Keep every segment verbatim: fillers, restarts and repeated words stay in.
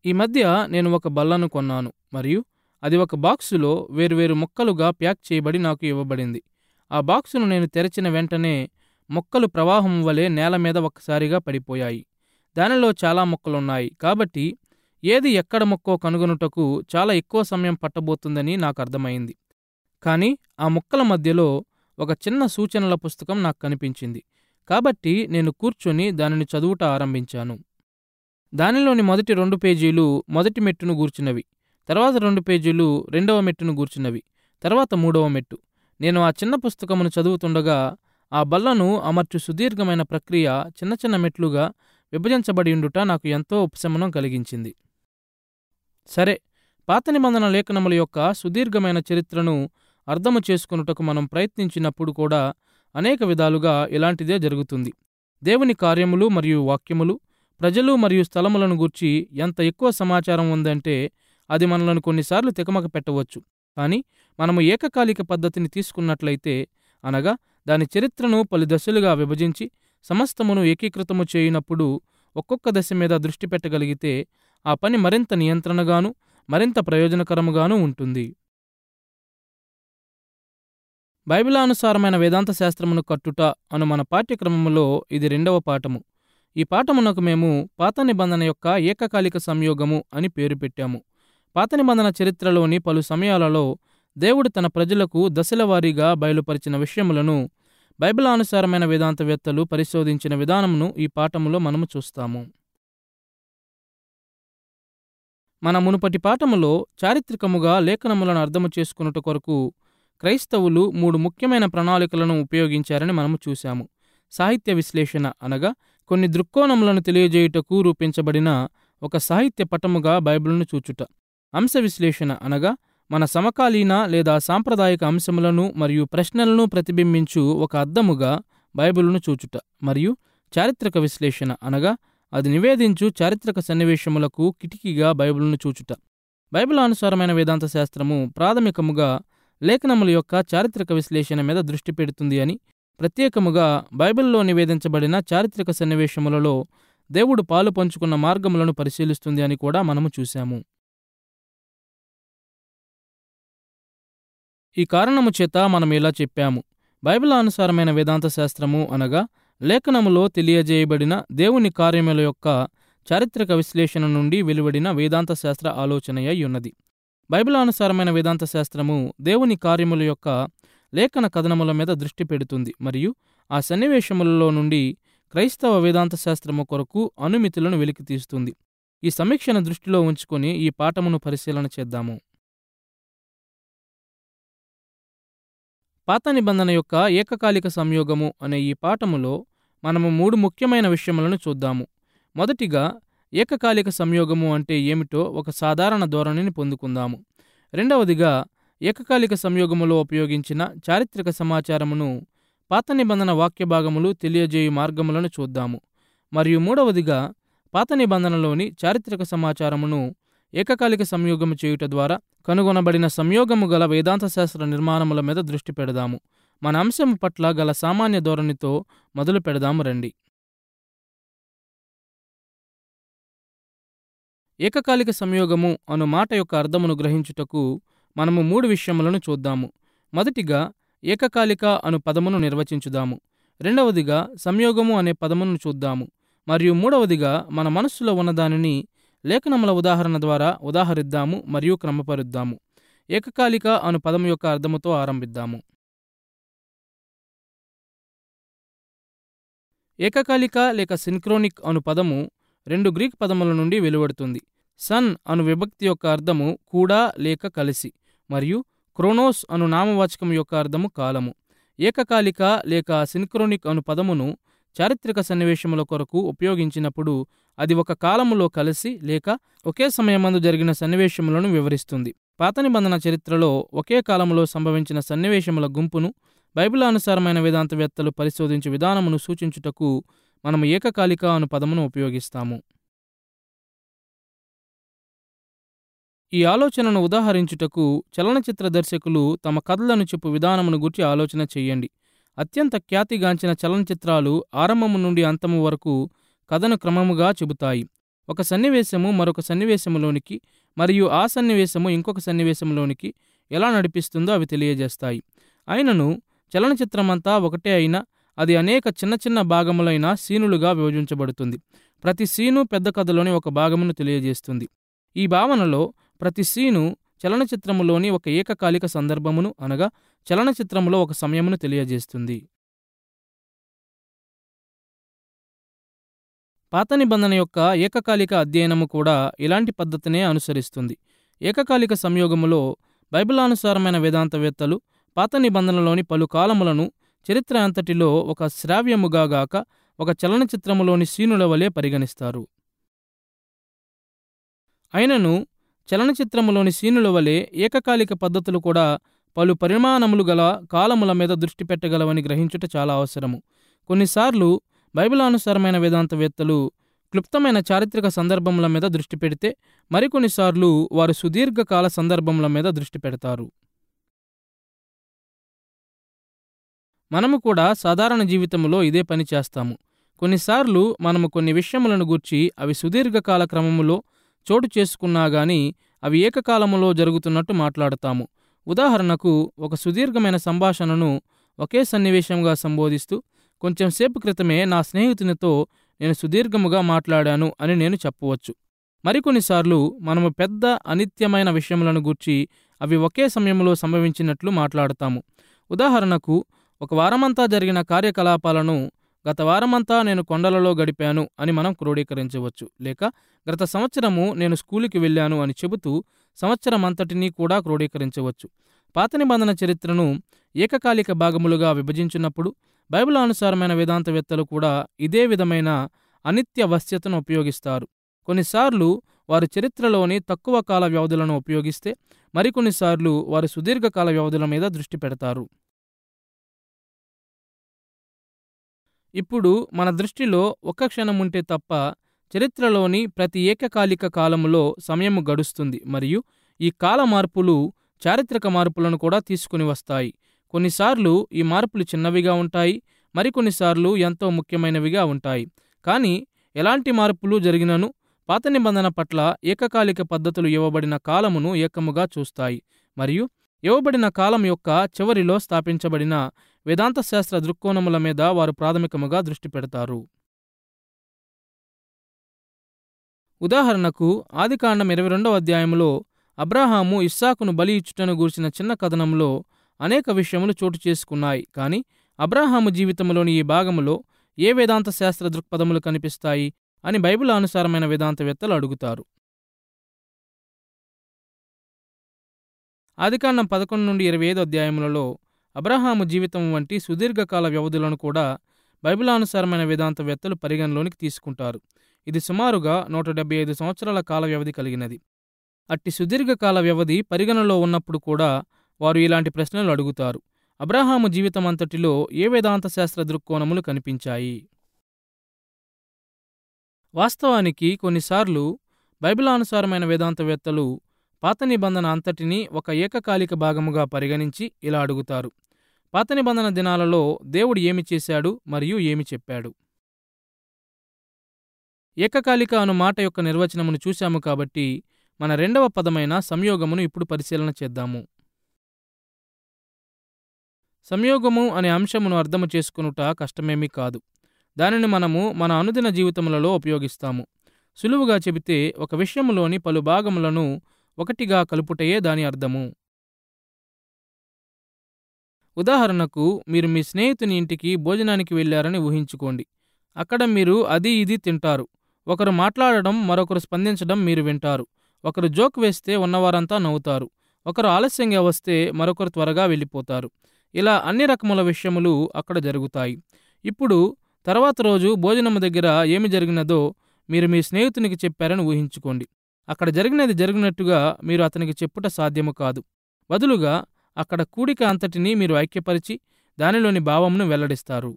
ఈ మధ్య నేను ఒక బల్లను కొన్నాను మరియు అది ఒక బాక్సులో వేర్వేరు ముక్కలుగా ప్యాక్ చేయబడి నాకు ఇవ్వబడింది. ఆ బాక్సును నేను తెరచిన వెంటనే ముక్కలు ప్రవాహం వలె నేల మీద ఒక్కసారిగా పడిపోయాయి. దానిలో చాలా ముక్కలున్నాయి కాబట్టి ఏది ఎక్కడ ముక్కో కనుగొనుటకు చాలా ఎక్కువ సమయం పట్టబోతుందని నాకు అర్థమైంది. కానీ ఆ ముక్కల మధ్యలో ఒక చిన్న సూచనల పుస్తకం నాకు కనిపించింది. కాబట్టి నేను కూర్చొని దానిని చదువుట ఆరంభించాను. దానిలోని మొదటి రెండు పేజీలు మొదటి మెట్టును గూర్చినవి, తర్వాత రెండు పేజీలు రెండవ మెట్టును గూర్చినవి, తర్వాత మూడవ మెట్టు. నేను ఆ చిన్న పుస్తకమును చదువుతుండగా ఆ బల్లను అమర్చు సుదీర్ఘమైన ప్రక్రియ చిన్న చిన్న మెట్లుగా విభజించబడియుండుట నాకు ఎంతో ఉపశమనం కలిగించింది. సరే, పాత నిబంధన లేఖనముల యొక్క సుదీర్ఘమైన చరిత్రను అర్థము చేసుకొనుటకు మనం ప్రయత్నించినప్పుడు కూడా అనేక విధాలుగా ఇలాంటిదే జరుగుతుంది. దేవుని కార్యములు మరియు వాక్యములు, ప్రజలు మరియు స్థలములను గూర్చి ఎంత ఎక్కువ సమాచారం ఉందంటే అది మనలను కొన్నిసార్లు తికమక పెట్టవచ్చు. కానీ మనము ఏకకాలిక పద్ధతిని తీసుకున్నట్లయితే, అనగా దాని చరిత్రను పలు దశలుగా విభజించి సమస్తమును ఏకీకృతము చేయునప్పుడు ఒక్కొక్క దశ మీద దృష్టి పెట్టగలిగితే ఆ పని మరింత నియంత్రణగాను మరింత ప్రయోజనకరముగాను ఉంటుంది. బైబిలానుసారమైన వేదాంత శాస్త్రమును కట్టుట అను మన పాఠ్యక్రమములో ఇది రెండవ పాఠము. ఈ పాఠమునకు మేము పాత నిబంధన యొక్క ఏకకాలిక సంయోగము అని పేరు పెట్టాము. పాత నిబంధన చరిత్రలోని పలు సమయాలలో దేవుడు తన ప్రజలకు దశలవారీగా బయలుపరిచిన విషయములను బైబిలానుసారమైన వేదాంతవేత్తలు పరిశోధించిన విధానమును ఈ పాఠములో మనము చూస్తాము. మన మునుపటి పాఠములో చారిత్రకముగా లేఖనములను అర్థము చేసుకొనుట కొరకు క్రైస్తవులు మూడు ముఖ్యమైన ప్రణాళికలను ఉపయోగించారని మనము చూశాము. సాహిత్య విశ్లేషణ అనగా కొన్ని దృక్కోణములను తెలియజేయుటకు రూపించబడిన ఒక సాహిత్య పటముగా బైబిలును చూచుట. అంశ విశ్లేషణ అనగా మన సమకాలీన లేదా సాంప్రదాయిక అంశములను మరియు ప్రశ్నలను ప్రతిబింబించు ఒక అద్దముగా బైబిలును చూచుట. మరియు చారిత్రక విశ్లేషణ అనగా అది నివేదించు చారిత్రక సన్నివేశములకు కిటికీగా బైబిలును చూచుట. బైబిలానుసారమైన వేదాంత శాస్త్రము ప్రాథమికముగా లేఖనముల యొక్క చారిత్రక విశ్లేషణ మీద దృష్టి పెడుతుంది అని, ప్రత్యేకముగా బైబిల్లో నివేదించబడిన చారిత్రక సన్నివేశములలో దేవుడు పాలు పంచుకున్న మార్గములను పరిశీలిస్తుంది అని కూడా మనము చూశాము. ఈ కారణము చేత మనం ఇలా చెప్పాము: బైబిలానుసారమైన వేదాంత శాస్త్రము అనగా లేఖనములో తెలియజేయబడిన దేవుని కార్యముల యొక్క చారిత్రక విశ్లేషణ నుండి వెలువడిన వేదాంత శాస్త్ర ఆలోచనయై ఉన్నది. బైబిలానుసారమైన వేదాంత శాస్త్రము దేవుని కార్యముల యొక్క లేఖన కథనముల మీద దృష్టి పెడుతుంది మరియు ఆ సన్నివేశములలో నుండి క్రైస్తవ వేదాంత శాస్త్రము కొరకు అనుమితులను వెలికితీస్తుంది. ఈ సమీక్షను దృష్టిలో ఉంచుకొని ఈ పాఠమును పరిశీలన చేద్దాము. పాత నిబంధన యొక్క ఏకకాలిక సంయోగము అనే ఈ పాఠములో మనము మూడు ముఖ్యమైన విషయములను చూద్దాము. మొదటిగా, ఏకకాలిక సంయోగము అంటే ఏమిటో ఒక సాధారణ ధోరణిని పొందుకుందాము. రెండవదిగా, ఏకకాలిక సంయోగములో ఉపయోగించిన చారిత్రక సమాచారమును పాత నిబంధన వాక్య భాగములు తెలియజేయు మార్గములను చూద్దాము. మరియు మూడవదిగా, పాత నిబంధనలోని చారిత్రక సమాచారమును ఏకకాలిక సంయోగము చేయుట ద్వారా కనుగొనబడిన సంయోగము గల వేదాంత శాస్త్ర నిర్మాణముల మీద దృష్టి పెడదాము. మన అంశము పట్ల గల సామాన్య ధోరణితో మొదలు పెడదాము రండి. ఏకకాలిక సంయోగము అను మాట యొక్క అర్థమును గ్రహించుటకు మనము మూడు విషయములను చూద్దాము. మొదటిగా, ఏకకాలిక అను పదమును నిర్వచించుదాము. రెండవదిగా, సంయోగము అనే పదమును చూద్దాము. మరియు మూడవదిగా, మన మనస్సులో ఉన్నదానిని లేఖనముల ఉదాహరణ ద్వారా ఉదాహరిద్దాము మరియు క్రమపరుద్దాము. ఏకకాలిక అను పదము యొక్క అర్థముతో ఆరంభిద్దాము. ఏకకాలిక లేక సింక్రోనిక్ అను పదము రెండు గ్రీక్ పదముల నుండి వెలువడుతుంది. సన్ అను విభక్తి యొక్క అర్థము కూడా లేక కలిసి, మరియు క్రోనోస్ అను నామవాచకం యొక్క అర్థము కాలము. ఏకకాలిక లేక సింక్రోనిక్ అను పదమును చారిత్రక సన్నివేశముల కొరకు ఉపయోగించినప్పుడు అది ఒక కాలములో కలిసి లేక ఒకే సమయమందు జరిగిన సన్నివేశములను వివరిస్తుంది. పాత నిబంధన చరిత్రలో ఒకే కాలములో సంభవించిన సన్నివేశముల గుంపును బైబిలానుసారమైన వేదాంతవేత్తలు పరిశోధించే విధానమును సూచించుటకు మనము ఏకకాలిక అను పదమును ఉపయోగిస్తాము. ఈ ఆలోచనను ఉదాహరించుటకు చలనచిత్ర దర్శకులు తమ కథలను చెప్పు విధానమును గురించి ఆలోచన చెయ్యండి. అత్యంత ఖ్యాతిగాంచిన చలనచిత్రాలు ఆరంభము నుండి అంతము వరకు కథను క్రమముగా చెబుతాయి. ఒక సన్నివేశము మరొక సన్నివేశములోనికి మరియు ఆ సన్నివేశము ఇంకొక సన్నివేశంలోనికి ఎలా నడిపిస్తుందో అవి తెలియజేస్తాయి. అయినను చలనచిత్రమంతా ఒకటే అయినా అది అనేక చిన్న చిన్న భాగములైన సీనులుగా విభజించబడుతుంది. ప్రతి సీను పెద్ద కథలోని ఒక భాగమును తెలియజేస్తుంది. ఈ భావనలో ప్రతి సీను చలనచిత్రములోని ఒక ఏకకాలిక సందర్భమును అనగా చలనచిత్రములో ఒక సమయమును తెలియజేస్తుంది. పాత నిబంధన యొక్క ఏకకాలిక అధ్యయనము కూడా ఇలాంటి పద్ధతినే అనుసరిస్తుంది. ఏకకాలిక సంయోగములో బైబిలానుసారమైన వేదాంతవేత్తలు పాత నిబంధనలోని పలు కాలములను చరిత్ర అంతటిలో ఒక శ్రావ్యముగా గాక ఒక చలనచిత్రములోని సీనుల వలె పరిగణిస్తారు. అయినను చలనచిత్రములోని సీనుల వలె ఏకకాలిక పద్ధతులు కూడా పలు పరిమాణములు గల కాలముల మీద దృష్టి పెట్టగలవని గ్రహించుట చాలా అవసరము. కొన్నిసార్లు బైబిలానుసారమైన వేదాంతవేత్తలు క్లుప్తమైన చారిత్రక సందర్భముల మీద దృష్టి పెడితే మరికొన్నిసార్లు వారు సుదీర్ఘకాల సందర్భముల మీద దృష్టి పెడతారు. మనము కూడా సాధారణ జీవితంలో ఇదే పని చేస్తాము. కొన్నిసార్లు మనము కొన్ని విషయములను గూర్చి అవి సుదీర్ఘకాల క్రమములో చోటు చేసుకున్నా గాని అవి ఏకకాలములో జరుగుతున్నట్టు మాట్లాడతాము. ఉదాహరణకు ఒక సుదీర్ఘమైన సంభాషణను ఒకే సన్నివేశంగా సంబోధిస్తూ కొంచెం సేపు క్రితమే నా స్నేహితునితో నేను సుదీర్ఘముగా మాట్లాడాను అని నేను చెప్పవచ్చు. మరికొన్నిసార్లు మనము పెద్ద అనిత్యమైన విషయములను గూర్చి అవి ఒకే సమయంలో సంభవించినట్లు మాట్లాడతాము. ఉదాహరణకు ఒక వారమంతా జరిగిన కార్యకలాపాలను గత వారమంతా నేను కొండలలో గడిపాను అని మనం క్రోడీకరించవచ్చు. లేక గత సంవత్సరము నేను స్కూలుకి వెళ్ళాను అని చెబుతూ సంవత్సరం అంతటినీ కూడా క్రోడీకరించవచ్చు. పాత నిబంధన చరిత్రను ఏకకాలిక భాగములుగా విభజించినప్పుడు బైబిలానుసారమైన వేదాంతవేత్తలు కూడా ఇదే విధమైన అనిత్య వశ్యతను ఉపయోగిస్తారు. కొన్నిసార్లు వారు చరిత్రలోని తక్కువ కాల వ్యవధులను ఉపయోగిస్తే మరికొన్నిసార్లు వారు సుదీర్ఘకాల వ్యవధుల మీద దృష్టి పెడతారు. ఇప్పుడు మన దృష్టిలో ఒక్క క్షణం ఉంటే తప్ప చరిత్రలోని ప్రతి ఏకకాలిక కాలములో సమయము గడుస్తుంది మరియు ఈ కాల మార్పులు చారిత్రక మార్పులను కూడా తీసుకుని వస్తాయి. కొన్నిసార్లు ఈ మార్పులు చిన్నవిగా ఉంటాయి, మరికొన్నిసార్లు ఎంతో ముఖ్యమైనవిగా ఉంటాయి. కానీ ఎలాంటి మార్పులు జరిగినను పాత నిబంధన పట్ల ఏకకాలిక పద్ధతులు ఇవ్వబడిన కాలమును ఏకముగా చూస్తాయి మరియు ఇవ్వబడిన కాలం యొక్క చివరిలో స్థాపించబడిన వేదాంత శాస్త్ర దృక్కోణముల మీద వారు ప్రాథమికముగా దృష్టి పెడతారు. ఉదాహరణకు ఆదికాండం ఇరవై రెండవ అధ్యాయంలో అబ్రాహాము ఇస్సాకును బలి ఇచ్చుటను గూర్చిన చిన్న కథనంలో అనేక విషయములు చోటు చేసుకున్నాయి. కానీ అబ్రాహాము జీవితంలోని ఈ భాగములో ఏ వేదాంత శాస్త్ర దృక్పథములు కనిపిస్తాయి అని బైబిల్ అనుసారమైన వేదాంతవేత్తలు అడుగుతారు. ఆదికాండం పదకొండు నుండి ఇరవై ఐదు అధ్యాయములలో అబ్రహాము జీవితం వంటి సుదీర్ఘకాల వ్యవధులను కూడా బైబిలానుసారమైన వేదాంతవేత్తలు పరిగణలోనికి తీసుకుంటారు. ఇది సుమారుగా నూట డెబ్బై ఐదు సంవత్సరాల కాల వ్యవధి కలిగినది. అట్టి సుదీర్ఘకాల వ్యవధి పరిగణలో ఉన్నప్పుడు కూడా వారు ఇలాంటి ప్రశ్నలు అడుగుతారు. అబ్రహాము జీవితం అంతటిలో ఏ వేదాంత శాస్త్ర దృక్కోణములు కనిపించాయి? వాస్తవానికి కొన్నిసార్లు బైబిలానుసారమైన వేదాంతవేత్తలు పాత నిబంధన అంతటినీ ఒక ఏకకాలిక భాగముగా పరిగణించి ఇలా అడుగుతారు. పాత నిబంధన దినాలలో దేవుడు ఏమి చేశాడు మరియు ఏమి చెప్పాడు? ఏకకాలిక అను మాట యొక్క నిర్వచనమును చూశాము కాబట్టి మన రెండవ పదమైన సంయోగమును ఇప్పుడు పరిశీలన చేద్దాము. సంయోగము అనే అంశమును అర్థము చేసుకొనుట కష్టమేమీ కాదు. దానిని మనము మన అనుదిన జీవితములలో ఉపయోగిస్తాము. సులువుగా చెబితే ఒక విషయములోని పలు భాగములను ఒకటిగా కలుపుటయే దాని అర్థము. ఉదాహరణకు మీరు మీ స్నేహితుని ఇంటికి భోజనానికి వెళ్ళారని ఊహించుకోండి. అక్కడ మీరు అది ఇది తింటారు. ఒకరు మాట్లాడడం మరొకరు స్పందించడం మీరు వింటారు. ఒకరు జోక్ వేస్తే ఉన్నవారంతా నవ్వుతారు. ఒకరు ఆలస్యంగా వస్తే మరొకరు త్వరగా వెళ్ళిపోతారు. ఇలా అన్ని రకముల విషయములు అక్కడ జరుగుతాయి. ఇప్పుడు తర్వాత రోజు భోజనము దగ్గర ఏమి జరిగినదో మీరు మీ స్నేహితునికి చెప్పారని ఊహించుకోండి. అక్కడ జరిగినది జరిగినట్టుగా మీరు అతనికి చెప్పుట సాధ్యము కాదు. బదులుగా అక్కడ కూడిక అంతటినీ మీరు ఐక్యపరిచి దానిలోని భావమును వెల్లడిస్తారు.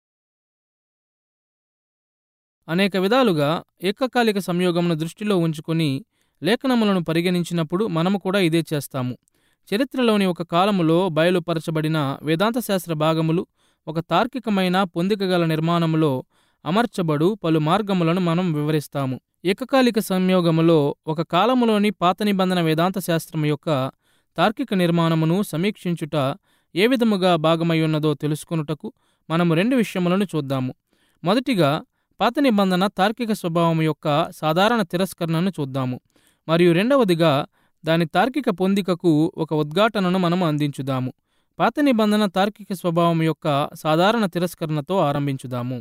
అనేక విధాలుగా ఏకకాలిక సంయోగమును దృష్టిలో ఉంచుకొని లేఖనములను పరిగణించినప్పుడు మనము కూడా ఇదే చేస్తాము. చరిత్రలోని ఒక కాలములో బయలుపరచబడిన వేదాంత శాస్త్ర భాగములు ఒక తార్కికమైన పొందికగల నిర్మాణములో అమర్చబడు పలు మార్గములను మనం వివరిస్తాము. ఏకకాలిక సంయోగములో ఒక కాలములోని పాత నిబంధన వేదాంత శాస్త్రము యొక్క తార్కిక నిర్మాణమును సమీక్షించుట ఏ విధముగా భాగమయ్యున్నదో తెలుసుకొనుటకు మనము రెండు విషయములను చూద్దాము. మొదటిగా పాత నిబంధన తార్కిక స్వభావం యొక్క సాధారణ తిరస్కరణను చూద్దాము, మరియు రెండవదిగా దాని తార్కిక పొందికకు ఒక ఉద్ఘాటనను మనము అందించుదాము. పాత నిబంధన తార్కిక స్వభావం యొక్క సాధారణ తిరస్కరణతో ఆరంభించుదాము.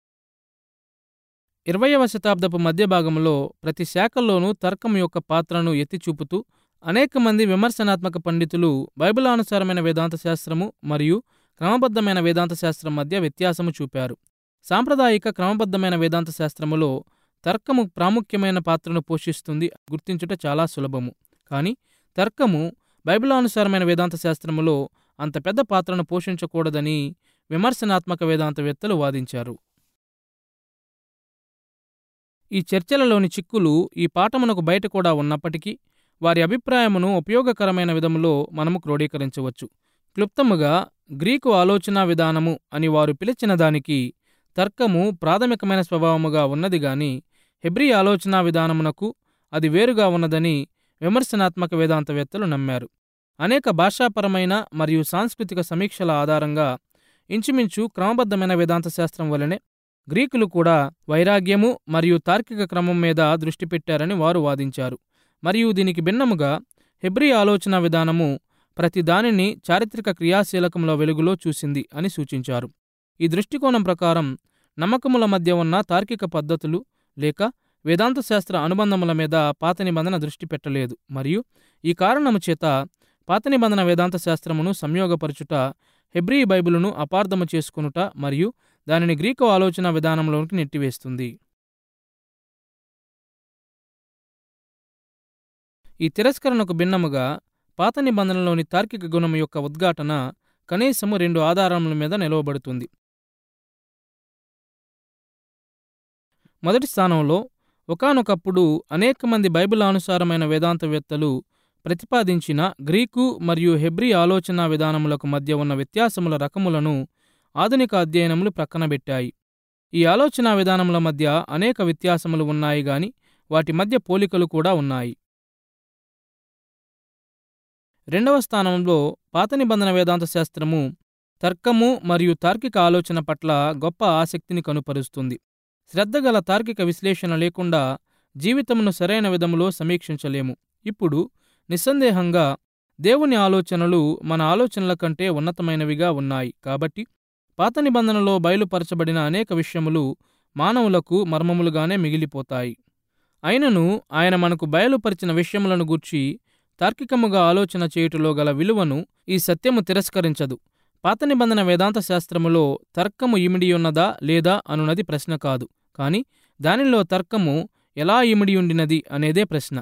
ఇరవయవ శతాబ్దపు మధ్య భాగంలో ప్రతి శాఖల్లోనూ తర్కం యొక్క పాత్రను ఎత్తిచూపుతూ అనేక మంది విమర్శనాత్మక పండితులు బైబిలానుసారమైన వేదాంత శాస్త్రము మరియు క్రమబద్ధమైన వేదాంత శాస్త్రం మధ్య వ్యత్యాసము చూపారు. సాంప్రదాయిక క్రమబద్ధమైన వేదాంత శాస్త్రములో తర్కము ప్రాముఖ్యమైన పాత్రను పోషిస్తుంది గుర్తించుట చాలా సులభము. కానీ తర్కము బైబిలానుసారమైన వేదాంత శాస్త్రములో అంత పెద్ద పాత్రను పోషించకూడదని విమర్శనాత్మక వేదాంతవేత్తలు వాదించారు. ఈ చర్చలలోని చిక్కులు ఈ పాఠమునకు బయట కూడా ఉన్నప్పటికీ వారి అభిప్రాయమును ఉపయోగకరమైన విధములో మనము క్రోడీకరించవచ్చు. క్లుప్తముగా గ్రీకు ఆలోచనా విధానము అని వారు పిలిచిన దానికి తర్కము ప్రాథమికమైన స్వభావముగా ఉన్నది గాని హెబ్రీ ఆలోచనా విధానమునకు అది వేరుగా ఉన్నదని విమర్శనాత్మక వేదాంతవేత్తలు నమ్మారు. అనేక భాషాపరమైన మరియు సాంస్కృతిక సమీక్షల ఆధారంగా ఇంచుమించు క్రమబద్ధమైన వేదాంత శాస్త్రం వలనే గ్రీకులు కూడా వైరాగ్యము మరియు తార్కిక క్రమం మీద దృష్టి పెట్టారని వారు వాదించారు. మరియు దీనికి భిన్నముగా హెబ్రీ ఆలోచనా విధానము ప్రతి దానిని చారిత్రక క్రియాశీలకముల వెలుగులో చూసింది అని సూచించారు. ఈ దృష్టికోణం ప్రకారం నమ్మకముల మధ్య ఉన్న తార్కిక పద్ధతులు లేక వేదాంత శాస్త్ర అనుబంధముల మీద పాత నిబంధన దృష్టి పెట్టలేదు, మరియు ఈ కారణము చేత పాత నిబంధన వేదాంత శాస్త్రమును సంయోగపరచుట హెబ్రీ బైబిలును అపార్థము చేసుకొనుట మరియు దానిని గ్రీకు ఆలోచన విధానంలోనికి నెట్టివేస్తుంది. ఈ తిరస్కరణకు భిన్నముగా పాత నిబంధనలోని తార్కిక గుణము యొక్క ఉద్ఘాటన కనీసము రెండు ఆధారముల మీద నిలవబడుతుంది. మొదటి స్థానంలో ఒకానొకప్పుడు అనేక మంది బైబిల్ అనుసారమైన వేదాంతవేత్తలు ప్రతిపాదించిన గ్రీకు మరియు హెబ్రీ ఆలోచనా విధానములకు మధ్య ఉన్న వ్యత్యాసముల రకములను ఆధునిక అధ్యయనములు ప్రక్కనబెట్టాయి. ఈ ఆలోచనా విధానముల మధ్య అనేక వ్యత్యాసములు ఉన్నాయి గాని వాటి మధ్య పోలికలు కూడా ఉన్నాయి. రెండవ స్థానంలో పాత నిబంధన వేదాంత శాస్త్రము తర్కము మరియు తార్కిక ఆలోచన పట్ల గొప్ప ఆసక్తిని కనుపరుస్తుంది. శ్రద్ధగల తార్కిక విశ్లేషణ లేకుండా జీవితమును సరైన విధములో సమీక్షించలేము. ఇప్పుడు నిస్సందేహంగా దేవుని ఆలోచనలు మన ఆలోచనల కంటే ఉన్నతమైనవిగా ఉన్నాయి. కాబట్టి పాత నిబంధనలో బయలుపరచబడిన అనేక విషయములు మానవులకు మర్మములుగానే మిగిలిపోతాయి. అయినను ఆయన మనకు బయలుపరిచిన విషయములను గూర్చి తార్కికముగా ఆలోచన చేయుటలో గల విలువను ఈ సత్యము తిరస్కరించదు. పాత నిబంధన వేదాంత శాస్త్రములో తర్కము ఇమిడియున్నదా లేదా అనున్నది ప్రశ్న కాదు, కాని దానిలో తర్కము ఎలా ఇమిడియుండినది అనేదే ప్రశ్న.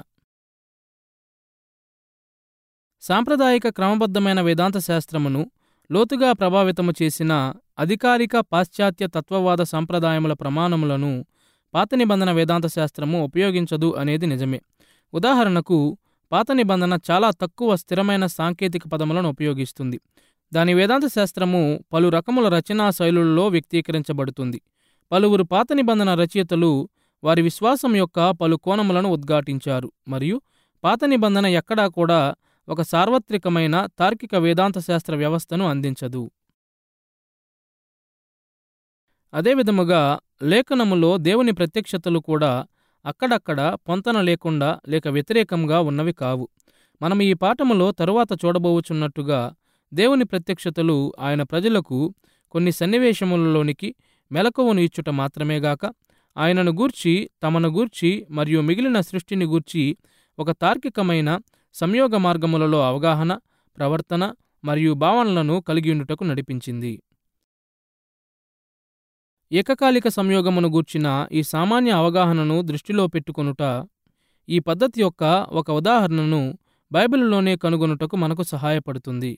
సాంప్రదాయిక క్రమబద్ధమైన వేదాంత శాస్త్రమును లోతుగా ప్రభావితము చేసిన అధికారిక పాశ్చాత్య తత్వవాద సంప్రదాయముల ప్రమాణములను పాత నిబంధన వేదాంత శాస్త్రము ఉపయోగించదు అనేది నిజమే. ఉదాహరణకు పాత నిబంధన చాలా తక్కువ స్థిరమైన సాంకేతిక పదములను ఉపయోగిస్తుంది. దాని వేదాంత శాస్త్రము పలు రకముల రచనా శైలులలో వ్యక్తీకరించబడుతుంది. పలువురు పాత నిబంధన రచయితలు వారి విశ్వాసం యొక్క పలు కోణములను ఉద్ఘాటించారు, మరియు పాత నిబంధన ఎక్కడా కూడా ఒక సార్వత్రికమైన తార్కిక వేదాంత శాస్త్ర వ్యవస్థను అందించదు. అదేవిధముగా లేఖనములో దేవుని ప్రత్యక్షతలు కూడా అక్కడక్కడ పొంతన లేకుండా లేక వ్యతిరేకంగా ఉన్నవి కావు. మనం ఈ పాఠములో తరువాత చూడబోచున్నట్టుగా దేవుని ప్రత్యక్షతలు ఆయన ప్రజలకు కొన్ని సన్నివేశములలోనికి మెలకువను ఇచ్చుట మాత్రమేగాక ఆయనను గూర్చి, తమను గూర్చి మరియు మిగిలిన సృష్టిని గూర్చి ఒక తార్కికమైన సంయోగ మార్గములలో అవగాహన, ప్రవర్తన మరియు భావనలను కలిగియుండుటకు నడిపించింది. ఏకకాలిక సంయోగమును గూర్చిన ఈ సామాన్య అవగాహనను దృష్టిలో పెట్టుకొనుట ఈ పద్ధతి యొక్క ఒక ఉదాహరణను బైబిలులోనే కనుగొనుటకు మనకు సహాయపడుతుంది.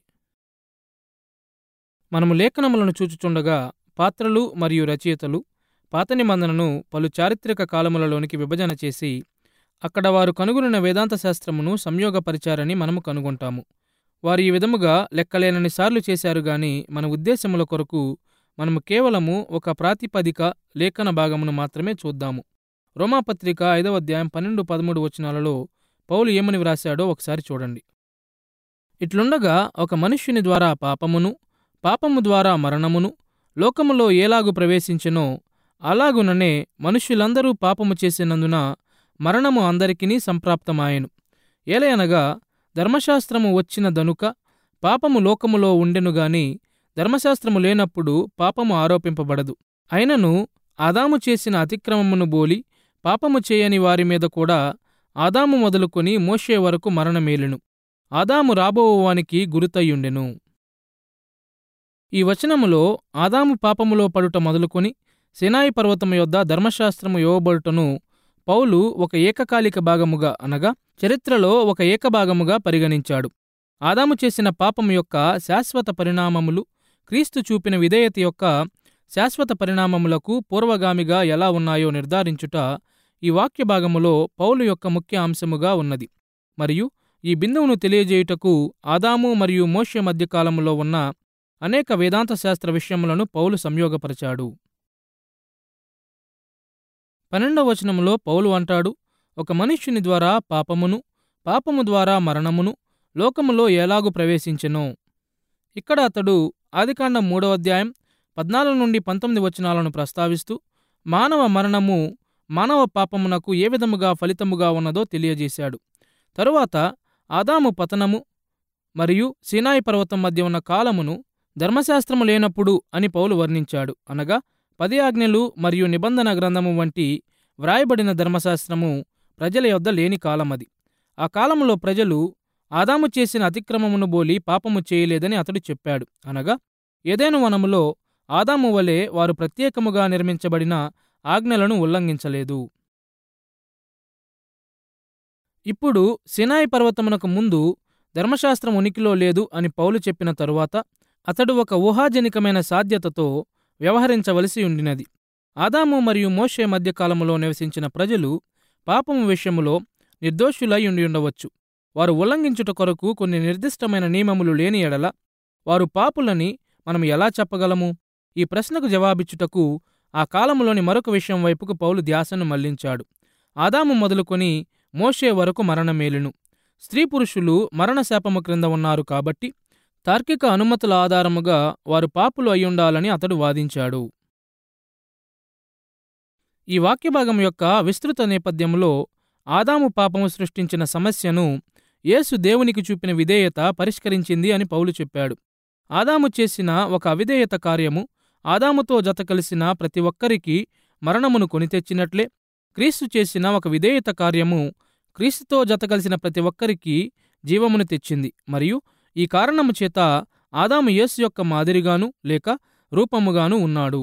మనము లేఖనములను చూచుచుండగా పాత్రలు మరియు రచయితలు పాత నిబంధనను పలు చారిత్రక కాలములలోనికి విభజన చేసి అక్కడ వారు కనుగొనిన వేదాంత శాస్త్రమును సంయోగపరిచారని మనము కనుగొంటాము. వారు ఈ విధముగా లెక్కలేనన్ని సార్లు చేశారు గాని మన ఉద్దేశముల కొరకు మనము కేవలము ఒక ప్రాతిపదిక లేఖన భాగమును మాత్రమే చూద్దాము. రోమాపత్రిక ఐదవ అధ్యాయం పన్నెండు పదమూడు వచనాలలో పౌలు ఏమని వ్రాశాడో ఒకసారి చూడండి. ఇట్లుండగా ఒక మనుష్యుని ద్వారా పాపమును, పాపము ద్వారా మరణమును లోకములో ఏలాగు ప్రవేశించెనో అలాగుననే మనుష్యులందరూ పాపము చేసినందున మరణము అందరికినీ సంప్రాప్తమాయెను. ఏలయనగా ధర్మశాస్త్రము వచ్చిన దనుక పాపము లోకములో ఉండెను గాని ధర్మశాస్త్రము లేనప్పుడు పాపము ఆరోపింపబడదు. అయినను ఆదాము చేసిన అతిక్రమమును బోలి పాపము చేయని వారి మీద కూడా ఆదాము మొదలుకొని మోషే వరకు మరణమేలెను. ఆదాము రాబోవానికి గురుతయ్యుండెను. ఈ వచనములో ఆదాము పాపములో పడుట మొదలుకొని సినాయి పర్వతము యొద్ద ధర్మశాస్త్రము ఇవ్వబడుటను పౌలు ఒక ఏకకాలిక భాగముగా అనగా చరిత్రలో ఒక ఏకభాగముగా పరిగణించాడు. ఆదాము చేసిన పాపము యొక్క శాశ్వత పరిణామములు క్రీస్తు చూపిన విధేయత యొక్క శాశ్వత పరిణామములకు పూర్వగామిగా ఎలా ఉన్నాయో నిర్ధారించుట ఈ వాక్య భాగములో పౌలు యొక్క ముఖ్య అంశముగా ఉన్నది. మరియు ఈ బిందువును తెలియజేయుటకు ఆదాము మరియు మోషే మధ్యకాలములో ఉన్న అనేక వేదాంత శాస్త్ర విషయములను పౌలు సంయోగపరచాడు. పన్నెండవ వచనములో పౌలు అంటాడు, ఒక మనుష్యుని ద్వారా పాపమును, పాపము ద్వారా మరణమును లోకములో ఎలాగు ప్రవేశించెనో. ఇక్కడ అతడు ఆదికాండం మూడవ అధ్యాయం పద్నాలుగు నుండి పంతొమ్మిది వచనాలను ప్రస్తావిస్తూ మానవ మరణము మానవ పాపమునకు ఏ విధముగా ఫలితముగా ఉన్నదో తెలియజేశాడు. తరువాత ఆదాము పతనము మరియు సీనాయి పర్వతం మధ్య ఉన్న కాలమును ధర్మశాస్త్రము లేనప్పుడు అని పౌలు వర్ణించాడు. అనగా పది ఆజ్ఞలు మరియు నిబంధన గ్రంథము వంటి వ్రాయబడిన ధర్మశాస్త్రము ప్రజల యొద్ద లేని కాలమది. ఆ కాలములో ప్రజలు ఆదాము చేసిన అతిక్రమమును బోలి పాపము చేయలేదని అతడు చెప్పాడు. అనగా ఏదెను వనములో ఆదాము వలె వారు ప్రత్యేకముగా నిర్మించబడిన ఆజ్ఞలను ఉల్లంఘించలేదు. ఇప్పుడు సినాయి పర్వతమునకు ముందు ధర్మశాస్త్రం ఉనికిలో లేదు అని పౌలు చెప్పిన తరువాత అతడు ఒక ఊహాజనికమైన సాధ్యతతో వ్యవహరించవలసి ఉండినది. ఆదాము మరియు మోషే మధ్యకాలములో నివసించిన ప్రజలు పాపము విషయములో నిర్దోషులై ఉండి ఉండవచ్చు. వారు ఉల్లంఘించుట కొరకు కొన్ని నిర్దిష్టమైన నియమములు లేని ఎడల వారు పాపులని మనం ఎలా చెప్పగలము? ఈ ప్రశ్నకు జవాబిచ్చుటకు ఆ కాలములోని మరొక విషయం వైపుకు పౌలు ధ్యాసను మళ్లించాడు. ఆదాము మొదలుకొని మోషే వరకు మరణమేలును. స్త్రీ పురుషులు మరణశాపము క్రింద ఉన్నారు కాబట్టి తార్కిక అనుమతుల ఆధారముగా వారు పాపులు అయ్యుండాలని అతడు వాదించాడు. ఈ వాక్యభాగం యొక్క విస్తృత నేపథ్యంలో ఆదాము పాపము సృష్టించిన సమస్యను యేసు దేవునికి చూపిన విధేయత పరిష్కరించింది అని పౌలు చెప్పాడు. ఆదాము చేసిన ఒక అవిధేయత కార్యము ఆదాముతో జత కలిసిన ప్రతి ఒక్కరికి మరణమును కొనితెచ్చినట్లే క్రీస్తు చేసిన ఒక విధేయత కార్యము క్రీస్తుతో జత కలిసిన ప్రతి ఒక్కరికి జీవమును తెచ్చింది. మరియు ఈ కారణము చేత ఆదాము యేసు యొక్క మాదిరిగాను లేక రూపముగాను ఉన్నాడు.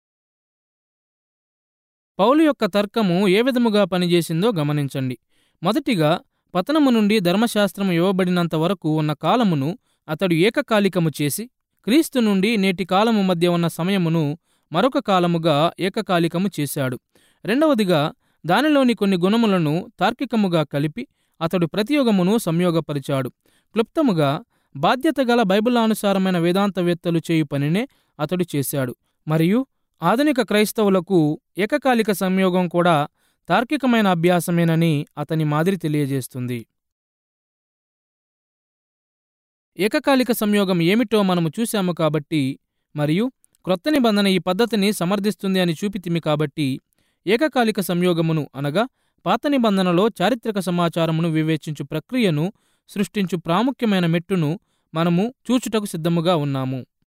పౌలు యొక్క తర్కము ఏ విధముగా పనిచేసిందో గమనించండి. మొదటిగా పతనము నుండి ధర్మశాస్త్రము ఇవ్వబడినంత వరకు ఉన్న కాలమును అతడు ఏకకాలికము చేసి క్రీస్తు నుండి నేటి కాలము మధ్య ఉన్న సమయమును మరొక కాలముగా ఏకకాలికము చేశాడు. రెండవదిగా దానిలోని కొన్ని గుణములను తార్కికముగా కలిపి అతడు ప్రతియుగమును సంయోగపరిచాడు. క్లుప్తముగా బాధ్యతగల బైబిలానుసారమైన వేదాంతవేత్తలు చేయు పనినే అతడు చేశాడు. మరియు ఆధునిక క్రైస్తవులకు ఏకకాలిక సంయోగం కూడా తార్కికమైన అభ్యాసమేనని అతని మాదిరి తెలియజేస్తుంది. ఏకకాలిక సంయోగం ఏమిటో మనము చూశాము కాబట్టి మరియు క్రొత్త నిబంధన ఈ పద్ధతిని సమర్థిస్తుంది అని చూపితిమి కాబట్టి ఏకకాలిక సంయోగమును అనగా పాత నిబంధనలో చారిత్రక సమాచారమును వివేచించు ప్రక్రియను సృష్టించు ప్రాముఖ్యమైన మెట్టును మనము చూచుటకు సిద్ధముగా ఉన్నాము.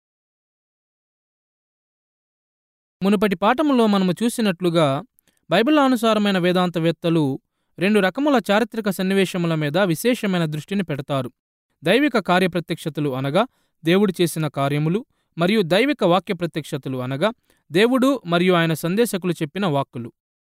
మునుపటి పాఠములో మనము చూసినట్లుగా బైబిలానుసారమైన వేదాంతవేత్తలు రెండు రకముల చారిత్రక సన్నివేశముల మీద విశేషమైన దృష్టిని పెడతారు. దైవిక కార్యప్రత్యక్షతలు అనగా దేవుడు చేసిన కార్యములు, మరియు దైవిక వాక్య ప్రత్యక్షతలు అనగా దేవుడు మరియు ఆయన సందేశకులు చెప్పిన వాక్కులు.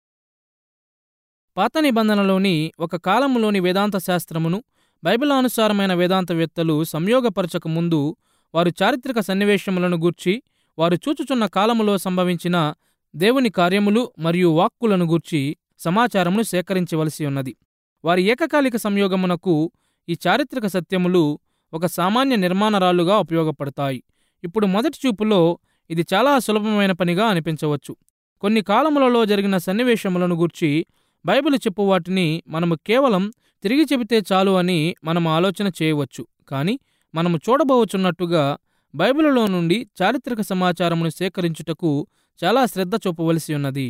పాత నిబంధనలోని ఒక కాలములోని వేదాంత శాస్త్రమును బైబిలానుసారమైన వేదాంతవేత్తలు సంయోగపరచక ముందు వారు చారిత్రక సన్నివేశములను గూర్చి వారు చూచుచున్న కాలములో సంభవించిన దేవుని కార్యములు మరియు వాక్కులను గూర్చి సమాచారమును సేకరించవలసి ఉన్నది. వారి ఏకకాలిక సంయోగమునకు ఈ చారిత్రక సత్యములు ఒక సామాన్య నిర్మాణరాలుగా ఉపయోగపడతాయి. ఇప్పుడు మొదటి చూపులో ఇది చాలా సులభమైన పనిగా అనిపించవచ్చు. కొన్ని కాలములలో జరిగిన సన్నివేశములను గూర్చి బైబిల్ చెప్పు వాటిని మనము కేవలం తిరిగి చెబితే చాలు అని మనం ఆలోచన చేయవచ్చు. కానీ మనము చూడబోచున్నట్టుగా బైబిలులో నుండి చారిత్రక సమాచారమును సేకరించుటకు చాలా శ్రద్ధ చూపవలసి ఉన్నది.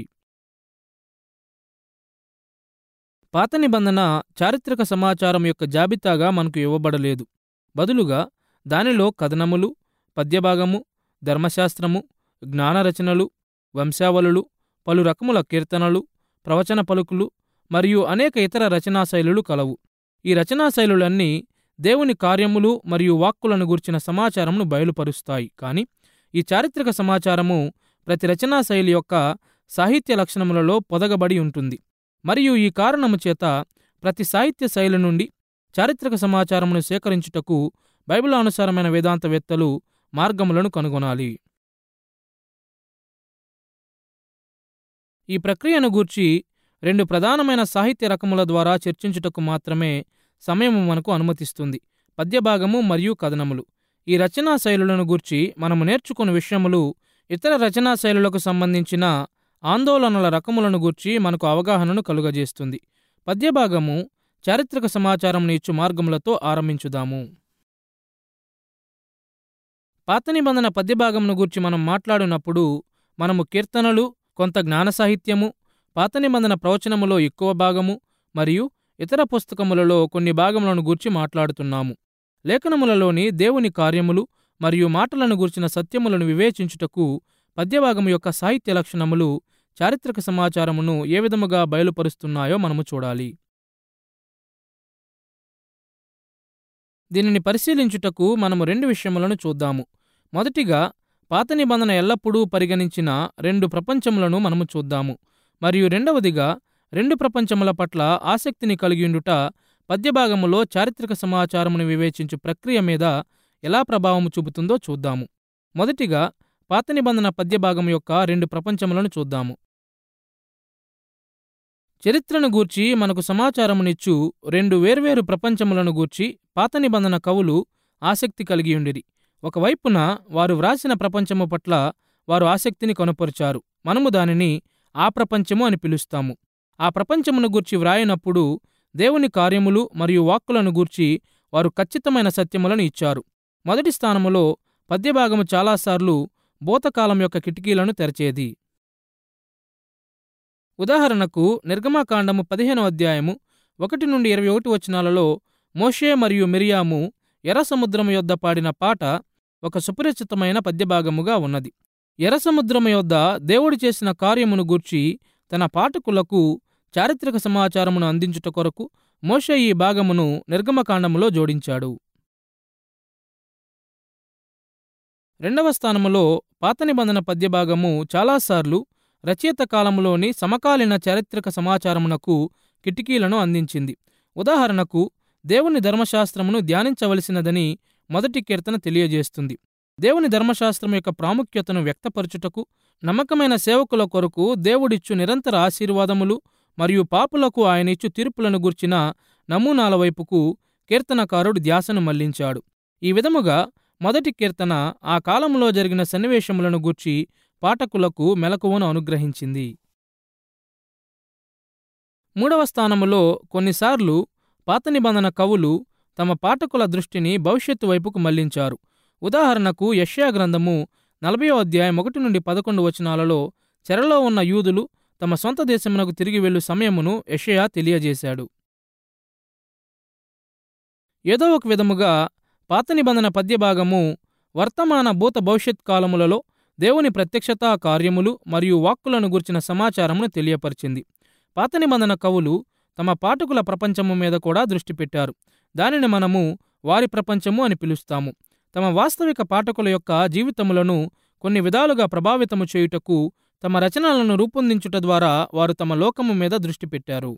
పాత నిబంధన చారిత్రక సమాచారం యొక్క జాబితాగా మనకు ఇవ్వబడలేదు. బదులుగా దానిలో కథనములు, పద్యభాగము, ధర్మశాస్త్రము, జ్ఞానరచనలు, వంశావళులు, పలు రకముల కీర్తనలు, ప్రవచన పలుకులు మరియు అనేక ఇతర రచనా శైలులు కలవు. ఈ రచనా శైలులన్నీ దేవుని కార్యములు మరియు వాక్కులను గూర్చిన సమాచారమును బయలుపరుస్తాయి. కానీ ఈ చారిత్రక సమాచారము ప్రతి రచనా శైలి యొక్క సాహిత్య లక్షణములలో పొదగబడి ఉంటుంది. మరియు ఈ కారణము చేత ప్రతి సాహిత్య శైలి నుండి చారిత్రక సమాచారమును సేకరించుటకు బైబిలానుసారమైన వేదాంతవేత్తలు మార్గములను కనుగొనాలి. ఈ ప్రక్రియను గూర్చి రెండు ప్రధానమైన సాహిత్య రకముల ద్వారా చర్చించుటకు మాత్రమే సమయము మనకు అనుమతిస్తుంది: పద్యభాగము మరియు కథనములు. ఈ రచనా శైలులను గూర్చి మనము నేర్చుకున్న విషయములు ఇతర రచనా శైలులకు సంబంధించిన ఆందోళనల రకములను గూర్చి మనకు అవగాహనను కలుగజేస్తుంది. పద్యభాగము చారిత్రక సమాచారమును ఇచ్చు మార్గములతో ఆరంభించుదాము. పాత నిబంధన పద్యభాగమును గూర్చి మనం మాట్లాడినప్పుడు మనము కీర్తనలు, కొంత జ్ఞాన సాహిత్యము, పాత నిబంధన ప్రవచనములో ఎక్కువ భాగము మరియు ఇతర పుస్తకములలో కొన్ని భాగములను గూర్చి మాట్లాడుతున్నాము. లేఖనములలోని దేవుని కార్యములు మరియు మాటలను గూర్చిన సత్యములను వివేచించుటకు పద్యభాగము యొక్క సాహిత్య లక్షణములు చారిత్రక సమాచారమును ఏ విధముగా బయలుపరుస్తున్నాయో మనము చూడాలి. దీనిని పరిశీలించుటకు మనము రెండు విషయములను చూద్దాము. మొదటిగా, పాత నిబంధన ఎల్లప్పుడూ పరిగణించిన రెండు ప్రపంచములను మనము చూద్దాము. మరియు రెండవదిగా, రెండు ప్రపంచముల పట్ల ఆసక్తిని కలిగియుండుట పద్యభాగములో చారిత్రక సమాచారమును వివేచించు ప్రక్రియ మీద ఎలా ప్రభావము చూపుతుందో చూద్దాము. మొదటిగా, పాత నిబంధన పద్యభాగం యొక్క రెండు ప్రపంచములను చూద్దాము. చరిత్రను గూర్చి మనకు సమాచారమునిచ్చు రెండు వేర్వేరు ప్రపంచములను గూర్చి పాత నిబంధన కవులు ఆసక్తి కలిగియుండిరి. ఒకవైపున వారు వ్రాసిన ప్రపంచము పట్ల వారు ఆసక్తిని కనుపరిచారు. మనము దానిని ఆ ప్రపంచము అని పిలుస్తాము. ఆ ప్రపంచమును గూర్చి వ్రాయినప్పుడు దేవుని కార్యములు మరియు వాక్కులను గూర్చి వారు ఖచ్చితమైన సత్యములను ఇచ్చారు. మొదటి స్థానములో పద్యభాగము చాలాసార్లు భూతకాలం యొక్క కిటికీలను తెరచేది. ఉదాహరణకు, నిర్గమకాండము పదిహేనవ అధ్యాయము ఒకటి నుండి ఇరవై ఒకటి వచనాలలో మోషే మరియు మిరియాము ఎర్ర సముద్రము యొద్ద పాడిన పాట ఒక సుపరిచితమైన పద్యభాగముగా ఉన్నది. ఎర్ర సముద్రము యొద్ద దేవుడు చేసిన కార్యమును గూర్చి తన పాఠకులకు చారిత్రక సమాచారమును అందించుట కొరకు మోషే ఈ భాగమును నిర్గమకాండములో జోడించాడు. రెండవ స్థానములో పాత నిబంధన పద్యభాగము చాలాసార్లు రచయిత కాలములోని సమకాలీన చారిత్రక సమాచారమునకు కిటికీలను అందించింది. ఉదాహరణకు, దేవుని ధర్మశాస్త్రమును ధ్యానించవలసినదని మొదటి కీర్తన తెలియజేస్తుంది. దేవుని ధర్మశాస్త్రం యొక్క ప్రాముఖ్యతను వ్యక్తపరచుటకు, నమ్మకమైన సేవకుల కొరకు దేవుడిచ్చు నిరంతర ఆశీర్వాదములు మరియు పాపులకు ఆయనిచ్చు తీర్పులను గూర్చిన నమూనాల వైపుకు కీర్తనకారుడు ధ్యాసను మళ్లించాడు. ఈ విధముగా మొదటి కీర్తన ఆ కాలంలో జరిగిన సన్నివేశములను గూర్చి పాఠకులకు మెలకువను అనుగ్రహించింది. మూడవ స్థానములో కొన్నిసార్లు పాత నిబంధన కవులు తమ పాఠకుల దృష్టిని భవిష్యత్తు వైపుకు మళ్లించారు. ఉదాహరణకు, యెషయా గ్రంథము నలభైవ అధ్యాయం ఒకటి నుండి పదకొండు వచనాలలో చెరలో ఉన్న యూదులు తమ సొంత దేశమునకు తిరిగి వెళ్ళు సమయమును యెషయా తెలియజేశాడు. ఏదో ఒక విధముగా పాత నిబంధన పద్యభాగము వర్తమాన భూత భవిష్యత్ కాలములలో దేవుని ప్రత్యక్షతా కార్యములు మరియు వాక్కులను గూర్చిన సమాచారమును తెలియపరిచింది. పాత నిబంధన కవులు తమ పాఠకుల ప్రపంచము మీద కూడా దృష్టి పెట్టారు. దానిని మనము వారి ప్రపంచము అని పిలుస్తాము. తమ వాస్తవిక పాఠకుల యొక్క జీవితములను కొన్ని విధాలుగా ప్రభావితము చేయుటకు తమ రచనలను రూపొందించుట ద్వారా వారు తమ లోకము మీద దృష్టి పెట్టారు.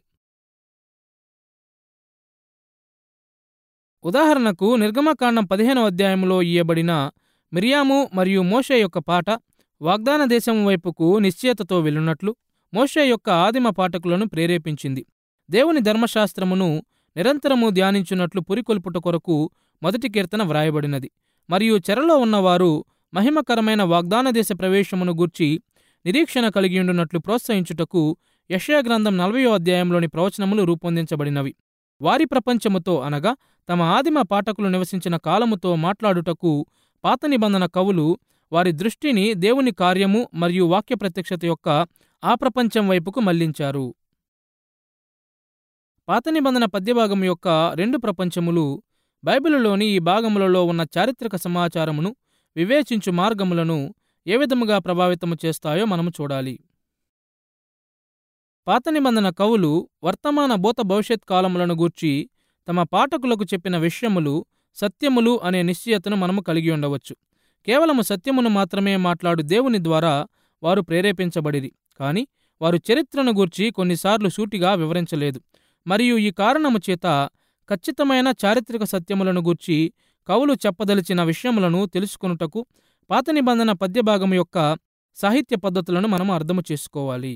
ఉదాహరణకు, నిర్గమకాండం పదిహేనవ అధ్యాయంలో ఇయ్యబడిన మిరియాము మరియు మోషే యొక్క పాట వాగ్దాన దేశం వైపుకు నిశ్చయతతో వెళ్ళున్నట్లు మోషే యొక్క ఆదిమ పాఠకులను ప్రేరేపించింది. దేవుని ధర్మశాస్త్రమును నిరంతరము ధ్యానించున్నట్లు పురికొల్పుట కొరకు మొదటి కీర్తన వ్రాయబడినది. మరియు చెరలో ఉన్నవారు మహిమకరమైన వాగ్దాన దేశ ప్రవేశమును గూర్చి నిరీక్షణ కలిగియుండునట్లు ప్రోత్సహించుటకు యెషయా గ్రంథం నలభైయో అధ్యాయంలోని ప్రవచనములు రూపొందించబడినవి. వారి ప్రపంచముతో అనగా తమ ఆదిమ పాఠకులు నివసించిన కాలముతో మాట్లాడుటకు పాత నిబంధన కవులు వారి దృష్టిని దేవుని కార్యము మరియు వాక్య ప్రత్యక్షత యొక్క ఆ ప్రపంచం వైపుకు మళ్లించారు. పాత నిబంధన పద్యభాగం యొక్క రెండు ప్రపంచములు బైబిలులోని ఈ భాగములలో ఉన్న చారిత్రక సమాచారమును వివేచించు మార్గములను ఏ విధముగా ప్రభావితము చేస్తాయో మనము చూడాలి. పాత నిబంధన కవులు వర్తమాన భూత భవిష్యత్ కాలములను గూర్చి తమ పాఠకులకు చెప్పిన విషయములు సత్యములు అనే నిశ్చయతను మనము కలిగి ఉండవచ్చు. కేవలము సత్యమును మాత్రమే మాట్లాడు దేవుని ద్వారా వారు ప్రేరేపించబడిరి, కాని వారు చరిత్రను గూర్చి కొన్నిసార్లు సూటిగా వివరించలేదు. మరియు ఈ కారణము చేత ఖచ్చితమైన చారిత్రక సత్యములను గూర్చి కవులు చెప్పదలిచిన విషయములను తెలుసుకొనుటకు పాత నిబంధన పద్యభాగము యొక్క సాహిత్య పద్ధతులను మనము అర్థము చేసుకోవాలి.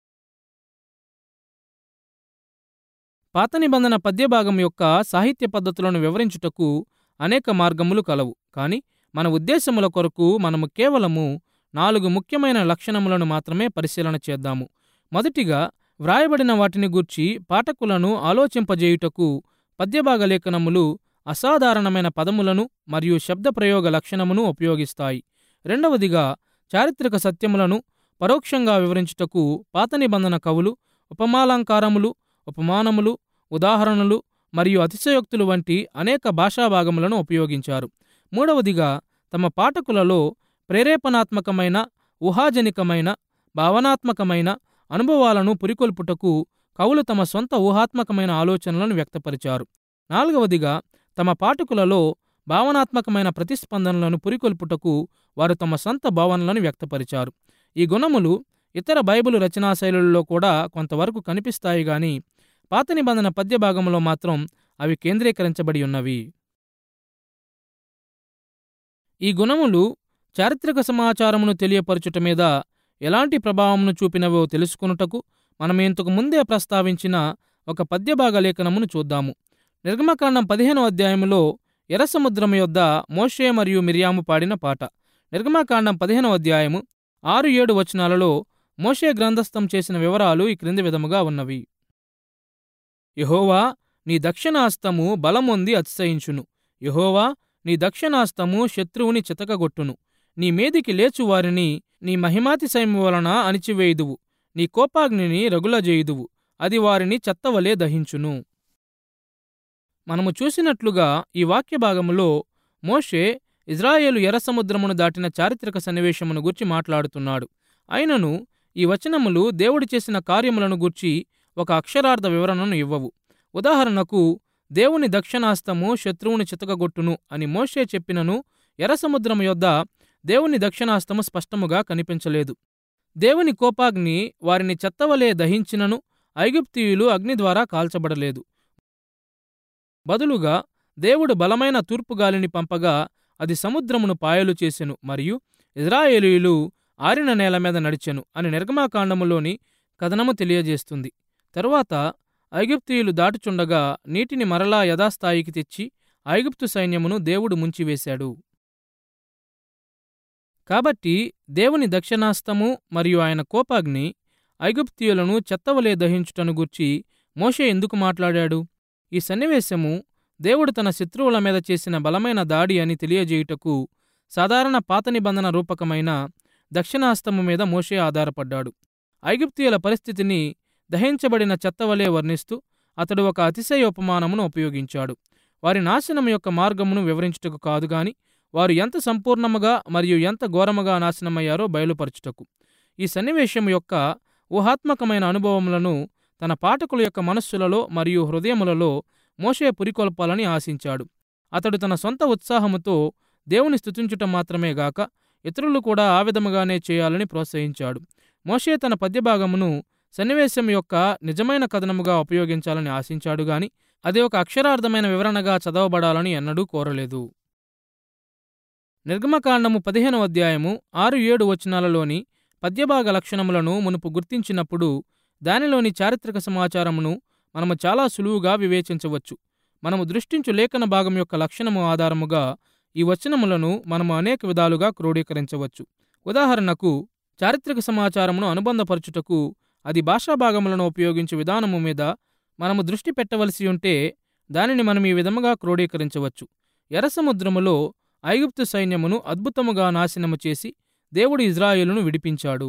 పాత నిబంధన పద్యభాగం యొక్క సాహిత్య పద్ధతులను వివరించుటకు అనేక మార్గములు కలవు, కాని మన ఉద్దేశముల కొరకు మనము కేవలము నాలుగు ముఖ్యమైన లక్షణములను మాత్రమే పరిశీలన చేద్దాము. మొదటిగా, వ్రాయబడిన వాటిని గూర్చి పాఠకులను ఆలోచింపజేయుటకు పద్యభాగ లేఖనములు అసాధారణమైన పదములను మరియు శబ్ద ప్రయోగ లక్షణమును ఉపయోగిస్తాయి. రెండవదిగా, చారిత్రక సత్యములను పరోక్షంగా వివరించుటకు పాత నిబంధన కవులు ఉపమాలంకారములు, ఉపమానములు, ఉదాహరణలు మరియు అతిశయోక్తులు వంటి అనేక భాషాభాగములను ఉపయోగించారు. మూడవదిగా, తమ పాఠకులలో ప్రేరేపణాత్మకమైన, ఊహాజనికమైన, భావనాత్మకమైన అనుభవాలను పురికొల్పుటకు కవులు తమ సొంత ఊహాత్మకమైన ఆలోచనలను వ్యక్తపరిచారు. నాలుగవదిగా, తమ పాఠకులలో భావనాత్మకమైన ప్రతిస్పందనలను పురికొల్పుటకు వారు తమ సొంత భావనలను వ్యక్తపరిచారు. ఈ గుణములు ఇతర బైబిలు రచనా శైలులలో కూడా కొంతవరకు కనిపిస్తాయి గాని పాత నిబంధన పద్యభాగంలో మాత్రం అవి కేంద్రీకరించబడి ఉన్నవి. ఈ గుణములు చారిత్రక సమాచారమును తెలియపరచుట మీద ఎలాంటి ప్రభావమును చూపినవో తెలుసుకొనుటకు మనం ఇంతకు ముందే ప్రస్తావించిన ఒక పద్యభాగ లేఖనమును చూద్దాము. నిర్గమకాండం పదిహేనో అధ్యాయములో ఎర్ర సముద్రము యొద్ద మోషే మరియు మిరియాము పాడిన పాట. నిర్గమకాండం పదిహేనో అధ్యాయము ఆరు ఏడు వచనాలలో మోషే గ్రంథస్థం చేసిన వివరాలు ఈ క్రింది విధముగా ఉన్నవి. యెహోవా, నీ దక్షిణాస్తము బలమొంది అతిశయించును. యెహోవా, నీ దక్షిణాస్తము శత్రువుని చితకగొట్టును. నీ మీదికి లేచు వారిని నీ మహిమాతిశయము వలన అణిచివేయుదువు. నీ కోపాగ్నిని రగులజేయుదువు, అది వారిని చెత్తవలే దహించును. మనము చూసినట్లుగా ఈ వాక్య భాగములో మోషే ఇజ్రాయేలు ఎర్ర సముద్రమును దాటిన చారిత్రక సన్నివేశమును గూర్చి మాట్లాడుతున్నాడు. అయినను ఈ వచనములు దేవుడు చేసిన కార్యములను గూర్చి ఒక అక్షరార్థ వివరణను ఇవ్వవు. ఉదాహరణకు, దేవుని దక్షిణాస్తము శత్రువుని చితకగొట్టును అని మోషే చెప్పినను ఎర్ర సముద్రము యొద్ద దేవుని దక్షిణాస్తము స్పష్టముగా కనిపించలేదు. దేవుని కోపాగ్ని వారిని చెత్తవలే దహించినను ఐగుప్తీయులు అగ్ని ద్వారా కాల్చబడలేదు. బదులుగా దేవుడు బలమైన తూర్పుగాలిని పంపగా అది సముద్రమును పాయలు చేసెను మరియు ఇజ్రాయేలీయులు ఆరిన నేల మీద నడిచెను అని నిర్గమకాండములోని కథనము తెలియజేస్తుంది. తరువాత ఐగుప్తీయులు దాటుచుండగా నీటిని మరలా యథాస్థాయికి తెచ్చి ఐగుప్తు సైన్యమును దేవుడు ముంచివేశాడు. కాబట్టి దేవుని దక్షిణాస్తము మరియు ఆయన కోపాగ్ని ఐగుప్తీయులను చెత్తవలే దహించుటను గూర్చి మోషే ఎందుకు మాట్లాడాడు? ఈ సన్నివేశము దేవుడు తన శత్రువుల మీద చేసిన బలమైన దాడి అని తెలియజేయుటకు సాధారణ పాత నిబంధన రూపకమైన దక్షిణాస్తము మీద మోషే ఆధారపడ్డాడు. ఐగుప్తీయుల పరిస్థితిని దహించబడిన చెత్తవలే వర్ణిస్తూ అతడు ఒక అతిశయోపమానమును ఉపయోగించాడు. వారి నాశనం యొక్క మార్గమును వివరించుటకు కాదుగాని వారు ఎంత సంపూర్ణముగా మరియు ఎంత ఘోరముగా నాశనమయ్యారో బయలుపరచుటకు. ఈ సన్నివేశం యొక్క ఊహాత్మకమైన అనుభవములను తన పాఠకుల యొక్క మనస్సులలో మరియు హృదయములలో మోషే పురికొల్పాలని ఆశించాడు. అతడు తన సొంత ఉత్సాహముతో దేవుని స్తుతించుట మాత్రమే గాక ఇతరులు కూడా ఆ విధముగానే చేయాలని ప్రోత్సహించాడు. మోషే తన పద్యభాగమును సన్నివేశం యొక్క నిజమైన కథనముగా ఉపయోగించాలని ఆశించాడు గాని అది ఒక అక్షరార్థమైన వివరణగా చదవబడాలని ఎన్నడూ కోరలేదు. నిర్గమకాండము పదిహేనో అధ్యాయము ఆరు ఏడు వచనాలలోని పద్యభాగ లక్షణములను మునుపు గుర్తించినప్పుడు దానిలోని చారిత్రక సమాచారమును మనము చాలా సులువుగా వివేచించవచ్చు. మనము దృష్టించు లేఖన భాగం యొక్క లక్షణము ఆధారముగా ఈ వచనములను మనము అనేక విధాలుగా క్రోడీకరించవచ్చు. ఉదాహరణకు, చారిత్రక సమాచారమును అనుబంధపరచుటకు అది భాషా భాగములను ఉపయోగించే విధానము మీద మనము దృష్టి పెట్టవలసి ఉంటే దానిని మనం ఈ విధముగా క్రోడీకరించవచ్చు. ఎర్ర సముద్రములో ఐగుప్తు సైన్యమును అద్భుతముగా నాశనము చేసి దేవుడు ఇజ్రాయేలును విడిపించాడు.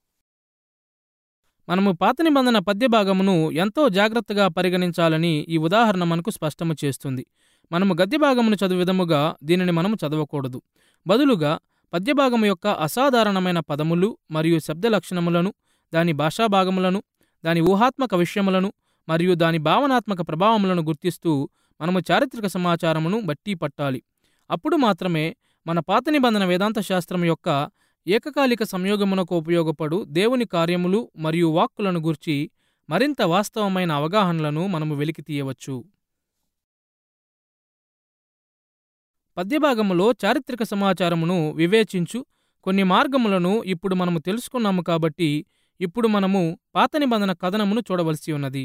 మనము పాత నిబంధన పద్యభాగమును ఎంతో జాగ్రత్తగా పరిగణించాలని ఈ ఉదాహరణ మనకు స్పష్టము చేస్తుంది. మనము గద్యభాగమును చదువు విధముగా దీనిని మనము చదవకూడదు. బదులుగా పద్యభాగము యొక్క అసాధారణమైన పదములు మరియు శబ్ద లక్షణములను, దాని భాషాభాగములను, దాని ఊహాత్మక విషయములను మరియు దాని భావనాత్మక ప్రభావములను గుర్తిస్తూ మనము చారిత్రక సమాచారమును బట్టి పట్టాలి. అప్పుడు మాత్రమే మన పాత నిబంధన వేదాంత శాస్త్రం యొక్క ఏకకాలిక సంయోగమునకు ఉపయోగపడు దేవుని కార్యములు మరియు వాక్కులను గూర్చి మరింత వాస్తవమైన అవగాహనలను మనము వెలికి తీయవచ్చు. పద్యభాగములో చారిత్రక సమాచారమును వివేచించు కొన్ని మార్గములను ఇప్పుడు మనము తెలుసుకున్నాము కాబట్టి ఇప్పుడు మనము పాత నిబంధన కథనమును చూడవలసి ఉన్నది.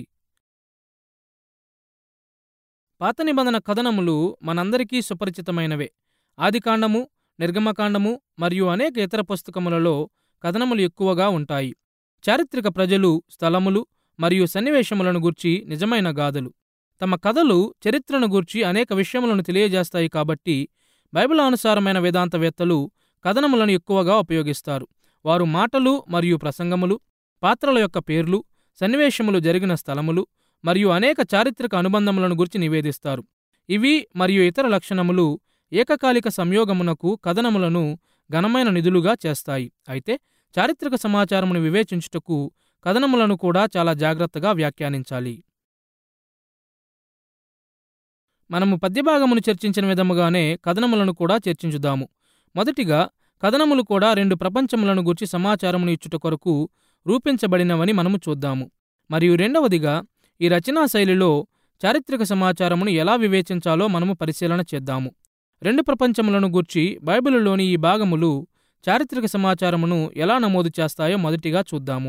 పాత నిబంధన కథనములు మనందరికీ సుపరిచితమైనవే. ఆదికాండము, నిర్గమకాండము మరియు అనేక ఇతర పుస్తకములలో కథనములు ఎక్కువగా ఉంటాయి. చారిత్రక ప్రజలు, స్థలములు మరియు సన్నివేశములను గూర్చి నిజమైన గాథలు. తమ కథలు చరిత్రను గూర్చి అనేక విషయములను తెలియజేస్తాయి కాబట్టి బైబిలానుసారమైన వేదాంతవేత్తలు కథనములను ఎక్కువగా ఉపయోగిస్తారు. వారు మాటలు మరియు ప్రసంగములు, పాత్రల యొక్క పేర్లు, సన్నివేశములు జరిగిన స్థలములు మరియు అనేక చారిత్రక అనుబంధములను గురించి నివేదిస్తారు. ఇవి మరియు ఇతర లక్షణములు ఏకకాలిక సంయోగమునకు కథనములను ఘనమైన నిధులుగా చేస్తాయి. అయితే చారిత్రక సమాచారమును వివేచించుటకు కథనములను కూడా చాలా జాగ్రత్తగా వ్యాఖ్యానించాలి. మనము పద్యభాగమును చర్చించిన విధముగానే కథనములను కూడా చర్చించుదాము. మొదటిగా, కథనములు కూడా రెండు ప్రపంచములను గూర్చి సమాచారమును ఇచ్చుట కొరకు రూపించబడినవని మనము చూద్దాము. మరియు రెండవదిగా, ఈ రచనా శైలిలో చారిత్రక సమాచారమును ఎలా వివేచించాలో మనము పరిశీలన చేద్దాము. రెండు ప్రపంచములను గూర్చి బైబిలులోని ఈ భాగములు చారిత్రక సమాచారమును ఎలా నమోదు చేస్తాయో మొదటిగా చూద్దాము.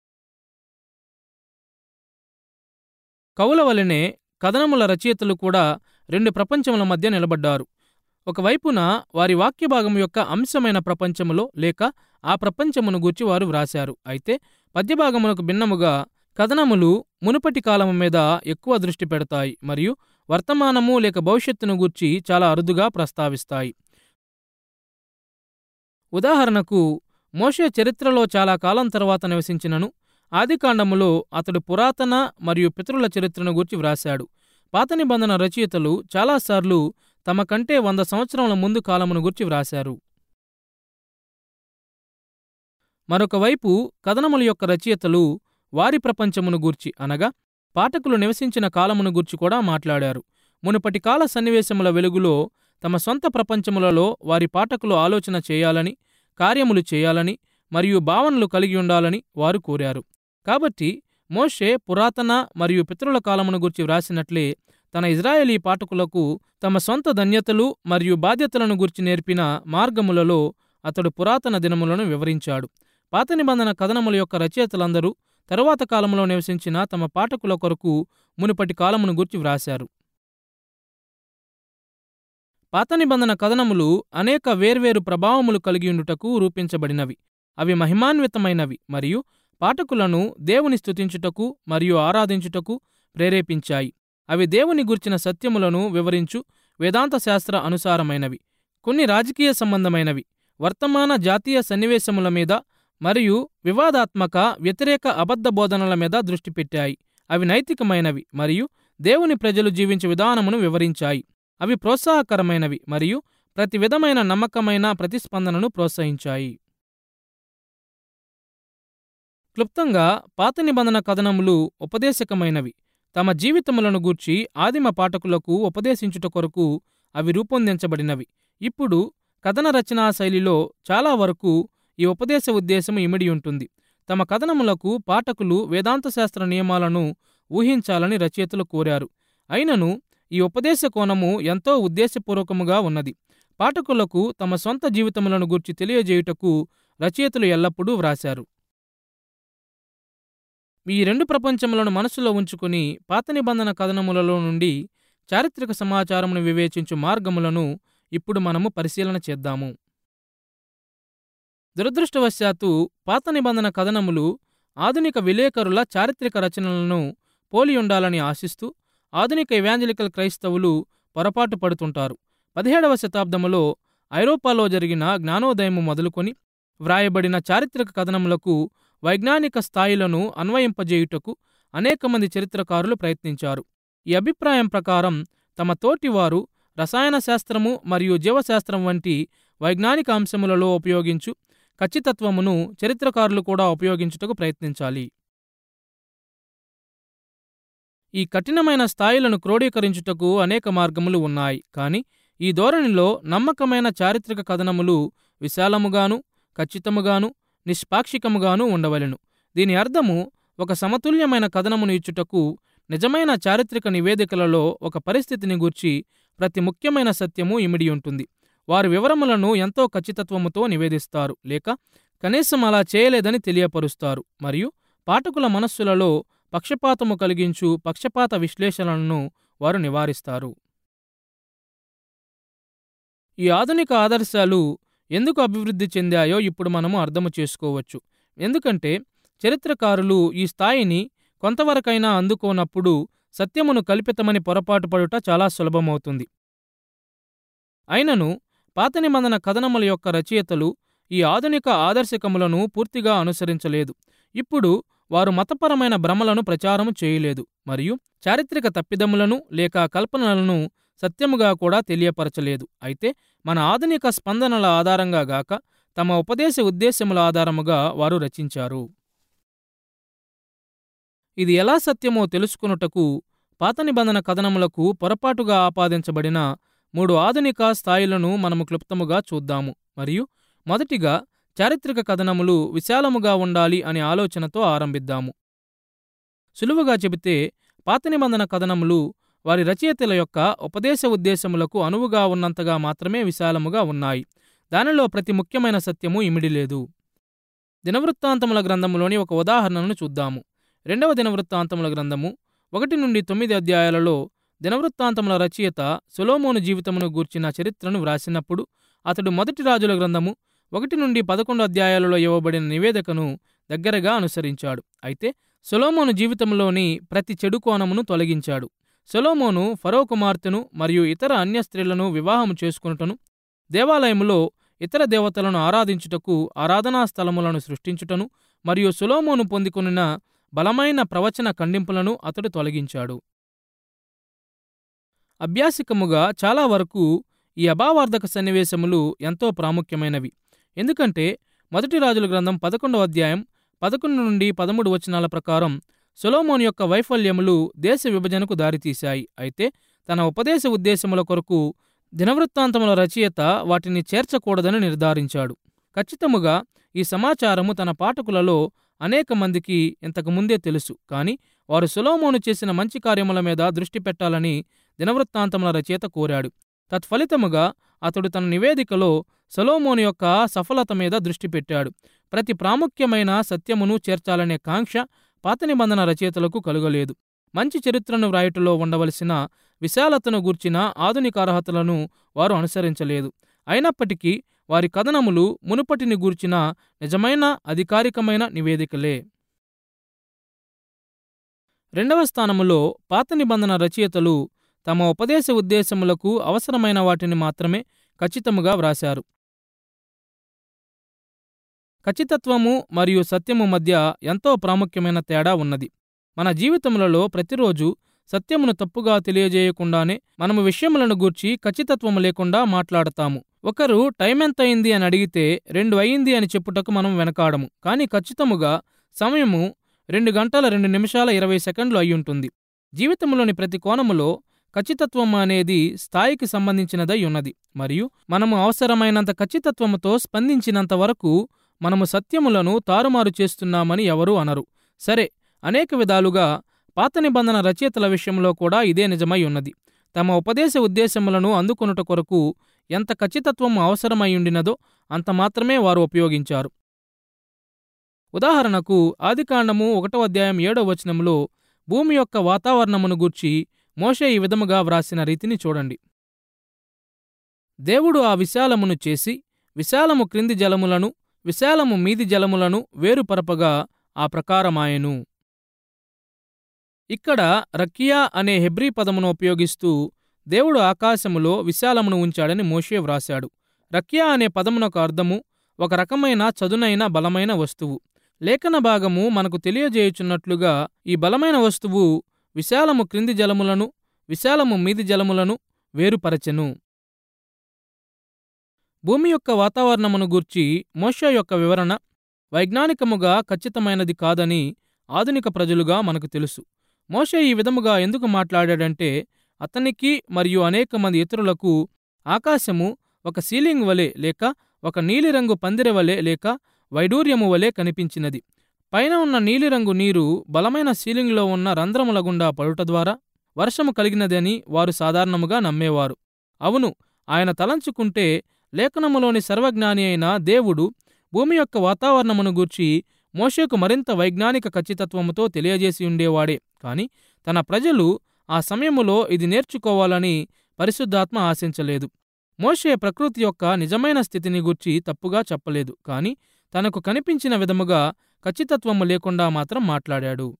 కవుల వలెనే కథనముల రచయితలు కూడా రెండు ప్రపంచముల మధ్య నిలబడ్డారు. ఒకవైపున వారి వాక్యభాగము యొక్క అంశమైన ప్రపంచములో లేక ఆ ప్రపంచమును గూర్చి వారు వ్రాశారు. అయితే పద్యభాగమునకు భిన్నముగా కథనములు మునుపటి కాలము మీద ఎక్కువ దృష్టి పెడతాయి మరియు వర్తమానము లేక భవిష్యత్తును గూర్చి చాలా అరుదుగా ప్రస్తావిస్తాయి. ఉదాహరణకు, మోషే చరిత్రలో చాలా కాలం తర్వాత నివసించినను ఆదికాండములో అతడు పురాతన మరియు పితరుల చరిత్రను గూర్చి వ్రాశాడు. పాత నిబంధన రచయితలు చాలాసార్లు తమ కంటే వంద సంవత్సరముల ముందు కాలమును గూర్చి వ్రాశారు. మరొక వైపు కథనముల యొక్క రచయితలు వారి ప్రపంచమును గూర్చి అనగా పాఠకులు నివసించిన కాలమును గూర్చి కూడా మాట్లాడారు. మునుపటి కాల సన్నివేశముల వెలుగులో తమ సొంత ప్రపంచములలో వారి పాఠకులు ఆలోచన చేయాలని, కార్యములు చేయాలని మరియు భావనలు కలిగి ఉండాలని వారు కోరారు. కాబట్టి మోషే పురాతన మరియు పితరుల కాలమును గూర్చి వ్రాసినట్లే తన ఇజ్రాయేలీ పాఠకులకు తమ సొంత ధన్యతలు మరియు బాధ్యతలను గూర్చి నేర్పిన మార్గములలో అతడు పురాతన దినములను వివరించాడు. పాత నిబంధన కథనముల యొక్క రచయితలందరూ తరువాత కాలంలో నివసించిన తమ పాఠకుల కొరకు మునుపటి కాలమును గూర్చి వ్రాశారు. పాత నిబంధన కథనములు అనేక వేర్వేరు ప్రభావములు కలిగియుండుటకు రూపించబడినవి. అవి మహిమాన్వితమైనవి మరియు పాఠకులను దేవుని స్తుతించుటకు మరియు ఆరాధించుటకు ప్రేరేపించాయి. అవి దేవుని గూర్చిన సత్యములను వివరించు వేదాంత శాస్త్ర అనుసారమైనవి. కొన్ని రాజకీయ సంబంధమైనవి, వర్తమాన జాతీయ సన్నివేశముల మీద మరియు వివాదాత్మక వ్యతిరేక అబద్ధ బోధనల మీద దృష్టి పెట్టాయి. అవి నైతికమైనవి మరియు దేవుని ప్రజలు జీవించే విధానమును వివరించాయి. అవి ప్రోత్సాహకరమైనవి మరియు ప్రతి విధమైన నమ్మకమైన ప్రతిస్పందనను ప్రోత్సహించాయి. క్లుప్తంగా, పాత నిబంధన కథనములు ఉపదేశకమైనవి. తమ జీవితములను గూర్చి ఆదిమ పాఠకులకు ఉపదేశించుట కొరకు అవి రూపొందించబడినవి. ఇప్పుడు కథన రచనా శైలిలో చాలా వరకు ఈ ఉపదేశ ఉద్దేశము ఇమిడి ఉంటుంది. తమ కథనములకు పాఠకులు వేదాంత శాస్త్ర నియమాలను ఊహించాలని రచయితలు కోరారు. అయినను ఈ ఉపదేశ కోణము ఎంతో ఉద్దేశపూర్వకముగా ఉన్నది. పాఠకులకు తమ సొంత జీవితములను గూర్చి తెలియజేయుటకు రచయితలు ఎల్లప్పుడూ వ్రాశారు. ఈ రెండు ప్రపంచములను మనసులో ఉంచుకుని పాత నిబంధన కథనములలో నుండి చారిత్రక సమాచారమును వివేచించు మార్గములను ఇప్పుడు మనము పరిశీలన చేద్దాము. దురదృష్టవశాత్తు పాత నిబంధన కథనములు ఆధునిక విలేకరుల చారిత్రక రచనలను పోలి ఉండాలని ఆశిస్తూ ఆధునిక ఎవాంజలికల్ క్రైస్తవులు పొరపాటు పడుతుంటారు. పదిహేడవ శతాబ్దములో ఐరోపాలో జరిగిన జ్ఞానోదయము మొదలుకొని వ్రాయబడిన చారిత్రక కథనములకు వైజ్ఞానిక స్థాయిలను అన్వయింపజేయుటకు అనేక మంది చరిత్రకారులు ప్రయత్నించారు. ఈ అభిప్రాయం ప్రకారం తమ తోటివారు రసాయన శాస్త్రము మరియు జీవశాస్త్రం వంటి వైజ్ఞానిక అంశములలో ఉపయోగించు ఖచ్చితత్వమును చరిత్రకారులు కూడా ఉపయోగించుటకు ప్రయత్నించాలి. ఈ కఠినమైన స్థాయిలను క్రోడీకరించుటకు అనేక మార్గములు ఉన్నాయి. కానీ ఈ ధోరణిలో నమ్మకమైన చారిత్రక కథనములు విశాలముగాను, ఖచ్చితముగాను, నిష్పాక్షికముగాను ఉండవలెను. దీని అర్థము ఒక సమతుల్యమైన కథనమును ఇచ్చుటకు నిజమైన చారిత్రక నివేదికలలో ఒక పరిస్థితిని గూర్చి ప్రతి ముఖ్యమైన సత్యము ఇమిడి ఉంటుంది. వారు వివరములను ఎంతో ఖచ్చితత్వముతో నివేదిస్తారు, లేక కనీసం అలా చేయలేదని తెలియపరుస్తారు, మరియు పాఠకుల మనస్సులలో పక్షపాతము కలిగించు పక్షపాత విశ్లేషణలను వారు నివారిస్తారు. ఈ ఆధునిక ఆదర్శాలు ఎందుకు అభివృద్ధి చెందాయో ఇప్పుడు మనము అర్థము చేసుకోవచ్చు. ఎందుకంటే చరిత్రకారులు ఈ స్థాయిని కొంతవరకైనా అందుకోనప్పుడు సత్యమును కల్పితమని పొరపాటు పడుట చాలా సులభమవుతుంది. అయినను పాత నిబంధన కథనముల యొక్క రచయితలు ఈ ఆధునిక ఆదర్శకములను పూర్తిగా అనుసరించలేదు. ఇప్పుడు వారు మతపరమైన భ్రమలను ప్రచారము చేయలేదు, మరియు చారిత్రక తప్పిదములను లేక కల్పనలను సత్యముగా కూడా తెలియపరచలేదు. అయితే మన ఆధునిక స్పందనల ఆధారంగా గాక తమ ఉపదేశ ఉద్దేశముల ఆధారముగా వారు రచించారు. ఇది ఎలా సత్యమో తెలుసుకొనుటకు పాత నిబంధన కథనములకు పొరపాటుగా ఆపాదించబడిన మూడు ఆధునిక స్థాయిలను మనము క్లుప్తముగా చూద్దాము. మరియు మొదటిగా చారిత్రక కథనములు విశాలముగా ఉండాలి అనే ఆలోచనతో ఆరంభిద్దాము. సులువుగా చెబితే పాత నిబంధన కథనములు వారి రచయితల యొక్క ఉపదేశ ఉద్దేశములకు అనువుగా ఉన్నంతగా మాత్రమే విశాలముగా ఉన్నాయి. దానిలో ప్రతి ముఖ్యమైన సత్యము ఇమిడిలేదు. దినవృత్తాంతముల గ్రంథములోని ఒక ఉదాహరణను చూద్దాము. రెండవ దినవృత్తాంతముల గ్రంథము ఒకటి నుండి తొమ్మిది అధ్యాయాలలో దినవృత్తాంతముల రచయిత సొలొమోను జీవితమును గూర్చిన చరిత్రను వ్రాసినప్పుడు అతడు మొదటి రాజుల గ్రంథము ఒకటి నుండి పదకొండు అధ్యాయాలలో ఇవ్వబడిన నివేదికను దగ్గరగా అనుసరించాడు. అయితే సొలొమోను జీవితంలోని ప్రతి చెడు కోణమును తొలగించాడు. సొలొమోను ఫరో కుమార్తెను మరియు ఇతర అన్య స్త్రీలను వివాహము చేసుకొనుటను, దేవాలయములో ఇతర దేవతలను ఆరాధించుటకు ఆరాధనా స్థలములను సృష్టించుటను మరియు సొలొమోను పొందికొనిన బలమైన ప్రవచన ఖండింపులను అతడు తొలగించాడు. అభ్యాసికముగా చాలా వరకు ఈ అభావార్ధక సన్నివేశములు ఎంతో ప్రాముఖ్యమైనవి. ఎందుకంటే మొదటి రాజుల గ్రంథం పదకొండవ అధ్యాయం పదకొండు నుండి పదమూడు వచనాల ప్రకారం సొలొమోను యొక్క వైఫల్యములు దేశ విభజనకు దారితీశాయి. అయితే తన ఉపదేశ ఉద్దేశముల కొరకు దినవృత్తాంతముల రచయిత వాటిని చేర్చకూడదని నిర్ధారించాడు. ఖచ్చితముగా ఈ సమాచారము తన పాఠకులలో అనేక మందికి ఇంతకు ముందే తెలుసు, కానీ వారు సొలొమోను చేసిన మంచి కార్యముల మీద దృష్టి పెట్టాలని దినవృత్తాంతముల రచయిత కోరాడు. తత్ఫలితముగా అతడు తన నివేదికలో సొలొమోను యొక్క సఫలత మీద దృష్టి పెట్టాడు. ప్రతి ప్రాముఖ్యమైన సత్యమును చేర్చాలనే కాంక్ష పాత నిబంధన రచయితలకు కలుగలేదు. మంచి చరిత్రను వ్రాయుటలో ఉండవలసిన విశాలతను గూర్చిన ఆధునిక అర్హతలను వారు అనుసరించలేదు. అయినప్పటికీ వారి కథనములు మునుపటిని గూర్చిన నిజమైన అధికారికమైన నివేదికలే. రెండవ స్థానములో పాత నిబంధన రచయితలు తమ ఉపదేశ ఉద్దేశములకు అవసరమైన వాటిని మాత్రమే ఖచ్చితముగా వ్రాశారు. ఖచ్చితత్వము మరియు సత్యము మధ్య ఎంతో ప్రాముఖ్యమైన తేడా ఉన్నది. మన జీవితములలో ప్రతిరోజు సత్యమును తప్పుగా తెలియజేయకుండానే మనము విషయములను గూర్చి ఖచ్చితత్వము లేకుండా మాట్లాడతాము. ఒకరు టైం ఎంత అయింది అని అడిగితే రెండు అయింది అని చెప్పుటకు మనం వెనకాడము. కానీ ఖచ్చితముగా సమయము రెండు గంటల రెండు నిమిషాల ఇరవై సెకండ్లు అయ్యుంటుంది. జీవితంలోని ప్రతి కోణములో ఖచ్చితత్వం అనేది స్థాయికి సంబంధించినదై ఉన్నది, మరియు మనము అవసరమైనంత ఖచ్చితత్వముతో స్పందించినంత వరకు మనము సత్యములను తారుమారు చేస్తున్నామని ఎవరూ అనరు. సరే, అనేక విధాలుగా పాత నిబంధన రచయితల విషయంలో కూడా ఇదే నిజమై ఉన్నది. తమ ఉపదేశ ఉద్దేశములను అందుకొనుట కొరకు ఎంత ఖచ్చితత్వం అవసరమైయుండినదో అంత మాత్రమే వారు ఉపయోగించారు. ఉదాహరణకు ఆదికాండము ఒకటో అధ్యాయం ఏడో వచనములో భూమి యొక్క వాతావరణమును గూర్చి మోషే ఈ విధముగా వ్రాసిన రీతిని చూడండి. దేవుడు ఆ విశాలమును చేసి విశాలము క్రింది జలములను విశాలము మీది జలములను వేరుపరపగా ఆ ప్రకారమాయెను. ఇక్కడ రకియా అనే హెబ్రీ పదమును ఉపయోగిస్తూ దేవుడు ఆకాశములో విశాలమును ఉంచాడని మోషే వ్రాశాడు. రకియా అనే పదమునకు అర్థము ఒక రకమైన చదునైన బలమైన వస్తువు. లేఖన భాగము మనకు తెలియజేయుచున్నట్లుగా ఈ బలమైన వస్తువు విశాలము క్రింది జలములను విశాలము మీది జలములను వేరుపరచెను. భూమి యొక్క వాతావరణమును గూర్చి మోషే యొక్క వివరణ వైజ్ఞానికముగా ఖచ్చితమైనది కాదని ఆధునిక ప్రజలుగా మనకు తెలుసు. మోషే ఈ విధముగా ఎందుకు మాట్లాడాడంటే అతనికి మరియు అనేక మంది ఇతరులకు ఆకాశము ఒక సీలింగ్ వలె లేక ఒక నీలిరంగు పందిరె వలె లేక వైడూర్యము వలె కనిపించినది. పైన ఉన్న నీలిరంగు నీరు బలమైన సీలింగ్లో ఉన్న రంధ్రముల గుండా పడుట ద్వారా వర్షము కలిగినదని వారు సాధారణముగా నమ్మేవారు. అవును, ఆయన తలంచుకుంటే లేఖనములోని సర్వజ్ఞాని అయిన దేవుడు భూమి యొక్క వాతావరణమును గూర్చి మోషేకు మరింత వైజ్ఞానిక ఖచ్చితత్వముతో తెలియజేసి ఉండేవాడే. కాని తన ప్రజలు ఆ సమయములో ఇది నేర్చుకోవాలని పరిశుద్ధాత్మ ఆశించలేదు. మోషే ప్రకృతి యొక్క నిజమైన స్థితిని గూర్చి తప్పుగా చెప్పలేదు, కాని తనకు కనిపించిన విధముగా ఖచ్చితత్వము లేకుండా మాత్రం మాట్లాడాడు.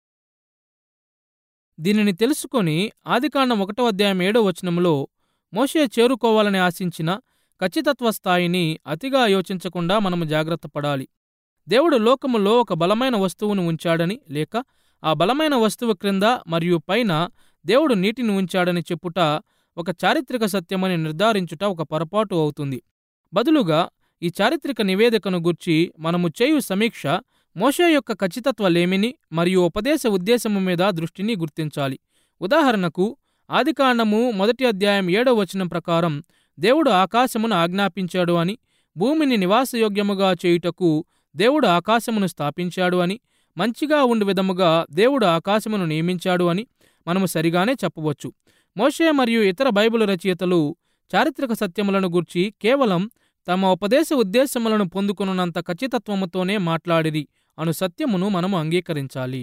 దీనిని తెలుసుకొని ఆదికాండం ఒకటో అధ్యాయం ఏడో వచనములో మోషే చేరుకోవాలని ఆశించిన ఖచ్చితత్వ స్థాయిని అతిగా యోచించకుండా మనము జాగ్రత్త పడాలి. దేవుడు లోకములో ఒక బలమైన వస్తువును ఉంచాడని లేక ఆ బలమైన వస్తువు క్రింద మరియు పైన దేవుడు నీటిని ఉంచాడని చెప్పుట ఒక చారిత్రక సత్యమని నిర్ధారించుట ఒక పొరపాటు అవుతుంది. బదులుగా ఈ చారిత్రక నివేదికను గూర్చి మనము చేయు సమీక్ష మోషే యొక్క ఖచ్చితత్వ లేమిని మరియు ఉపదేశ ఉద్దేశము మీద దృష్టిని గుర్తించాలి. ఉదాహరణకు ఆదికాండము మొదటి అధ్యాయం ఏడవ వచనం ప్రకారం దేవుడు ఆకాశమును ఆజ్ఞాపించాడు అని, భూమిని నివాసయోగ్యముగా చేయుటకు దేవుడు ఆకాశమును స్థాపించాడు అని, మంచిగా ఉండు విధముగా దేవుడు ఆకాశమును నియమించాడు అని మనము సరిగానే చెప్పవచ్చు. మోషే మరియు ఇతర బైబిలు రచయితలు చారిత్రక సత్యములను గూర్చి కేవలం తమ ఉపదేశ ఉద్దేశములను పొందుకున్నంత ఖచ్చితత్వముతోనే మాట్లాడిరి అను సత్యమును మనము అంగీకరించాలి.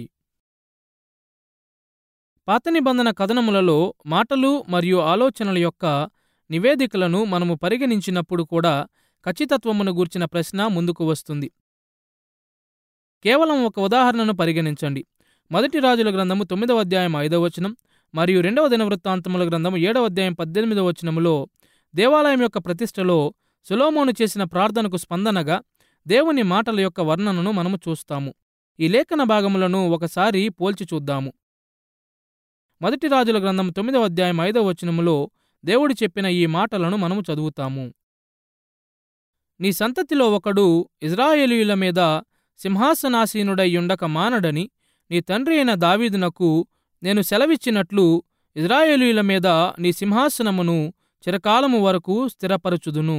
పాత నిబంధన కథనములలో మాటలు మరియు ఆలోచనల యొక్క నివేదికలను మనము పరిగణించినప్పుడు కూడా ఖచ్చితత్వమును గూర్చిన ప్రశ్న ముందుకు వస్తుంది. కేవలం ఒక ఉదాహరణను పరిగణించండి. మొదటి రాజుల గ్రంథము తొమ్మిదవ అధ్యాయం ఐదవ వచనం మరియు రెండవ దినవృత్తాంతముల గ్రంథము ఏడవ అధ్యాయం పద్దెనిమిదవ వచనములో దేవాలయం యొక్క ప్రతిష్టలో సొలొమోను చేసిన ప్రార్థనకు స్పందనగా దేవుని మాటల యొక్క వర్ణనను మనము చూస్తాము. ఈ లేఖన భాగములను ఒకసారి పోల్చి చూద్దాము. మొదటి రాజుల గ్రంథం తొమ్మిదవ అధ్యాయం ఐదవ వచనములో దేవుడు చెప్పిన ఈ మాటలను మనము చదువుతాము. నీ సంతతిలో ఒకడు ఇశ్రాయేలీయుల మీద సింహాసనాసీనుడై యుండక మానడని నీ తండ్రి అయిన దావీదునకు నేను సెలవిచ్చినట్లు ఇశ్రాయేలీయుల మీద నీ సింహాసనమును చిరకాలము వరకు స్థిరపరచుదును.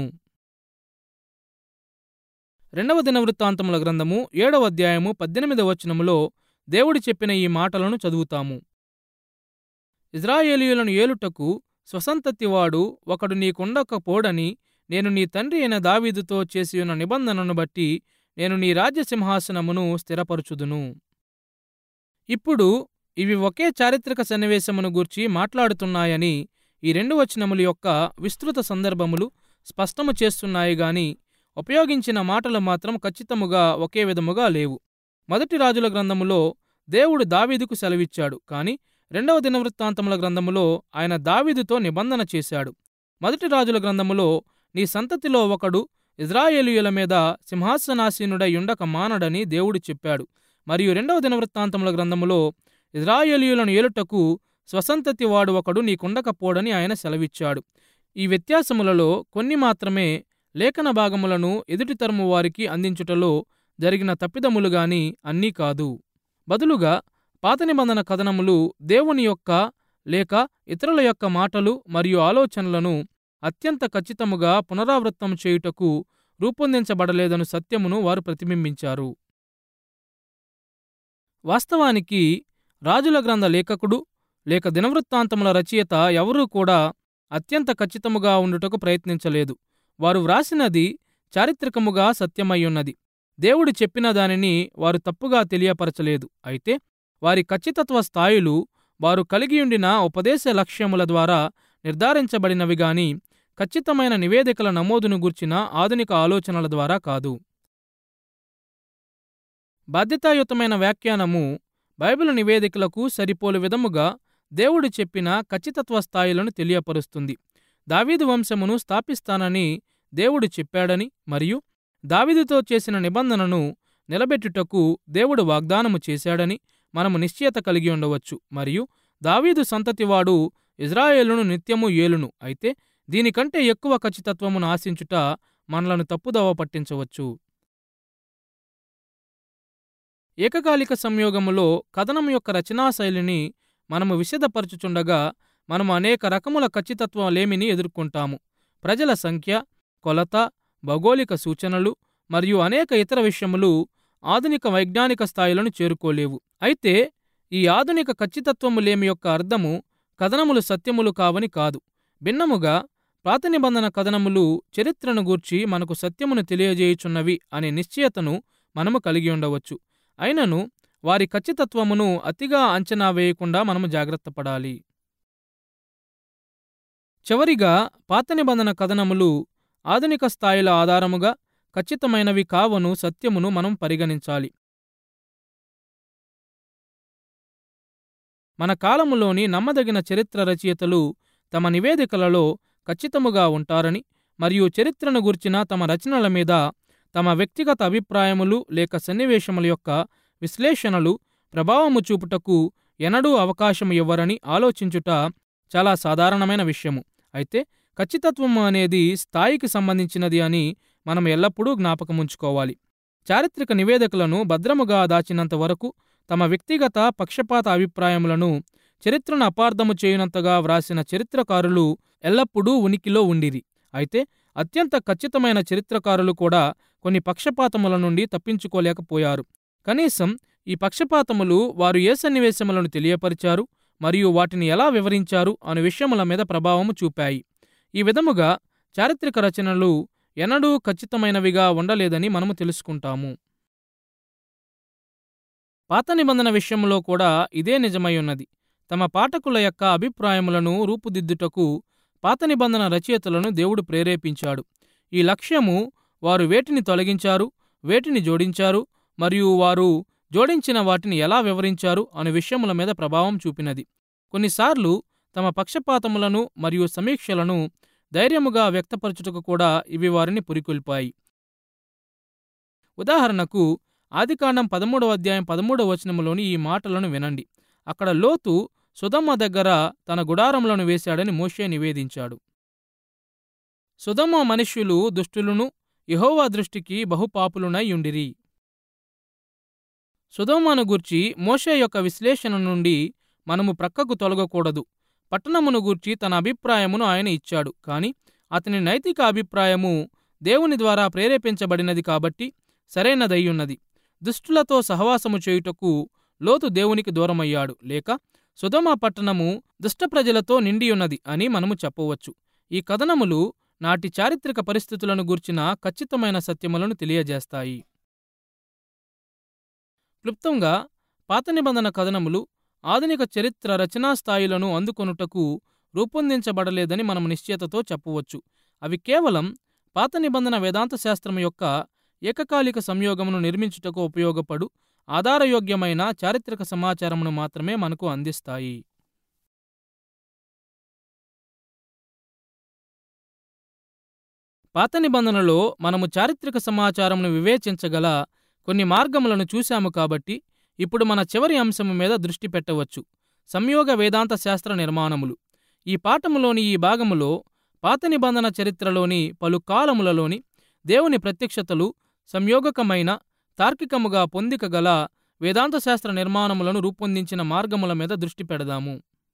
రెండవ దినవృత్తాంతముల గ్రంథము ఏడవ అధ్యాయము పద్దెనిమిదవ వచనములో దేవుడు చెప్పిన ఈ మాటలను చదువుతాము. ఇశ్రాయేలీయులను ఏలుటకు స్వసంతతివాడు ఒకడు నీకుండకపోడని నేను నీ తండ్రి అయిన దావీదుతో చేసియున్న నిబంధనను బట్టి నేను నీ రాజ్యసింహాసనమును స్థిరపరచుదును. ఇప్పుడు ఇవి ఒకే చారిత్రక సన్నివేశమును గూర్చి మాట్లాడుతున్నాయని ఈ రెండు వచనముల యొక్క విస్తృత సందర్భములు స్పష్టము చేస్తున్నాయి గాని ఉపయోగించిన మాటలు మాత్రం ఖచ్చితముగా ఒకే విధముగా లేవు. మొదటి రాజుల గ్రంథములో దేవుడు దావీదుకు సెలవిచ్చాడు, కాని రెండవ దినవృత్తాంతముల గ్రంథములో ఆయన దావీదుతో నిబంధన చేశాడు. మొదటి రాజుల గ్రంథములో నీ సంతతిలో ఒకడు ఇశ్రాయేలీయుల మీద సింహాసనాసీనుడై యుండక మానడని దేవుడు చెప్పాడు. మరియు రెండవ దినవృత్తాంతముల గ్రంథములో ఇశ్రాయేలీయులను ఏలుటకు స్వసంతతి వాడు ఒకడు నీకుండకపోడని ఆయన సెలవిచ్చాడు. ఈ వ్యత్యాసములలో కొన్ని మాత్రమే లేఖన భాగములను ఎదుటి తరము వారికి అందించుటలో జరిగిన తప్పిదములు గాని అన్నీ కాదు. బదులుగా పాత నిబంధన కథనములు దేవుని యొక్క లేక ఇతరుల యొక్క మాటలు మరియు ఆలోచనలను అత్యంత ఖచ్చితముగా పునరావృత్తం చేయుటకు రూపొందించబడలేదను సత్యమును వారు ప్రతిబింబించారు. వాస్తవానికి రాజుల గ్రంథ లేఖకుడు లేక దినవృత్తాంతముల రచయిత ఎవరూ కూడా అత్యంత ఖచ్చితముగా ఉండుటకు ప్రయత్నించలేదు. వారు వ్రాసినది చారిత్రకముగా సత్యమయ్యున్నది. దేవుడు చెప్పిన దానిని వారు తప్పుగా తెలియపరచలేదు. అయితే వారి ఖచ్చితత్వ స్థాయిలు వారు కలిగియుండిన ఉపదేశ లక్ష్యముల ద్వారా నిర్ధారించబడినవి గాని ఖచ్చితమైన నివేదికల నమోదును గూర్చిన ఆధునిక ఆలోచనల ద్వారా కాదు. బాధ్యతాయుతమైన వ్యాఖ్యానము బైబిలు నివేదికలకు సరిపోలు విధముగా దేవుడు చెప్పిన ఖచ్చితత్వ స్థాయిలను తెలియపరుస్తుంది. దావీదు వంశమును స్థాపిస్తానని దేవుడు చెప్పాడని మరియు దావీదుతో చేసిన నిబంధనను నిలబెట్టుటకు దేవుడు వాగ్దానము చేశాడని మనము నిశ్చయత కలిగి ఉండవచ్చు. మరియు దావీదు సంతతివాడు ఇజ్రాయేలును నిత్యము ఏలును. అయితే దీనికంటే ఎక్కువ ఖచ్చితత్వమును ఆశించుట మనలను తప్పుదోవ పట్టించవచ్చు. ఏకకాలిక సంయోగములో కథనం యొక్క రచనాశైలిని మనము విశదపరచుచుండగా మనము అనేక రకముల ఖచ్చితత్వ లేమిని ఎదుర్కొంటాము. ప్రజల సంఖ్య, కొలత, భౌగోళిక సూచనలు మరియు అనేక ఇతర విషయములు ఆధునిక వైజ్ఞానిక స్థాయిలను చేరుకోలేవు. అయితే ఈ ఆధునిక ఖచ్చితత్వము లేమి యొక్క అర్థము కథనములు సత్యములు కావని కాదు. భిన్నముగా పాత నిబంధన కథనములు చరిత్రను గూర్చి మనకు సత్యమును తెలియజేయుచున్నవి అనే నిశ్చయతను మనము కలిగి ఉండవచ్చు. అయినను వారి ఖచ్చితత్వమును అతిగా అంచనా వేయకుండా మనము జాగ్రత్త పడాలి. చివరిగా పాత నిబంధన కథనములు ఆధునిక స్థాయిల ఆధారముగా ఖచ్చితమైనవి కావను సత్యమును మనం పరిగణించాలి. మన కాలములోని నమ్మదగిన చరిత్ర రచయితలు తమ నివేదికలలో ఖచ్చితముగా ఉంటారని మరియు చరిత్రను గుర్చిన తమ రచనల మీద తమ వ్యక్తిగత అభిప్రాయములు లేక సన్నివేశముల యొక్క విశ్లేషణలు ప్రభావము చూపుటకు ఎన్నడూ అవకాశం ఇవ్వరని ఆలోచించుట చాలా సాధారణమైన విషయము. అయితే ఖచ్చితత్వము అనేది స్థాయికి సంబంధించినది అని మనం ఎల్లప్పుడూ జ్ఞాపకముంచుకోవాలి. చారిత్రక నివేదికలను భద్రముగా దాచినంత వరకు తమ వ్యక్తిగత పక్షపాత అభిప్రాయములను చరిత్రను అపార్థము చేయునంతగా వ్రాసిన చరిత్రకారులు ఎల్లప్పుడూ ఉనికిలో ఉండిరి. అయితే అత్యంత ఖచ్చితమైన చరిత్రకారులు కూడా కొన్ని పక్షపాతముల నుండి తప్పించుకోలేకపోయారు. కనీసం ఈ పక్షపాతములు వారు ఏ సన్నివేశములను తెలియపరిచారు మరియు వాటిని ఎలా వివరించారు అనే విషయముల మీద ప్రభావము చూపాయి. ఈ విధముగా చారిత్రక రచనలు ఎన్నడూ ఖచ్చితమైనవిగా ఉండలేదని మనము తెలుసుకుంటాము. పాత నిబంధన విషయంలో కూడా ఇదే నిజమై ఉన్నది. తమ పాఠకుల యొక్క అభిప్రాయములను రూపుదిద్దుటకు పాత నిబంధన రచయితలను దేవుడు ప్రేరేపించాడు. ఈ లక్ష్యము వారు వేటిని తొలగించారు, వేటిని జోడించారు మరియు వారు జోడించిన వాటిని ఎలా వివరించారు అనే విషయముల మీద ప్రభావం చూపినది. కొన్నిసార్లు తమ పక్షపాతములను మరియు సమీక్షలను ధైర్యముగా వ్యక్తపరచుటకు కూడా ఇవి వారిని పురికొల్పాయి. ఉదాహరణకు ఆదికాండం పదమూడవ అధ్యాయం పదమూడవ వచనములోని ఈ మాటలను వినండి. అక్కడ లోతు సొదొమ దగ్గర తన గుడారములను వేశాడని మోషే నివేదించాడు. సొదొమ మనుష్యులు దుష్టులను యెహోవా దృష్టికి బహుపాపులునై యుండిరి. సొదొమను గూర్చి మోషే యొక్క విశ్లేషణ నుండి మనము ప్రక్కకు తొలగకూడదు. పట్టణమును గూర్చి తన అభిప్రాయమును ఆయన ఇచ్చాడు, కాని అతని నైతిక అభిప్రాయము దేవుని ద్వారా ప్రేరేపించబడినది కాబట్టి సరైనదయ్యున్నది. దుష్టులతో సహవాసము చేయుటకు లోతు దేవునికి దూరమయ్యాడు, లేక సొదొమ పట్టణము దుష్ట ప్రజలతో నిండియున్నది అని మనము చెప్పవచ్చు. ఈ కథనములు నాటి చారిత్రక పరిస్థితులను గూర్చిన ఖచ్చితమైన సత్యములను తెలియజేస్తాయి. క్లుప్తంగా పాత నిబంధన కథనములు ఆధునిక చరిత్ర రచనా స్థాయిలను అందుకొనుటకు రూపొందించబడలేదని మనం నిశ్చయతతో చెప్పవచ్చు. అవి కేవలం పాత నిబంధన వేదాంత శాస్త్రం యొక్క ఏకకాలిక సంయోగమును నిర్మించుటకు ఉపయోగపడు ఆధారయోగ్యమైన చారిత్రక సమాచారమును మాత్రమే మనకు అందిస్తాయి. పాత నిబంధనలో మనము చారిత్రక సమాచారమును వివేచించగల కొన్ని మార్గములను చూశాము కాబట్టి ఇప్పుడు మన చివరి అంశము మీద దృష్టి పెట్టవచ్చు: సంయోగ వేదాంత శాస్త్ర నిర్మాణములు. ఈ పాఠములోని ఈ భాగములో పాత నిబంధన చరిత్రలోని పలు కాలములలోని దేవుని ప్రత్యక్షతలు సంయోగకమైన తార్కికముగా పొందికగల వేదాంత శాస్త్ర నిర్మాణములను రూపొందించిన మార్గముల మీద దృష్టి పెడదాము.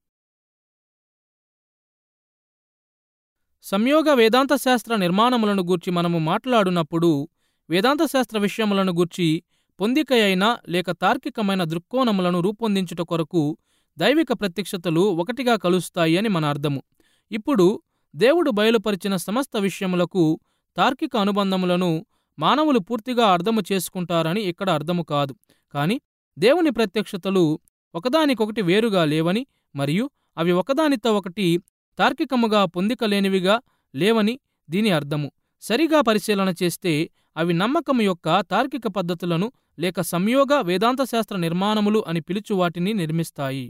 సంయోగ వేదాంత శాస్త్ర నిర్మాణములను గూర్చి మనము మాట్లాడునప్పుడు వేదాంత శాస్త్ర విషయములను గూర్చి పొందికయైన లేక తార్కికమైన దృక్కోణములను రూపొందించుట కొరకు దైవిక ప్రత్యక్షతలు ఒకటిగా కలుస్తాయి అని మన అర్థము. ఇప్పుడు దేవుడు బయలుపరిచిన సమస్త విషయములకు తార్కిక అనుబంధములను మానవులు పూర్తిగా అర్థము చేసుకుంటారని ఇక్కడ అర్థము కాదు. కాని దేవుని ప్రత్యక్షతలు ఒకదానికొకటి వేరుగా లేవని మరియు అవి ఒకదానితో ఒకటి తార్కికముగా పొందికలేనివిగా లేవని దీని అర్థము. సరిగా పరిశీలన చేస్తే అవి నమ్మకము యొక్క తార్కిక పద్ధతులను లేక సంయోగ వేదాంత శాస్త్ర నిర్మాణములు అని పిలుచు వాటిని నిర్మిస్తాయి.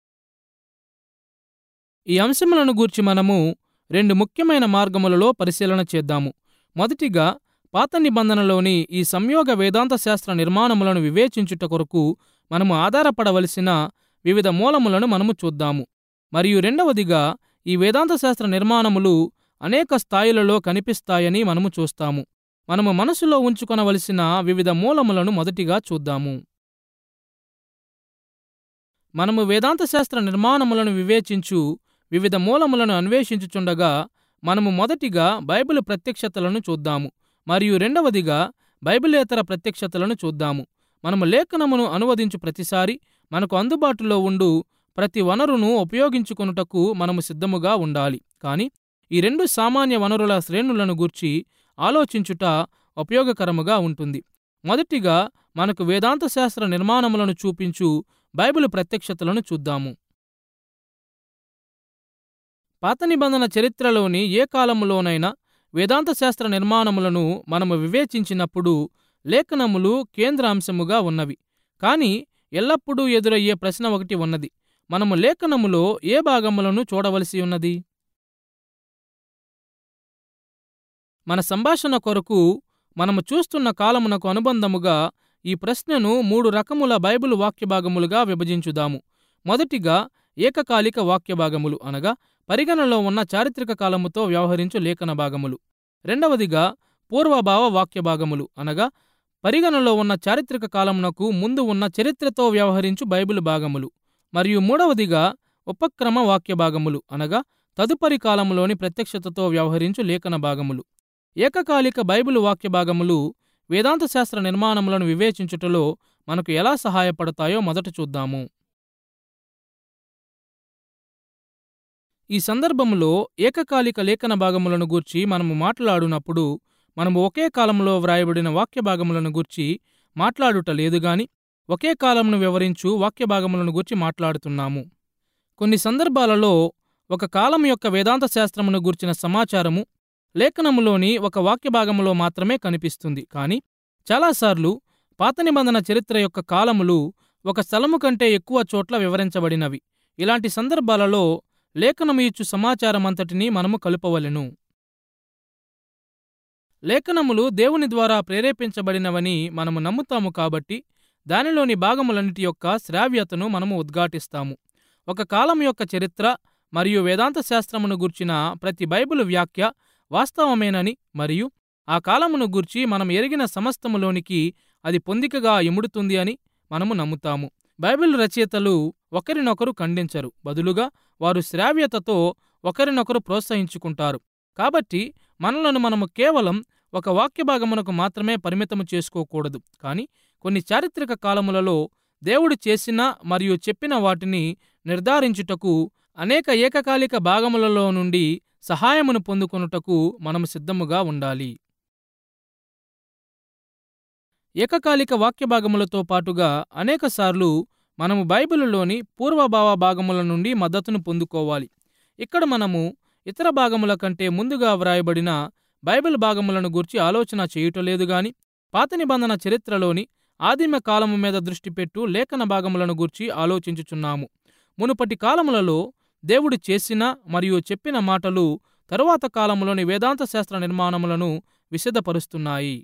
ఈ అంశములను గూర్చి మనము రెండు ముఖ్యమైన మార్గములలో పరిశీలన చేద్దాము. మొదటిగా, పాత నిబంధనలోని ఈ సంయోగ వేదాంత శాస్త్ర నిర్మాణములను వివేచించుట కొరకు మనము ఆధారపడవలసిన వివిధ మూలములను మనము చూద్దాము. మరియు రెండవదిగా, ఈ వేదాంత శాస్త్ర నిర్మాణములు అనేక స్థాయిలలో కనిపిస్తాయని మనము చూస్తాము. మనము మనసులో ఉంచుకొనవలసిన వివిధ మూలములను మొదటిగా చూద్దాము. మనము వేదాంత శాస్త్ర నిర్మాణములను వివేచించు వివిధ మూలములను అన్వేషించుచుండగా మనము మొదటిగా బైబిల్ ప్రత్యక్షతలను చూద్దాము మరియు రెండవదిగా బైబిలేతర ప్రత్యక్షతలను చూద్దాము. మనము లేఖనమును అనువదించు ప్రతిసారి మనకు అందుబాటులో ఉండు ప్రతి వనరును ఉపయోగించుకొనుటకు మనము సిద్ధముగా ఉండాలి. కానీ ఈ రెండు సామాన్య వనరుల శ్రేణులను గూర్చి ఆలోచించుట ఉపయోగకరముగా ఉంటుంది. మొదటిగా, మనకు వేదాంత శాస్త్ర నిర్మాణములను చూపించు బైబిల్ ప్రత్యక్షతలను చూద్దాము. పాత నిబంధన చరిత్రలోని ఏ కాలములోనైనా వేదాంత శాస్త్ర నిర్మాణములను మనము వివేచించినప్పుడు లేఖనములు కేంద్ర అంశముగా ఉన్నవి. కానీ ఎల్లప్పుడూ ఎదురయ్యే ప్రశ్న ఒకటి ఉన్నది: మనము లేఖనములో ఏ భాగములను చూడవలసి ఉన్నది? మన సంభాషణ కొరకు మనము చూస్తున్న కాలమునకు అనుబంధముగా ఈ ప్రశ్నను మూడు రకముల బైబిల్ వాక్యభాగములుగా విభజించుదాము. మొదటిగా, ఏకకాలిక వాక్యభాగములు అనగా పరిగణలో ఉన్న చారిత్రక కాలముతో వ్యవహరించు లేఖన భాగములు. రెండవదిగా, పూర్వభావ వాక్యభాగములు అనగా పరిగణలో ఉన్న చారిత్రక కాలమునకు ముందు ఉన్న చరిత్రతో వ్యవహరించు బైబిల్ భాగములు. మరియు మూడవదిగా, ఉపక్రమ వాక్యభాగములు అనగా తదుపరి కాలములోని ప్రత్యక్షతతో వ్యవహరించు లేఖన భాగములు. ఏకకాలిక బైబిల్ వాక్యభాగములు వేదాంత శాస్త్ర నిర్మాణములను వివేచించుటలో మనకు ఎలా సహాయపడతాయో మొదట చూద్దాము. ఈ సందర్భములో ఏకకాలిక లేఖన భాగములను గూర్చి మనము మాట్లాడునప్పుడు మనము ఒకే కాలంలో వ్రాయబడిన వాక్యభాగములను గూర్చి మాట్లాడుట లేదుగాని ఒకే కాలమును వివరించు వాక్యభాగములను గూర్చి మాట్లాడుతున్నాము. కొన్ని సందర్భాలలో ఒక కాలం యొక్క వేదాంత శాస్త్రమును గూర్చిన సమాచారము లేఖనములోని ఒక వాక్యభాగములో మాత్రమే కనిపిస్తుంది. కానీ చాలాసార్లు పాత నిబంధన చరిత్ర యొక్క కాలములు ఒక స్థలము కంటే ఎక్కువ చోట్ల వివరించబడినవి. ఇలాంటి సందర్భాలలో లేఖనము ఇచ్చు సమాచారమంతటినీ మనము కలుపవలెను. లేఖనములు దేవుని ద్వారా ప్రేరేపించబడినవని మనము నమ్ముతాము కాబట్టి దానిలోని భాగములన్నిటి యొక్క శ్రావ్యతను మనము ఉద్ఘాటిస్తాము. ఒక కాలం యొక్క చరిత్ర మరియు వేదాంత శాస్త్రమును గూర్చిన ప్రతి బైబిల్ వ్యాఖ్య వాస్తవమేనని మరియు ఆ కాలమును గూర్చి మనం ఎరిగిన సమస్తములోనికి అది పొందికగా ఇముడుతుంది అని మనము నమ్ముతాము. బైబిల్ రచయితలు ఒకరినొకరు ఖండించరు, బదులుగా వారు శ్రావ్యతతో ఒకరినొకరు ప్రోత్సహించుకుంటారు. కాబట్టి మనలను మనము కేవలం ఒక వాక్యభాగమునకు మాత్రమే పరిమితము చేసుకోకూడదు. కానీ కొన్ని చారిత్రక కాలములలో దేవుడు చేసిన మరియు చెప్పిన వాటిని నిర్ధారించుటకు అనేక ఏకకాలిక భాగములలో నుండి సహాయమును పొందుకొనుటకు మనము సిద్ధముగా ఉండాలి. ఏకకాలిక వాక్యభాగములతో పాటుగా అనేకసార్లు మనము బైబిలులోని పూర్వభావ భాగముల నుండి మద్దతును పొందుకోవాలి. ఇక్కడ మనము ఇతర భాగముల కంటే ముందుగా వ్రాయబడిన బైబిల్ భాగములను గూర్చి ఆలోచన చేయుటలేదు గాని పాత నిబంధన చరిత్రలోని ఆదిమ కాలము మీద దృష్టి పెట్టు లేఖన భాగములను గూర్చి ఆలోచించుచున్నాము. మునుపటి కాలములలో దేవుడు చేసిన మరియు చెప్పిన మాటలు తరువాత కాలములోని వేదాంత శాస్త్ర నిర్మాణములను విశదపరుస్తున్నాయి.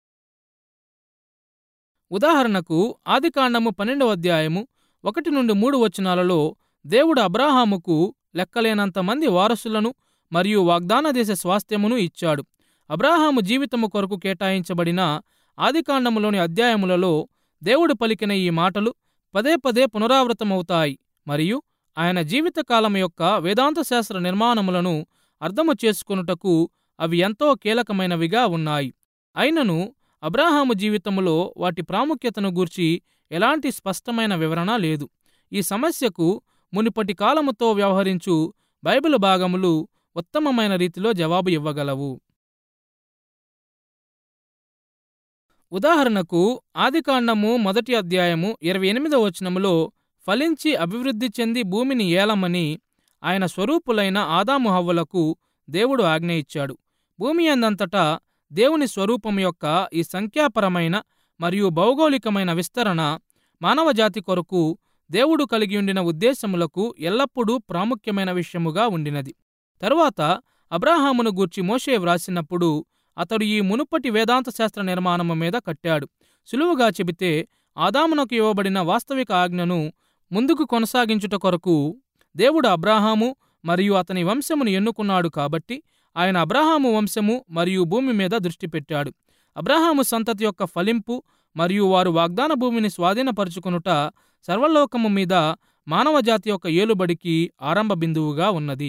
ఉదాహరణకు ఆదికాండము పన్నెండవ అధ్యాయము ఒకటి నుండి మూడు వచనాలలో దేవుడు అబ్రాహాముకు లెక్కలేనంత మంది వారసులను మరియు వాగ్దాన దేశ స్వాస్థ్యమును ఇచ్చాడు. అబ్రాహాము జీవితము కొరకు కేటాయించబడిన ఆదికాండములోని అధ్యాయములలో దేవుడు పలికిన ఈ మాటలు పదే పదే పునరావృతమవుతాయి మరియు ఆయన జీవితకాలం యొక్క వేదాంత శాస్త్ర నిర్మాణములను అర్థము చేసుకొనుటకు అవి ఎంతో కీలకమైనవిగా ఉన్నాయి. అయినను అబ్రాహాము జీవితములో వాటి ప్రాముఖ్యతను గూర్చి ఎలాంటి స్పష్టమైన వివరణ లేదు. ఈ సమస్యకు మునుపటి కాలముతో వ్యవహరించు బైబిల్ భాగములు ఉత్తమమైన రీతిలో జవాబు ఇవ్వగలవు. ఉదాహరణకు ఆదికాండము మొదటి అధ్యాయము ఇరవై ఎనిమిదవ వచనములో ఫలించి అభివృద్ధి చెంది భూమిని ఏలమని ఆయన స్వరూపులైన ఆదాము హవ్వలకు దేవుడు ఆజ్ఞ ఇచ్చాడు. భూమి అందంతటా దేవుని స్వరూపం యొక్క ఈ సంఖ్యాపరమైన మరియు భౌగోళికమైన విస్తరణ మానవజాతి కొరకు దేవుడు కలిగియుండిన ఉద్దేశములకు ఎల్లప్పుడూ ప్రాముఖ్యమైన విషయముగా ఉండినది. తరువాత అబ్రాహామును గూర్చి మోషే వ్రాసినప్పుడు అతడు ఈ మునుపటి వేదాంత శాస్త్ర నిర్మాణము మీద కట్టాడు. సులువుగా చెబితే ఆదామునకు ఇవ్వబడిన వాస్తవిక ఆజ్ఞను ముందుకు కొనసాగించుట కొరకు దేవుడు అబ్రాహాము మరియు అతని వంశమును ఎన్నుకున్నాడు. కాబట్టి ఆయన అబ్రాహాము వంశము మరియు భూమి మీద దృష్టి పెట్టాడు. అబ్రాహాము సంతతి యొక్క ఫలింపు మరియు వారు వాగ్దాన భూమిని స్వాధీనపరుచుకొనుట సర్వలోకము మీద మానవజాతి యొక్క ఏలుబడికి ఆరంభ బిందువుగా ఉన్నది.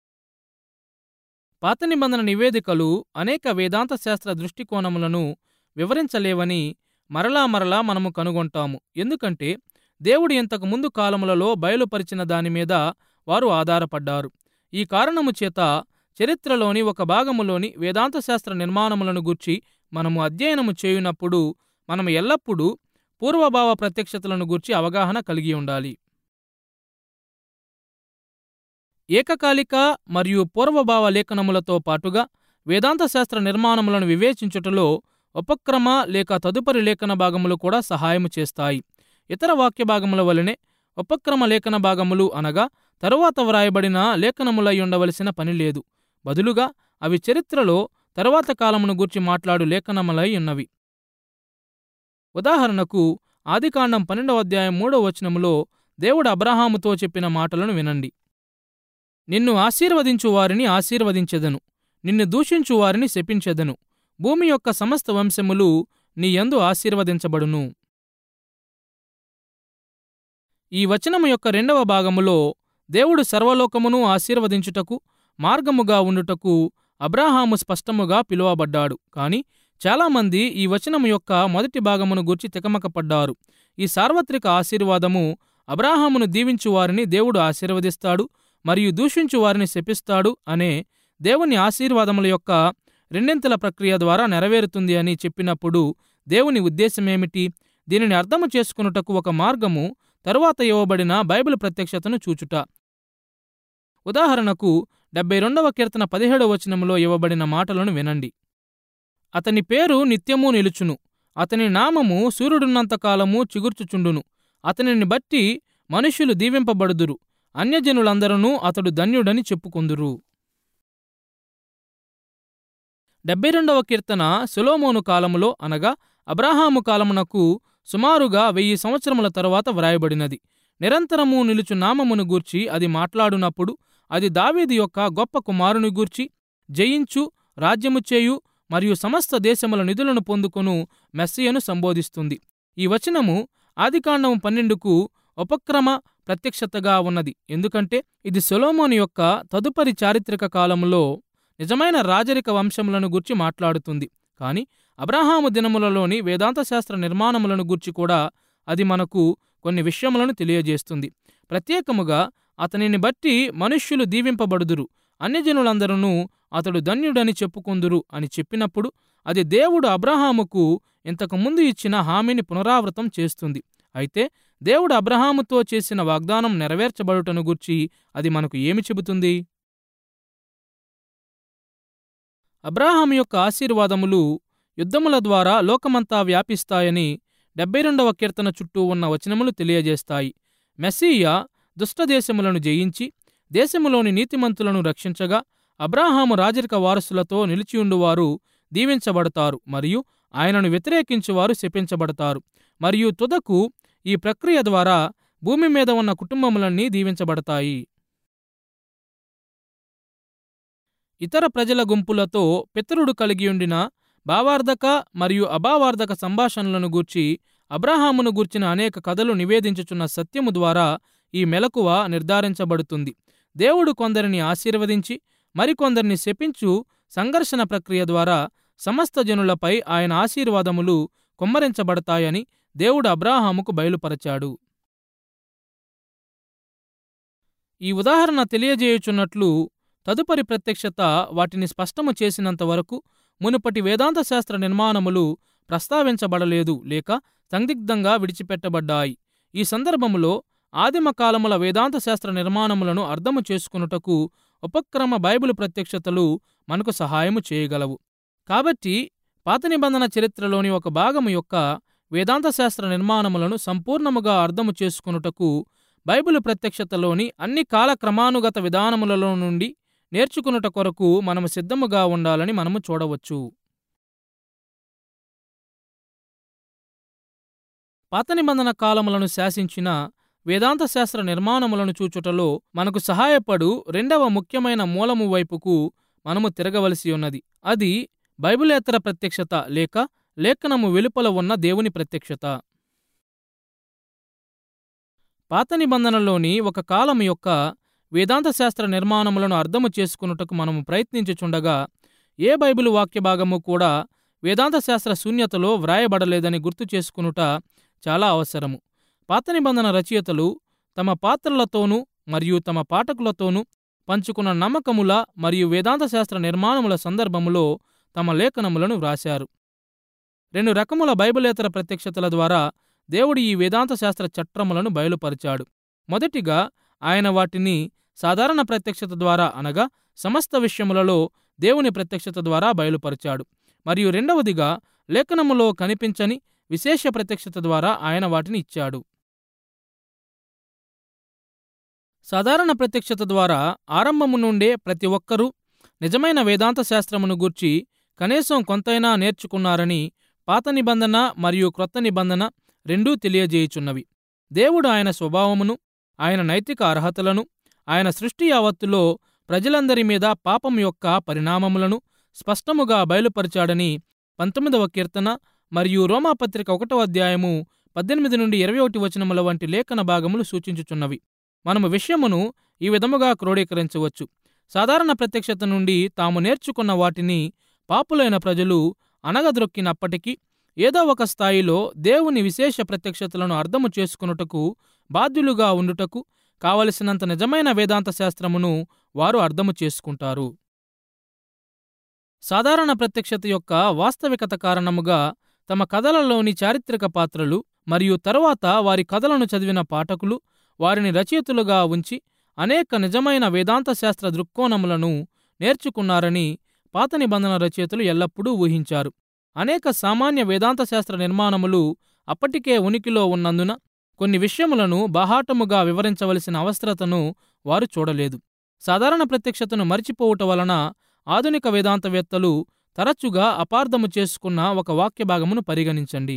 పాత నిబంధన నివేదికలు అనేక వేదాంత శాస్త్ర దృష్టికోణములను వివరించలేవని మరలా మరలా మనము కనుగొంటాము. ఎందుకంటే దేవుడు ఇంతకు ముందు కాలములలో బయలుపరిచిన దాని మీద వారు ఆధారపడ్డారు. ఈ కారణము చేత చరిత్రలోని ఒక భాగములోని వేదాంత శాస్త్ర నిర్మాణములను గూర్చి మనము అధ్యయనము చేయునప్పుడు మనము ఎల్లప్పుడూ పూర్వభావ ప్రత్యక్షతలను గూర్చి అవగాహన కలిగి ఉండాలి. ఏకకాలిక మరియు పూర్వభావ లేఖనములతో పాటుగా వేదాంత శాస్త్ర నిర్మాణములను వివేచించుటలో ఉపక్రమ లేక తదుపరి లేఖన భాగములు కూడా సహాయము చేస్తాయి. ఇతర వాక్య భాగముల వలనే ఉపక్రమ లేఖన భాగములు అనగా తరువాత వ్రాయబడిన లేఖనములై ఉండవలసిన పని లేదు. బదులుగా అవి చరిత్రలో తరువాత కాలమును గూర్చి మాట్లాడు లేఖనములై ఉన్నవి. ఉదాహరణకు ఆదికాండం పన్నెండవ అధ్యాయం మూడవ వచనములో దేవుడు అబ్రహాముతో చెప్పిన మాటలను వినండి. నిన్ను ఆశీర్వదించు వారిని ఆశీర్వదించెదను, నిన్ను దూషించు వారిని శపించెదను, భూమి యొక్క సమస్త వంశములు నీ యందు ఆశీర్వదించబడును. ఈ వచనము యొక్క రెండవ భాగములో దేవుడు సర్వలోకమును ఆశీర్వదించుటకు మార్గముగా ఉండుటకు అబ్రాహాము స్పష్టముగా పిలువబడ్డాడు. కాని చాలామంది ఈ వచనము యొక్క మొదటి భాగమును గూర్చి తికమకపడ్డారు. ఈ సార్వత్రిక ఆశీర్వాదము అబ్రాహామును దీవించు వారిని దేవుడు ఆశీర్వదిస్తాడు మరియు దూషించు వారిని శపిస్తాడు అనే దేవుని ఆశీర్వాదముల యొక్క రెండింతల ప్రక్రియ ద్వారా నెరవేరుతుంది అని చెప్పినప్పుడు దేవుని ఉద్దేశమేమిటి? దీనిని అర్థము చేసుకున్నటకు ఒక మార్గము తరువాత ఇవ్వబడిన బైబిల్ ప్రత్యక్షతను చూచుట. ఉదాహరణకు డెబ్బై రెండవ కీర్తన పదిహేడవ వచనములో ఇవ్వబడిన మాటలను వినండి. అతని పేరు నిత్యము నిలుచును, అతని నామము సూర్యుడున్నంతకాలము చిగుర్చుచుండును, అతనిని బట్టి మనుష్యులు దీవింపబడుదురు, అన్యజనులందరూ అతడు ధన్యుడని చెప్పుకొందురు. డెబ్బై రెండవ కీర్తన సొలొమోను కాలములో అనగా అబ్రాహాము కాలమునకు సుమారుగా వెయ్యి సంవత్సరముల తరువాత వ్రాయబడినది. నిరంతరము నిలుచు నామమును గూర్చి అది మాట్లాడునప్పుడు అది దావీదు యొక్క గొప్ప కుమారుని గూర్చి జయించు, రాజ్యము చేయు మరియు సమస్త దేశముల నిధులను పొందుకొను మెస్సియను సంబోధిస్తుంది. ఈ వచనము ఆదికాండము పన్నెండుకు ఉపక్రమ ప్రత్యక్షతగా ఉన్నది. ఎందుకంటే ఇది సొలొమోను యొక్క తదుపరి చారిత్రక కాలములో నిజమైన రాజరిక వంశములను గూర్చి మాట్లాడుతుంది. కాని అబ్రాహాము దినములలోని వేదాంత శాస్త్ర నిర్మాణములను గూర్చి కూడా అది మనకు కొన్ని విషయములను తెలియజేస్తుంది. ప్రత్యేకముగా అతనిని బట్టి మనుష్యులు దీవింపబడుదురు, అన్యజనులందరూ అతడు ధన్యుడని చెప్పుకొందురు అని చెప్పినప్పుడు అది దేవుడు అబ్రాహాముకు ఇంతకుముందు ఇచ్చిన హామీని పునరావృతం చేస్తుంది. అయితే దేవుడు అబ్రాహాముతో చేసిన వాగ్దానం నెరవేర్చబడుటను గూర్చి అది మనకు ఏమి చెబుతుంది? అబ్రాహాము యొక్క ఆశీర్వాదములు యుద్ధముల ద్వారా లోకమంతా వ్యాపిస్తాయని డెబ్బై రెండవ కీర్తన చుట్టూ ఉన్న వచనములు తెలియజేస్తాయి. మెస్సీయా దుష్టదేశములను జయించి దేశములోని నీతిమంతులను రక్షించగా అబ్రాహాము రాజరిక వారసులతో నిలిచియుండువారు దీవించబడతారు మరియు ఆయనను వ్యతిరేకించువారు శపించబడతారు. మరియు తుదకు ఈ ప్రక్రియ ద్వారా భూమి మీద ఉన్న కుటుంబములన్నీ దీవించబడతాయి. ఇతర ప్రజల గుంపులతో పితరుడు కలిగియుండిన భావార్థక మరియు అభావార్థక సంభాషణలను గూర్చి అబ్రాహామును గూర్చిన అనేక కథలు నివేదించుచున్న సత్యము ద్వారా ఈ మెలకువ నిర్ధారించబడుతుంది. దేవుడు కొందరిని ఆశీర్వదించి మరికొందరిని శపించు సంఘర్షణ ప్రక్రియ ద్వారా సమస్త జనులపై ఆయన ఆశీర్వాదములు కుమ్మరించబడతాయని దేవుడు అబ్రాహాముకు బయలుపరచాడు. ఈ ఉదాహరణ తెలియజేయుచున్నట్లు తదుపరి ప్రత్యక్షత వాటిని స్పష్టము చేసినంతవరకు మునుపటి వేదాంత శాస్త్ర నిర్మాణములు ప్రస్తావించబడలేదు లేక సందిగ్ధంగా విడిచిపెట్టబడ్డాయి. ఈ సందర్భములో ఆదిమ కాలముల వేదాంత శాస్త్ర నిర్మాణములను అర్థము చేసుకునుటకు ఉపక్రమ బైబిల్ ప్రత్యక్షతలు మనకు సహాయము చేయగలవు. కాబట్టి పాత నిబంధన చరిత్రలోని ఒక భాగము యొక్క వేదాంత శాస్త్ర నిర్మాణములను సంపూర్ణముగా అర్థము చేసుకొనుటకు బైబిల్ ప్రత్యక్షతలోని అన్ని కాలక్రమానుగత విధానములలో నుండి నేర్చుకునుట కొరకు మనము సిద్ధముగా ఉండాలని మనము చూడవచ్చు. పాత నిబంధన కాలములను శాసించిన వేదాంత శాస్త్ర నిర్మాణములను చూచుటలో మనకు సహాయపడు రెండవ ముఖ్యమైన మూలము వైపుకు మనము తిరగవలసి ఉన్నది. అది బైబిలేతర ప్రత్యక్షత లేక లేఖనము వెలుపల ఉన్న దేవుని ప్రత్యక్షత. పాత నిబంధనలోని ఒక కాలము యొక్క వేదాంత శాస్త్ర నిర్మాణములను అర్థము చేసుకున్నటకు మనము ప్రయత్నించుచుండగా ఏ బైబిలు వాక్య భాగము కూడా వేదాంత శాస్త్ర శూన్యతలో వ్రాయబడలేదని గుర్తు చేసుకునుట చాలా అవసరము. పాత నిబంధన రచయితలు తమ పాత్రలతోనూ మరియు తమ పాఠకులతోనూ పంచుకున్న నమ్మకముల మరియు వేదాంత శాస్త్ర నిర్మాణముల సందర్భములో తమ లేఖనములను వ్రాశారు. రెండు రకముల బైబిలేతర ప్రత్యక్షతల ద్వారా దేవుడు ఈ వేదాంత శాస్త్ర చట్రములను బయలుపరిచాడు. మొదటిగా ఆయన వాటిని సాధారణ ప్రత్యక్షత ద్వారా అనగా సమస్త విషయములలో దేవుని ప్రత్యక్షత ద్వారా బయలుపరిచాడు. మరియు రెండవదిగా లేఖనములో కనిపించని విశేష ప్రత్యక్షత ద్వారా ఆయన వాటిని ఇచ్చాడు. సాధారణ ప్రత్యక్షత ద్వారా ఆరంభము నుండే ప్రతి ఒక్కరూ నిజమైన వేదాంత శాస్త్రమును గూర్చి కనీసం కొంతైనా నేర్చుకున్నారని పాత నిబంధన మరియు క్రొత్త నిబంధన రెండూ తెలియజేయుచున్నవి. దేవుడు ఆయన స్వభావమును, ఆయన నైతిక అర్హతలను, ఆయన సృష్టి యావత్తులో ప్రజలందరి మీద పాపం యొక్క పరిణామములను స్పష్టముగా బయలుపరిచాడని పంతొమ్మిదవ కీర్తన మరియు రోమాపత్రిక ఒకటవ అధ్యాయము పద్దెనిమిది నుండి ఇరవై ఒకటి వచనముల వంటి లేఖన భాగములు సూచించుచున్నవి. మనము విషయమును ఈ విధముగా క్రోడీకరించవచ్చు. సాధారణ ప్రత్యక్షత నుండి తాము నేర్చుకున్న వాటిని పాపులైన ప్రజలు అనగద్రొక్కినప్పటికీ ఏదో ఒక స్థాయిలో దేవుని విశేష ప్రత్యక్షతలను అర్థము చేసుకునుటకు బాధ్యులుగా ఉండుటకు కావలసినంత నిజమైన వేదాంత శాస్త్రమును వారు అర్థము చేసుకుంటారు. సాధారణ ప్రత్యక్షత యొక్క వాస్తవికత కారణముగా తమ కథలలోని చారిత్రక పాత్రలు మరియు తరువాత వారి కథలను చదివిన పాఠకులు వారిని రచయితలుగా ఉంచి అనేక నిజమైన వేదాంత శాస్త్ర దృక్కోణములను నేర్చుకున్నారని పాత నిబంధన రచయితలు ఎల్లప్పుడూ ఊహించారు. అనేక సామాన్య వేదాంత శాస్త్ర నిర్మాణములు అప్పటికే ఉనికిలో ఉన్నందున కొన్ని విషయములను బాహాటముగా వివరించవలసిన అవసరతను వారు చూడలేదు. సాధారణ ప్రత్యక్షతను మరిచిపోవుట వలన ఆధునిక వేదాంతవేత్తలు తరచుగా అపార్థము చేసుకున్న ఒక వాక్య భాగమును పరిగణించండి.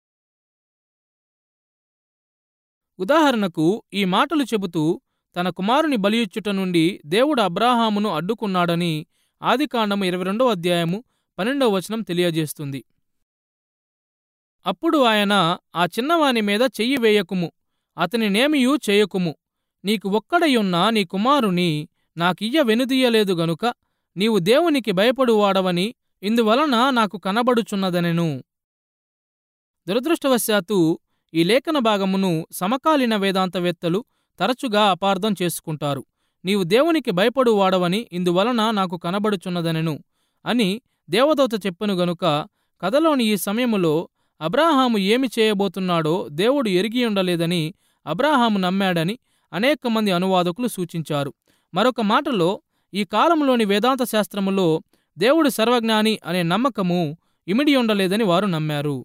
ఉదాహరణకు ఈ మాటలు చెబుతూ తన కుమారుని బలియిచ్చుట నుండి దేవుడు అబ్రాహామును అడ్డుకున్నాడని ఆదికాండము ఇరవై రెండవ అధ్యాయము పన్నెండవ వచనం తెలియజేస్తుంది. అప్పుడు ఆయన, ఆ చిన్నవాని మీద చెయ్యి వేయకుము, అతని నేమియూ చేయకుము, నీకు ఒక్కడయున్న నీ కుమారుని నాకియ్య వెనుదీయలేదు గనుక నీవు దేవునికి భయపడువాడవని ఇందువలన నాకు కనబడుచున్నదనెను. దురదృష్టవశాత్తు ఈ లేఖన భాగమును సమకాలీన వేదాంతవేత్తలు తరచుగా అపార్థం చేసుకుంటారు. నీవు దేవునికి భయపడువాడవని ఇందువలన నాకు కనబడుచున్నదనెను అని దేవదూత చెప్పెను గనుక కథలోని ఈ సమయములో అబ్రాహాము ఏమి చేయబోతున్నాడో దేవుడు ఎరిగియుండలేదని అబ్రాహాము నమ్మాడని అనేక మంది అనువాదకులు సూచించారు. మరొక మాటలో ఈ కాలంలోని వేదాంత శాస్త్రములో దేవుడు సర్వజ్ఞాని అనే నమ్మకము ఇమిడియుండలేదని వారు నమ్మారు.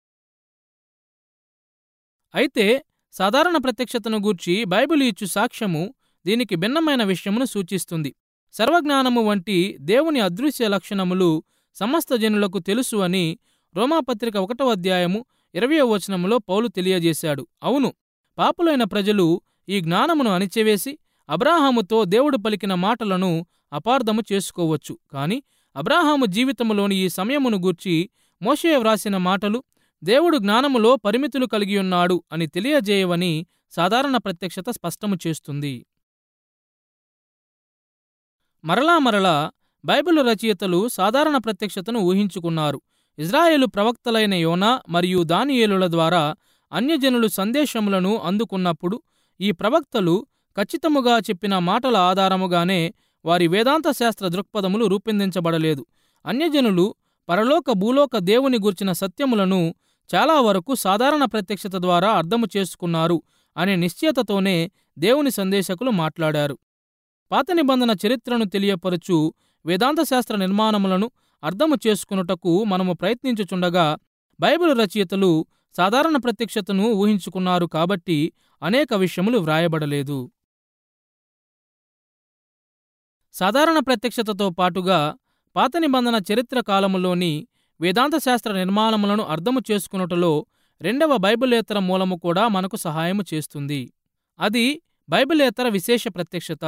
అయితే సాధారణ ప్రత్యక్షతను గూర్చి బైబిలు ఇచ్చు సాక్ష్యము దీనికి భిన్నమైన విషయమును సూచిస్తుంది. సర్వజ్ఞానము వంటి దేవుని అదృశ్య లక్షణములు సమస్త జనులకు తెలుసు అని రోమాపత్రిక ఒకటవ అధ్యాయము ఇరవయో వచనములో పౌలు తెలియజేశాడు. అవును, పాపులైన ప్రజలు ఈ జ్ఞానమును అణిచివేసి అబ్రాహాముతో దేవుడు పలికిన మాటలను అపార్థము చేసుకోవచ్చు. కాని అబ్రాహాము జీవితములోని ఈ సమయమును గూర్చి మోషే వ్రాసిన మాటలు దేవుడు జ్ఞానములో పరిమితులు కలిగియున్నాడు అని తెలియజేయవని సాధారణ ప్రత్యక్షత స్పష్టము చేస్తుంది. మరలా మరలా బైబిలు రచయితలు సాధారణ ప్రత్యక్షతను ఊహించుకున్నారు. ఇజ్రాయేలు ప్రవక్తలైన యోనా మరియు దానియేలుల ద్వారా అన్యజనులు సందేశములను అందుకున్నప్పుడు ఈ ప్రవక్తలు ఖచ్చితముగా చెప్పిన మాటల ఆధారముగానే వారి వేదాంత శాస్త్ర దృక్పథములు రూపొందించబడలేదు. అన్యజనులు పరలోక భూలోక దేవుని గూర్చిన సత్యములను చాలా వరకు సాధారణ ప్రత్యక్షత ద్వారా అర్థము చేసుకున్నారు అనే నిశ్చయతతోనే దేవుని సందేశకులు మాట్లాడారు. పాత నిబంధన చరిత్రను తెలియపరచు వేదాంత శాస్త్ర నిర్మాణములను అర్థము చేసుకున్నటకు మనము ప్రయత్నించుచుండగా బైబిల్ రచయితలు సాధారణ ప్రత్యక్షతను ఊహించుకున్నారు కాబట్టి అనేక విషయములు వ్రాయబడలేదు. సాధారణ ప్రత్యక్షతతో పాటుగా పాత నిబంధన చరిత్ర కాలములోని వేదాంత శాస్త్ర నిర్మాణములను అర్థము చేసుకున్నటలో రెండవ బైబిలేతర మూలము కూడా మనకు సహాయము చేస్తుంది. అది బైబిలేతర విశేష ప్రత్యక్షత.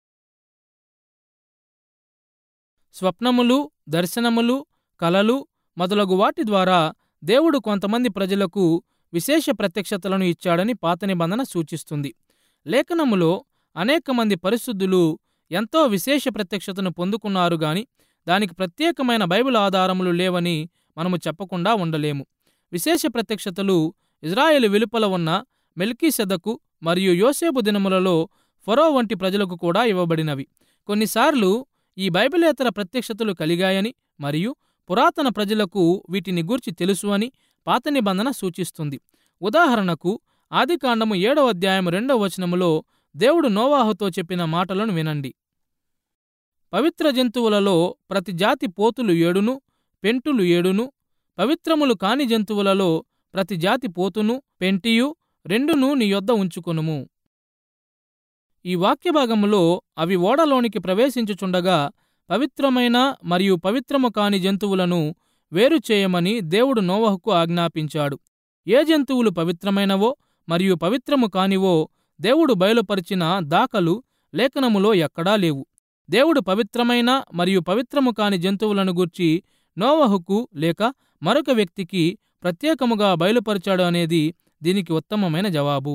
స్వప్నములు, దర్శనములు, కలలు మొదలగు వాటి ద్వారా దేవుడు కొంతమంది ప్రజలకు విశేష ప్రత్యక్షతలను ఇచ్చాడని పాత నిబంధన సూచిస్తుంది. లేఖనములో అనేక మంది పరిశుద్ధులు ఎంతో విశేష ప్రత్యక్షతను పొందుకున్నారు గాని దానికి ప్రత్యేకమైన బైబిల్ ఆధారములు లేవని మనము చెప్పకుండా ఉండలేము. విశేష ప్రత్యక్షతలు ఇజ్రాయేలు వెలుపల ఉన్న మెల్కీసెదకు మరియు యోసేపు దినములలో ఫరో వంటి ప్రజలకు కూడా ఇవ్వబడినవి. కొన్నిసార్లు ఈ బైబిలేతర ప్రత్యక్షతలు కలిగాయని మరియు పురాతన ప్రజలకు వీటిని గూర్చి తెలుసు అని పాత నిబంధన సూచిస్తుంది. ఉదాహరణకు ఆదికాండము ఏడవ అధ్యాయం రెండవ వచనములో దేవుడు నోవాహుతో చెప్పిన మాటలను వినండి. పవిత్ర జంతువులలో ప్రతి జాతి పోతులు ఏడును, పెంటులు ఏడును, పవిత్రములు కాని జంతువులలో ప్రతి జాతి పోతును, పెంటియు రెండును నీ యొద్ద ఉంచుకొనుము. ఈ వాక్యభాగములో అవి ఓడలోనికి ప్రవేశించుచుండగా పవిత్రమైన మరియు పవిత్రము కాని జంతువులను వేరు చేయమని దేవుడు నోవహుకు ఆజ్ఞాపించాడు. ఏ జంతువులు పవిత్రమైనవో మరియు పవిత్రము కానివో దేవుడు బయలుపరిచిన దాఖలు లేఖనములో ఎక్కడా లేవు. దేవుడు పవిత్రమైన మరియు పవిత్రము కాని జంతువులను గూర్చి నోవహుకు లేక మరొక వ్యక్తికి ప్రత్యేకముగా బయలుపరిచాడు అనేది దీనికి ఉత్తమమైన జవాబు.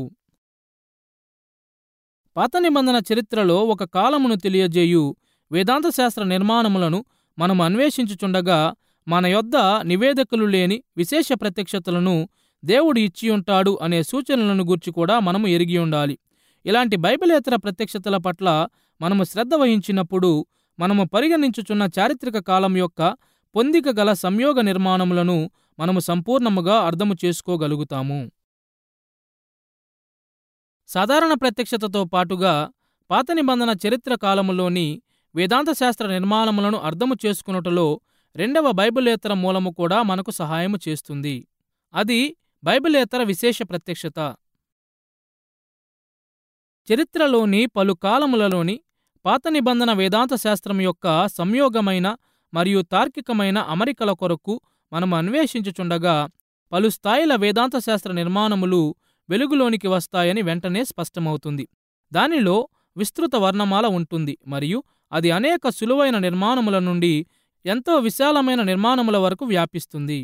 పాత నిబంధన చరిత్రలో ఒక కాలమును తెలియజేయు వేదాంత శాస్త్ర నిర్మాణములను మనము అన్వేషించుచుండగా మన యొద్ద నివేదికలు లేని విశేష ప్రత్యక్షతలను దేవుడు ఇచ్చియుంటాడు అనే సూచనలను గూర్చి కూడా మనము ఎరిగి ఉండాలి. ఇలాంటి బైబిలేతర ప్రత్యక్షతల పట్ల మనము శ్రద్ధ వహించినప్పుడు మనము పరిగణించుచున్న చారిత్రక కాలం యొక్క పొందిక గల సంయోగ నిర్మాణములను మనము సంపూర్ణముగా అర్థము చేసుకోగలుగుతాము. సాధారణ ప్రత్యక్షతతో పాటుగా పాత నిబంధన చరిత్ర కాలములోని వేదాంత శాస్త్ర నిర్మాణములను అర్థము చేసుకున్నటలో రెండవ బైబిలేతర మూలము కూడా మనకు సహాయము చేస్తుంది. అది బైబిలేతర విశేష ప్రత్యక్షత. చరిత్రలోని పలు కాలములలోని పాత నిబంధన వేదాంత శాస్త్రం యొక్క సంయోగమైన మరియు తార్కికమైన అమరికల కొరకు మనము అన్వేషించుచుండగా పలు స్థాయిల వేదాంత శాస్త్ర నిర్మాణములు వెలుగులోనికి వస్తాయని వెంటనే స్పష్టమవుతుంది. దానిలో విస్తృత వర్ణమాల ఉంటుంది మరియు అది అనేక సులువైన నిర్మాణముల నుండి ఎంతో విశాలమైన నిర్మాణముల వరకు వ్యాపిస్తుంది.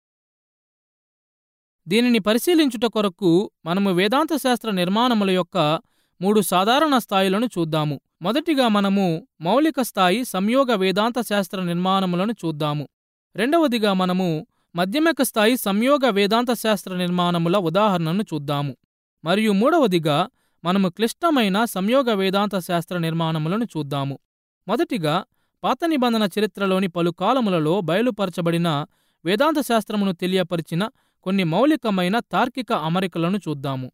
దీనిని పరిశీలించుట కొరకు మనము వేదాంత శాస్త్ర నిర్మాణముల యొక్క మూడు సాధారణ స్థాయిలను చూద్దాము. మొదటిగా మనము మౌలిక స్థాయి సంయోగ వేదాంత శాస్త్ర నిర్మాణములను చూద్దాము. రెండవదిగా మనము మధ్యమిక స్థాయి సంయోగ వేదాంత శాస్త్ర నిర్మాణముల ఉదాహరణను చూద్దాము. మరియు మూడవదిగా మనము క్లిష్టమైన సంయోగ వేదాంత శాస్త్ర నిర్మాణములను చూద్దాము. మొదటిగా పాత నిబంధన చరిత్రలోని పలు కాలములలో బయలుపరచబడిన వేదాంత శాస్త్రమును తెలియపరిచిన కొన్ని మౌలికమైన తార్కిక అమరికలను చూద్దాము.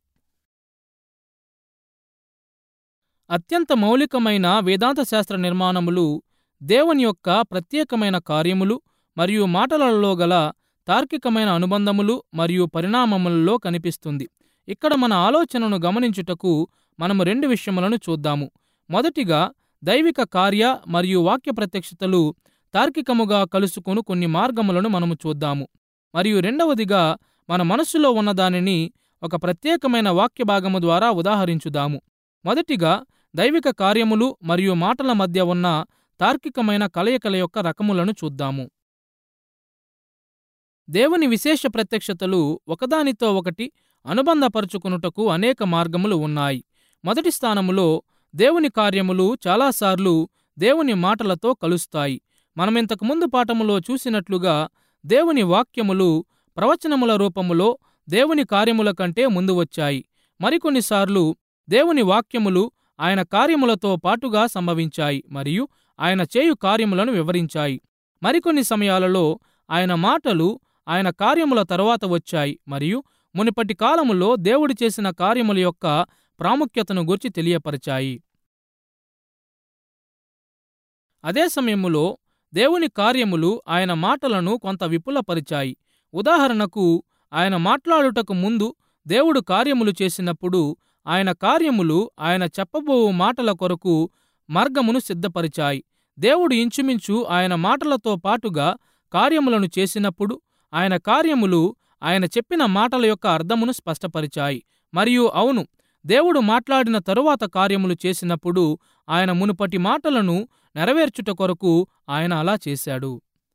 అత్యంత మౌలికమైన వేదాంత శాస్త్ర నిర్మాణములు దేవుని యొక్క ప్రత్యేకమైన కార్యములు మరియు మాటలలో గల తార్కికమైన అనుబంధములు మరియు పరిణామములలో కనిపిస్తుంది. ఇక్కడ మన ఆలోచనను గమనించుటకు మనము రెండు విషయములను చూద్దాము. మొదటిగా దైవిక కార్య మరియు వాక్య ప్రత్యక్షతలు తార్కికముగా కలుసుకుని కొన్ని మార్గములను మనము చూద్దాము. మరియు రెండవదిగా మన మనస్సులో ఉన్నదానిని ఒక ప్రత్యేకమైన వాక్య భాగము ద్వారా ఉదాహరించుదాము. మొదటిగా దైవిక కార్యములు మరియు మాటల మధ్య ఉన్న తార్కికమైన కలయికల యొక్క రకములను చూద్దాము. దేవుని విశేష ప్రత్యక్షతలు ఒకదానితో ఒకటి అనుబంధపరుచుకునుటకు అనేక మార్గములు ఉన్నాయి. మొదటి స్థానములో దేవుని కార్యములు చాలాసార్లు దేవుని మాటలతో కలుస్తాయి. మనమింతకు ముందు పాఠములో చూసినట్లుగా దేవుని వాక్యములు ప్రవచనముల రూపములో దేవుని కార్యముల కంటే ముందు వచ్చాయి. మరికొన్నిసార్లు దేవుని వాక్యములు ఆయన కార్యములతో పాటుగా సంభవించాయి మరియు ఆయన చేయు కార్యములను వివరించాయి. మరికొన్ని సమయాలలో ఆయన మాటలు ఆయన కార్యముల తరువాత వచ్చాయి మరియు మునుపటి కాలములో దేవుడు చేసిన కార్యముల యొక్క ప్రాముఖ్యతను గూర్చి తెలియపరిచాయి. అదే సమయములో దేవుని కార్యములు ఆయన మాటలను కొంత విపులపరిచాయి. ఉదాహరణకు, ఆయన మాట్లాడుటకు ముందు దేవుడు కార్యములు చేసినప్పుడు ఆయన కార్యములు ఆయన చెప్పబోవు మాటల కొరకు మార్గమును సిద్ధపరిచాయి. దేవుడు ఇంచుమించు ఆయన మాటలతో పాటుగా కార్యములను చేసినప్పుడు ఆయన కార్యములు ఆయన చెప్పిన మాటల యొక్క అర్థమును స్పష్టపరిచాయి. మరియు అవును, దేవుడు మాట్లాడిన తరువాత కార్యములు చేసినప్పుడు ఆయన మునుపటి మాటలను నెరవేర్చుట కొరకు ఆయన అలా చేశాడు.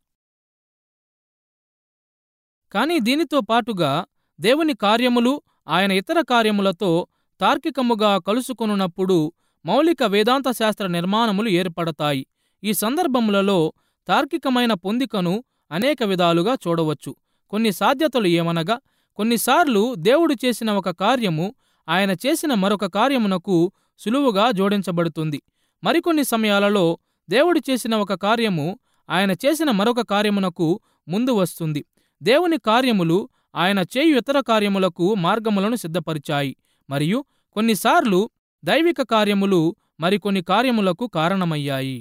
కానీ దీనితో పాటుగా దేవుని కార్యములు ఆయన ఇతర కార్యములతో తార్కికముగా కలుసుకొనున్నప్పుడు మౌలిక వేదాంత శాస్త్ర నిర్మాణములు ఏర్పడతాయి. ఈ సందర్భములలో తార్కికమైన పొందికను అనేక విధాలుగా చూడవచ్చు. కొన్ని సాధ్యతలు ఏమనగా, కొన్నిసార్లు దేవుడు చేసిన ఒక కార్యము ఆయన చేసిన మరొక కార్యమునకు సులువుగా జోడించబడుతుంది. మరికొన్ని సమయాలలో దేవుడు చేసిన ఒక కార్యము ఆయన చేసిన మరొక కార్యమునకు ముందు వస్తుంది. దేవుని కార్యములు ఆయన చేయు ఇతర కార్యములకు మార్గములను సిద్ధపరిచాయి, మరియు కొన్నిసార్లు దైవిక కార్యములు మరికొన్ని కార్యములకు కారణమయ్యాయి.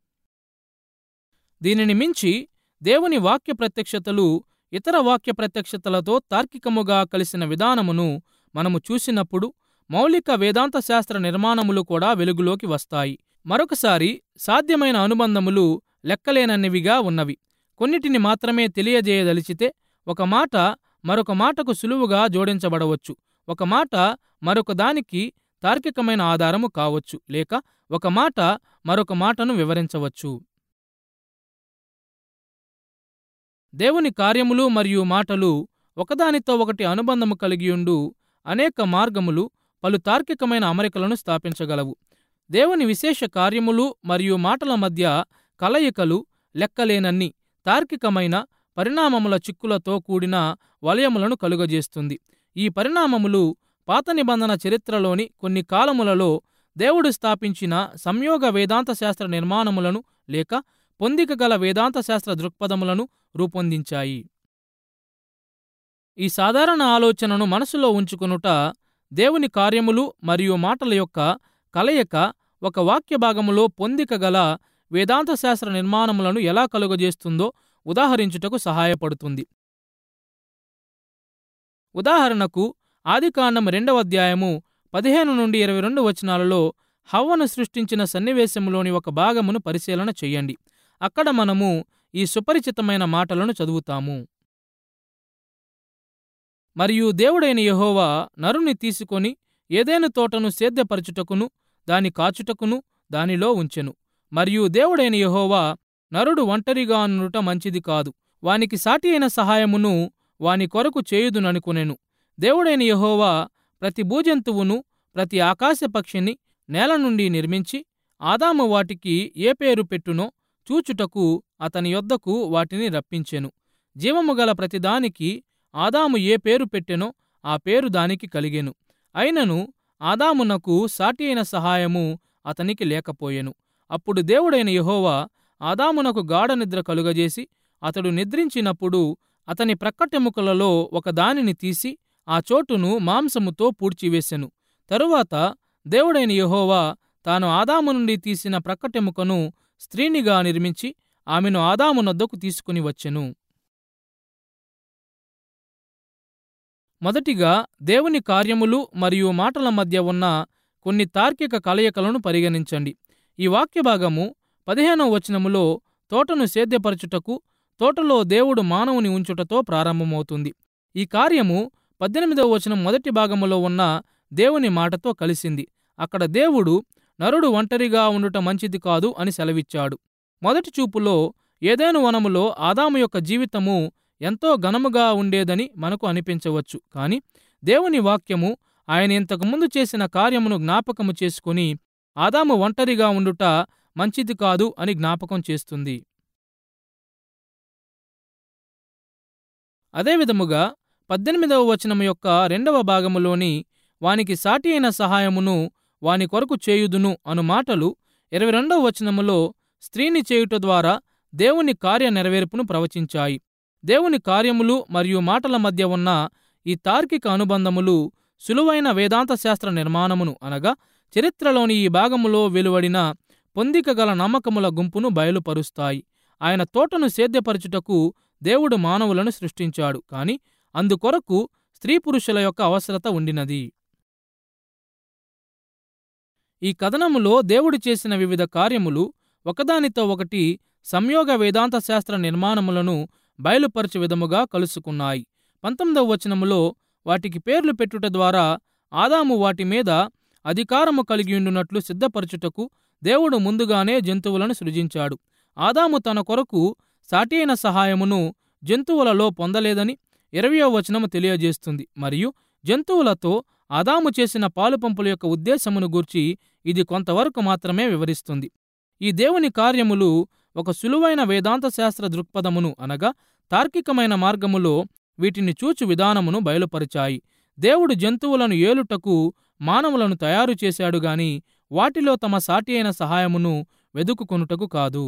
దీనిని మించి దేవుని వాక్య ప్రత్యక్షతలు ఇతర వాక్య ప్రత్యక్షతలతో తార్కికముగా కలిసిన విధానమును మనము చూసినప్పుడు మౌలిక వేదాంత శాస్త్ర నిర్మాణములు కూడా వెలుగులోకి వస్తాయి. మరొకసారి, సాధ్యమైన అనుబంధములు లెక్కలేనన్నివిగా ఉన్నవి. కొన్నిటిని మాత్రమే తెలియజేయదలిచితే ఒక మాట మరొక మాటకు సులువుగా జోడించబడవచ్చు. ఒక మాట మరొక దానికి తార్కికమైన ఆధారము కావచ్చు, లేక ఒక మాట మరొక మాటను వివరించవచ్చు. దేవుని కార్యములు మరియు మాటలు ఒకదానితో ఒకటి అనుబంధము కలిగియుండు అనేక మార్గములు పలు తార్కికమైన అమరికలను స్థాపించగలవు. దేవుని విశేష కార్యములు మరియు మాటల మధ్య కలయికలు లెక్కలేనన్ని తార్కికమైన పరిణామముల చిక్కులతో కూడిన వలయములను కలుగజేస్తుంది. ఈ పరిణామములు పాత నిబంధన చరిత్రలోని కొన్ని కాలములలో దేవుడు స్థాపించిన సంయోగ వేదాంత శాస్త్ర నిర్మాణములను లేక పొందిక గల వేదాంత శాస్త్ర దృక్పథములను రూపొందించాయి. ఈ సాధారణ ఆలోచనను మనసులో ఉంచుకొనుట, దేవుని కార్యములు మరియు మాటల యొక్క కలయిక ఒక వాక్య భాగములో పొందిక గల వేదాంత శాస్త్ర నిర్మాణములను ఎలా కలుగజేస్తుందో ఉదాహరించుటకు సహాయపడుతుంది. ఉదాహరణకు, ఆదికాండం రెండవ అధ్యాయము పదిహేను నుండి ఇరవై రెండు వచనాలలో హవ్వను సృష్టించిన సన్నివేశంలోని ఒక భాగమును పరిశీలన చెయ్యండి. అక్కడ మనము ఈ సుపరిచితమైన మాటలను చదువుతాము. మరియు దేవుడైన యెహోవా నరుని తీసుకొని ఏదెను తోటను సేద్యపరచుటకును దాని కాచుటకును దానిలో ఉంచెను. మరియు దేవుడైన యెహోవా, నరుడు ఒంటరిగా నుండుట మంచిది కాదు, వానికి సాటి అయిన సహాయమును వాని కొరకు చేయుదుననుకొనెను. దేవుడైన యెహోవా ప్రతి భూజంతువును ప్రతి ఆకాశ పక్షిని నేల నుండి నిర్మించి ఆదాము వాటికి ఏ పేరు పెట్టునో చూచుటకు అతని యొద్దకు వాటిని రప్పించెను. జీవము గల ప్రతిదానికి ఆదాము ఏ పేరు పెట్టెనో ఆ పేరు దానికి కలిగెను. అయినను ఆదామునకు సాటి అయిన సహాయము అతనికి లేకపోయెను. అప్పుడు దేవుడైన యెహోవా ఆదామునకు గాఢ నిద్ర కలుగజేసి అతడు నిద్రించినప్పుడు అతని ప్రక్కటెముకలలో ఒక దానిని తీసి ఆ చోటును మాంసముతో పూడ్చివేసెను. తరువాత దేవుడైన యెహోవా తాను ఆదాము నుండి తీసిన ప్రక్కటెముకను స్త్రీనిగా నిర్మించి ఆమెను ఆదాము నొద్దకు తీసుకుని వచ్చెను. మొదటిగా, దేవుని కార్యములు మరియు మాటల మధ్య ఉన్న కొన్ని తార్కిక కలయికలను పరిగణించండి. ఈ వాక్యభాగము పదిహేనవ వచనములో తోటను సేద్యపరచుటకు తోటలో దేవుడు మానవుని ఉంచుటతో ప్రారంభమవుతుంది. ఈ కార్యము పద్దెనిమిదవ వచనం మొదటి భాగములో ఉన్న దేవుని మాటతో కలిసింది. అక్కడ దేవుడు నరుడు ఒంటరిగా ఉండుట మంచిది కాదు అని సెలవిచ్చాడు. మొదటి చూపులో ఏదెను వనములో ఆదాము యొక్క జీవితము ఎంతో ఘనముగా ఉండేదని మనకు అనిపించవచ్చు. కాని దేవుని వాక్యము ఆయన ఇంతకుముందు చేసిన కార్యమును జ్ఞాపకము చేసుకుని ఆదాము ఒంటరిగా ఉండుట మంచిది కాదు అని జ్ఞాపకం చేస్తుంది. అదేవిధముగా పద్దెనిమిదవ వచనము యొక్క రెండవ భాగములోని వానికి సాటి అయిన సహాయమును వాని కొరకు చేయుదును అను మాటలు ఇరవై రెండవ వచనములో స్త్రీని చేయుట ద్వారా దేవుని కార్య నెరవేర్పును ప్రవచించాయి. దేవుని కార్యములు మరియు మాటల మధ్య ఉన్న ఈ తార్కిక అనుబంధములు సులువైన వేదాంత శాస్త్ర నిర్మాణమును అనగా చరిత్రలోని ఈ భాగములో వెలువడిన పొందిక గల నమ్మకముల గుంపును బయలుపరుస్తాయి. ఆయన తోటను సేద్యపరచుటకు దేవుడు మానవులను సృష్టించాడు, కాని అందుకొరకు స్త్రీ పురుషుల యొక్క అవసరత ఉండినది. ఈ కథనములో దేవుడు చేసిన వివిధ కార్యములు ఒకదానితో ఒకటి సంయోగ వేదాంత శాస్త్ర నిర్మాణములను బయలుపరచు విధముగా కలుసుకున్నాయి. పంతొమ్మిదవ వచనములో వాటికి పేర్లు పెట్టుట ద్వారా ఆదాము వాటి మీద అధికారము కలిగియుండునట్లు సిద్ధపరచుటకు దేవుడు ముందుగానే జంతువులను సృజించాడు. ఆదాము తన కొరకు సాటి అయిన సహాయమును జంతువులలో పొందలేదని ఇరవయవ వచనము తెలియజేస్తుంది. మరియు జంతువులతో ఆదాము చేసిన పాలుపంపుల యొక్క ఉద్దేశమును గూర్చి ఇది కొంతవరకు మాత్రమే వివరిస్తుంది. ఈ దేవుని కార్యములు ఒక సులువైన వేదాంత శాస్త్ర దృక్పథమును అనగా తార్కికమైన మార్గములో వీటిని చూచు విధానమును బయలుపరిచాయి. దేవుడు జంతువులను ఏలుటకు మానవులను తయారు చేశాడు గాని వాటిలో తమ సాటి అయిన సహాయమును వెదుకుకొనుటకు కాదు.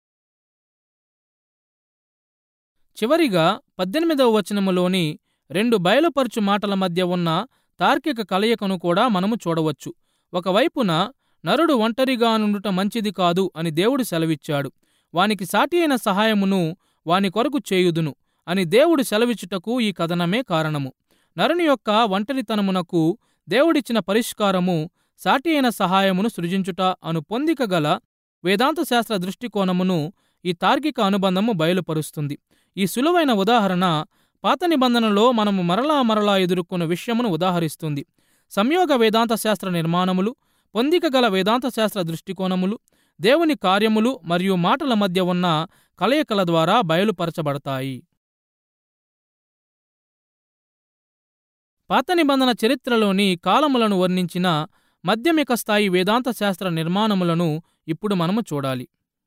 చివరిగా పద్దెనిమిదవ వచనములోని రెండు బయలుపరచు మాటల మధ్య ఉన్న తార్కిక కలయికను కూడా మనము చూడవచ్చు. ఒకవైపున నరుడు ఒంటరిగా నుండుట మంచిది కాదు అని దేవుడు సెలవిచ్చాడు. వానికి సాటి అయిన సహాయమును వాని కొరకు చేయుదును అని దేవుడు సెలవిచ్చుటకు ఈ కథనమే కారణము. నరుని యొక్క ఒంటరితనమునకు దేవుడిచ్చిన పరిష్కారము సాటి అయిన సహాయమును సృజించుట అను పొందిక గల వేదాంత శాస్త్ర దృష్టికోణమును ఈ తార్కిక అనుబంధము బయలుపరుస్తుంది. ఈ సులువైన ఉదాహరణ పాత నిబంధనలో మనము మరలా మరలా ఎదుర్కొన్న విషయమును ఉదాహరిస్తుంది. సంయోగ వేదాంత శాస్త్ర నిర్మాణములు, పొందిక గల వేదాంత శాస్త్ర దృష్టికోణములు దేవుని కార్యములు మరియు మాటల మధ్య ఉన్న కలయికల ద్వారా బయలుపరచబడతాయి. పాత నిబంధన చరిత్రలోని కాలములను వర్ణించిన మధ్యమిక స్థాయి వేదాంత శాస్త్ర నిర్మాణములను ఇప్పుడు మనము చూడాలి.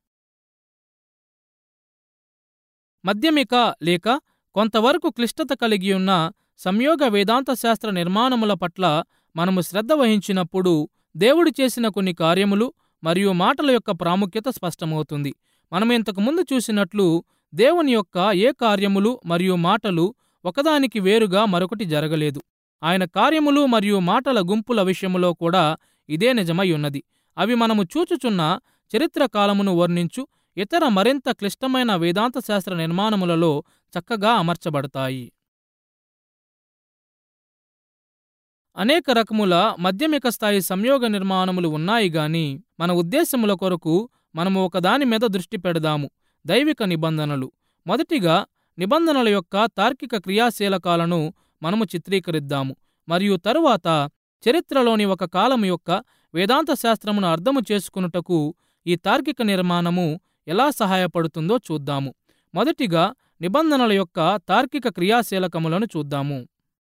మధ్యమిక లేక కొంతవరకు క్లిష్టత కలిగియున్న సంయోగ వేదాంత శాస్త్ర నిర్మాణముల పట్ల మనము శ్రద్ధ వహించినప్పుడు దేవుడు చేసిన కొన్ని కార్యములు మరియు మాటల యొక్క ప్రాముఖ్యత స్పష్టమవుతుంది. మనం ఇంతకు ముందు చూసినట్లు దేవుని యొక్క ఏ కార్యములు మరియు మాటలు ఒకదానికి వేరుగా మరొకటి జరగలేదు. ఆయన కార్యములు మరియు మాటల గుంపుల విషయములో కూడా ఇదే నిజమై ఉన్నది. అవి మనము చూచుచున్న చరిత్ర కాలమును వర్ణించు ఇతర మరింత క్లిష్టమైన వేదాంత శాస్త్ర నిర్మాణములలో చక్కగా అమర్చబడతాయి. అనేక రకముల మధ్యమిక స్థాయి సంయోగ నిర్మాణములు ఉన్నాయి గాని మన ఉద్దేశముల కొరకు మనము ఒకదాని మీద దృష్టి పెడదాము. దైవిక నిబంధనలు. మొదటిగా నిబంధనల యొక్క తార్కిక క్రియాశీలకాలను మనము చిత్రీకరిద్దాము మరియు తరువాత చరిత్రలోని ఒక కాలము యొక్క వేదాంత శాస్త్రమును అర్థము చేసుకున్నటకు ఈ తార్కిక నిర్మాణము ఎలా సహాయపడుతుందో చూద్దాము. మొదటిగా నిబంధనల యొక్క తార్కిక క్రియాశీలకములను చూద్దాము.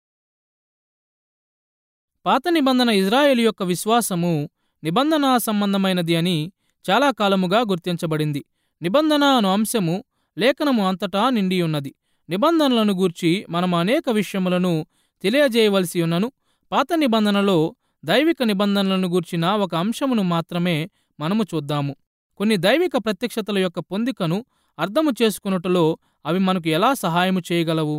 పాత నిబంధన ఇజ్రాయేలు యొక్క విశ్వాసము నిబంధనా సంబంధమైనది అని చాలా కాలముగా గుర్తించబడింది. నిబంధన అను అంశము లేఖనము అంతటా నిండియున్నది. నిబంధనలను గూర్చి మనము అనేక విషయములను తెలియజేయవలసి ఉన్నను పాత నిబంధనలో దైవిక నిబంధనలను గూర్చిన ఒక అంశమును మాత్రమే మనము చూద్దాము. కొన్ని దైవిక ప్రత్యక్షతల యొక్క పొందికను అర్థము చేసుకున్నట్టులో అవి మనకు ఎలా సహాయము చేయగలవు?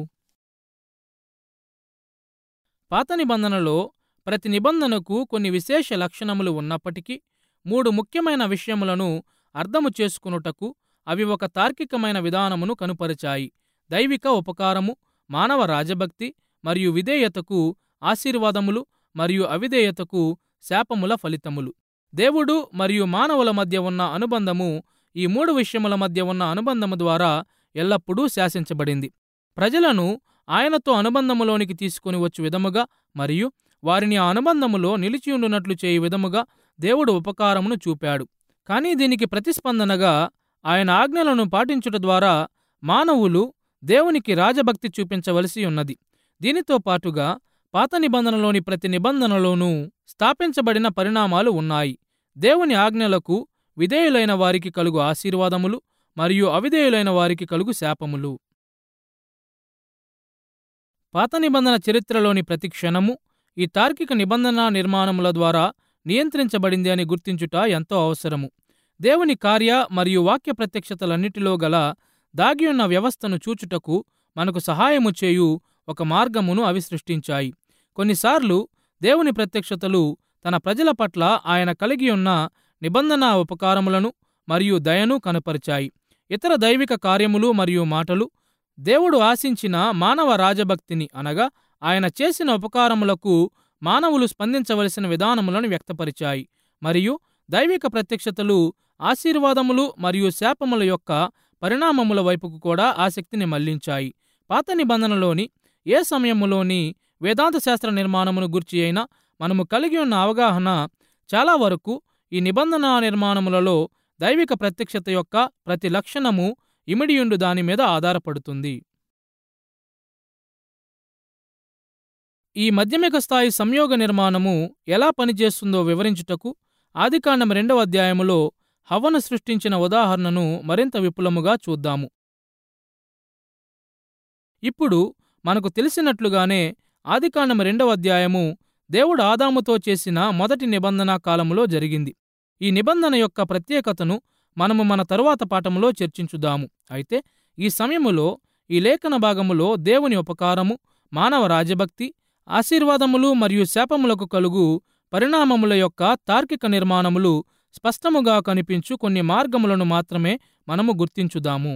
పాత నిబంధనలో ప్రతి నిబంధనకు కొన్ని విశేష లక్షణములు ఉన్నప్పటికీ మూడు ముఖ్యమైన విషయములను అర్థము చేసుకునుటకు అవి ఒక తార్కికమైన విధానమును కనుపరిచాయి. దైవిక ఉపకారము, మానవ రాజభక్తి మరియు విధేయతకు ఆశీర్వాదములు మరియు అవిధేయతకు శాపముల ఫలితములు. దేవుడు మరియు మానవుల మధ్య ఉన్న అనుబంధము ఈ మూడు విషయముల మధ్య ఉన్న అనుబంధము ద్వారా ఎల్లప్పుడూ శాసించబడింది. ప్రజలను ఆయనతో అనుబంధములోనికి తీసుకుని వచ్చు విధముగా మరియు వారిని ఆ అనుబంధములో నిలిచియుండునట్లు చేయు విధముగా దేవుడు ఉపకారమును చూపాడు. కానీ దీనికి ప్రతిస్పందనగా ఆయన ఆజ్ఞలను పాటించుట ద్వారా మానవులు దేవునికి రాజభక్తి చూపించవలసి ఉన్నది. దీనితో పాటుగా పాత నిబంధనలోని ప్రతి నిబంధనలోనూ స్థాపించబడిన పరిణామాలు ఉన్నాయి. దేవుని ఆజ్ఞలకు విధేయులైన వారికి కలుగు ఆశీర్వాదములు మరియు అవిధేయులైన వారికి కలుగు శాపములు. పాత నిబంధన చరిత్రలోని ప్రతి క్షణము ఈ తార్కిక నిబంధన నిర్మాణముల ద్వారా నియంత్రించబడింది అని గుర్తించుట ఎంతో అవసరము. దేవుని కార్య మరియు వాక్య ప్రత్యక్షతలన్నిటిలో గల దాగియున్న వ్యవస్థను చూచుటకు మనకు సహాయము చేయు ఒక మార్గమును అవి సృష్టించాయి. కొన్నిసార్లు దేవుని ప్రత్యక్షతలు తన ప్రజల పట్ల ఆయన కలిగియున్న నిబంధన ఉపకారములను మరియు దయను కనపరిచాయి. ఇతర దైవిక కార్యములు మరియు మాటలు దేవుడు ఆశించిన మానవ రాజభక్తిని అనగా ఆయన చేసిన ఉపకారములకు మానవులు స్పందించవలసిన విధానములను వ్యక్తపరిచాయి. మరియు దైవిక ప్రత్యక్షతలు ఆశీర్వాదములు మరియు శాపముల యొక్క పరిణామముల వైపుకు కూడా ఆసక్తిని మళ్లించాయి. పాత నిబంధనలోని ఏ సమయములోని వేదాంత శాస్త్ర నిర్మాణమును గూర్చి అయినా మనము కలిగి ఉన్న అవగాహన చాలా వరకు ఈ నిబంధన నిర్మాణములలో దైవిక ప్రత్యక్షత యొక్క ప్రతి లక్షణము ఇమిడియుండు దాని మీద ఆధారపడుతుంది. ఈ మధ్యమిక స్థాయి సంయోగ నిర్మాణము ఎలా పనిచేస్తుందో వివరించుటకు ఆదికాండం రెండవ అధ్యాయములో హవ్వను సృష్టించిన ఉదాహరణను మరింత విపులముగా చూద్దాము. ఇప్పుడు మనకు తెలిసినట్లుగానే ఆదికాండం రెండవ అధ్యాయము దేవుడు ఆదాముతో చేసిన మొదటి నిబంధన కాలములో జరిగింది. ఈ నిబంధన యొక్క ప్రత్యేకతను మనము మన తరువాత పాఠములో చర్చించుదాము. అయితే ఈ సమయములో ఈ లేఖన భాగములో దేవుని ఉపకారము, మానవ రాజభక్తి, ఆశీర్వాదములు మరియు శాపములకు కలుగు పరిణామముల యొక్క తార్కిక నిర్మాణములు స్పష్టముగా కనిపించు కొన్ని మార్గములను మాత్రమే మనము గుర్తించుదాము.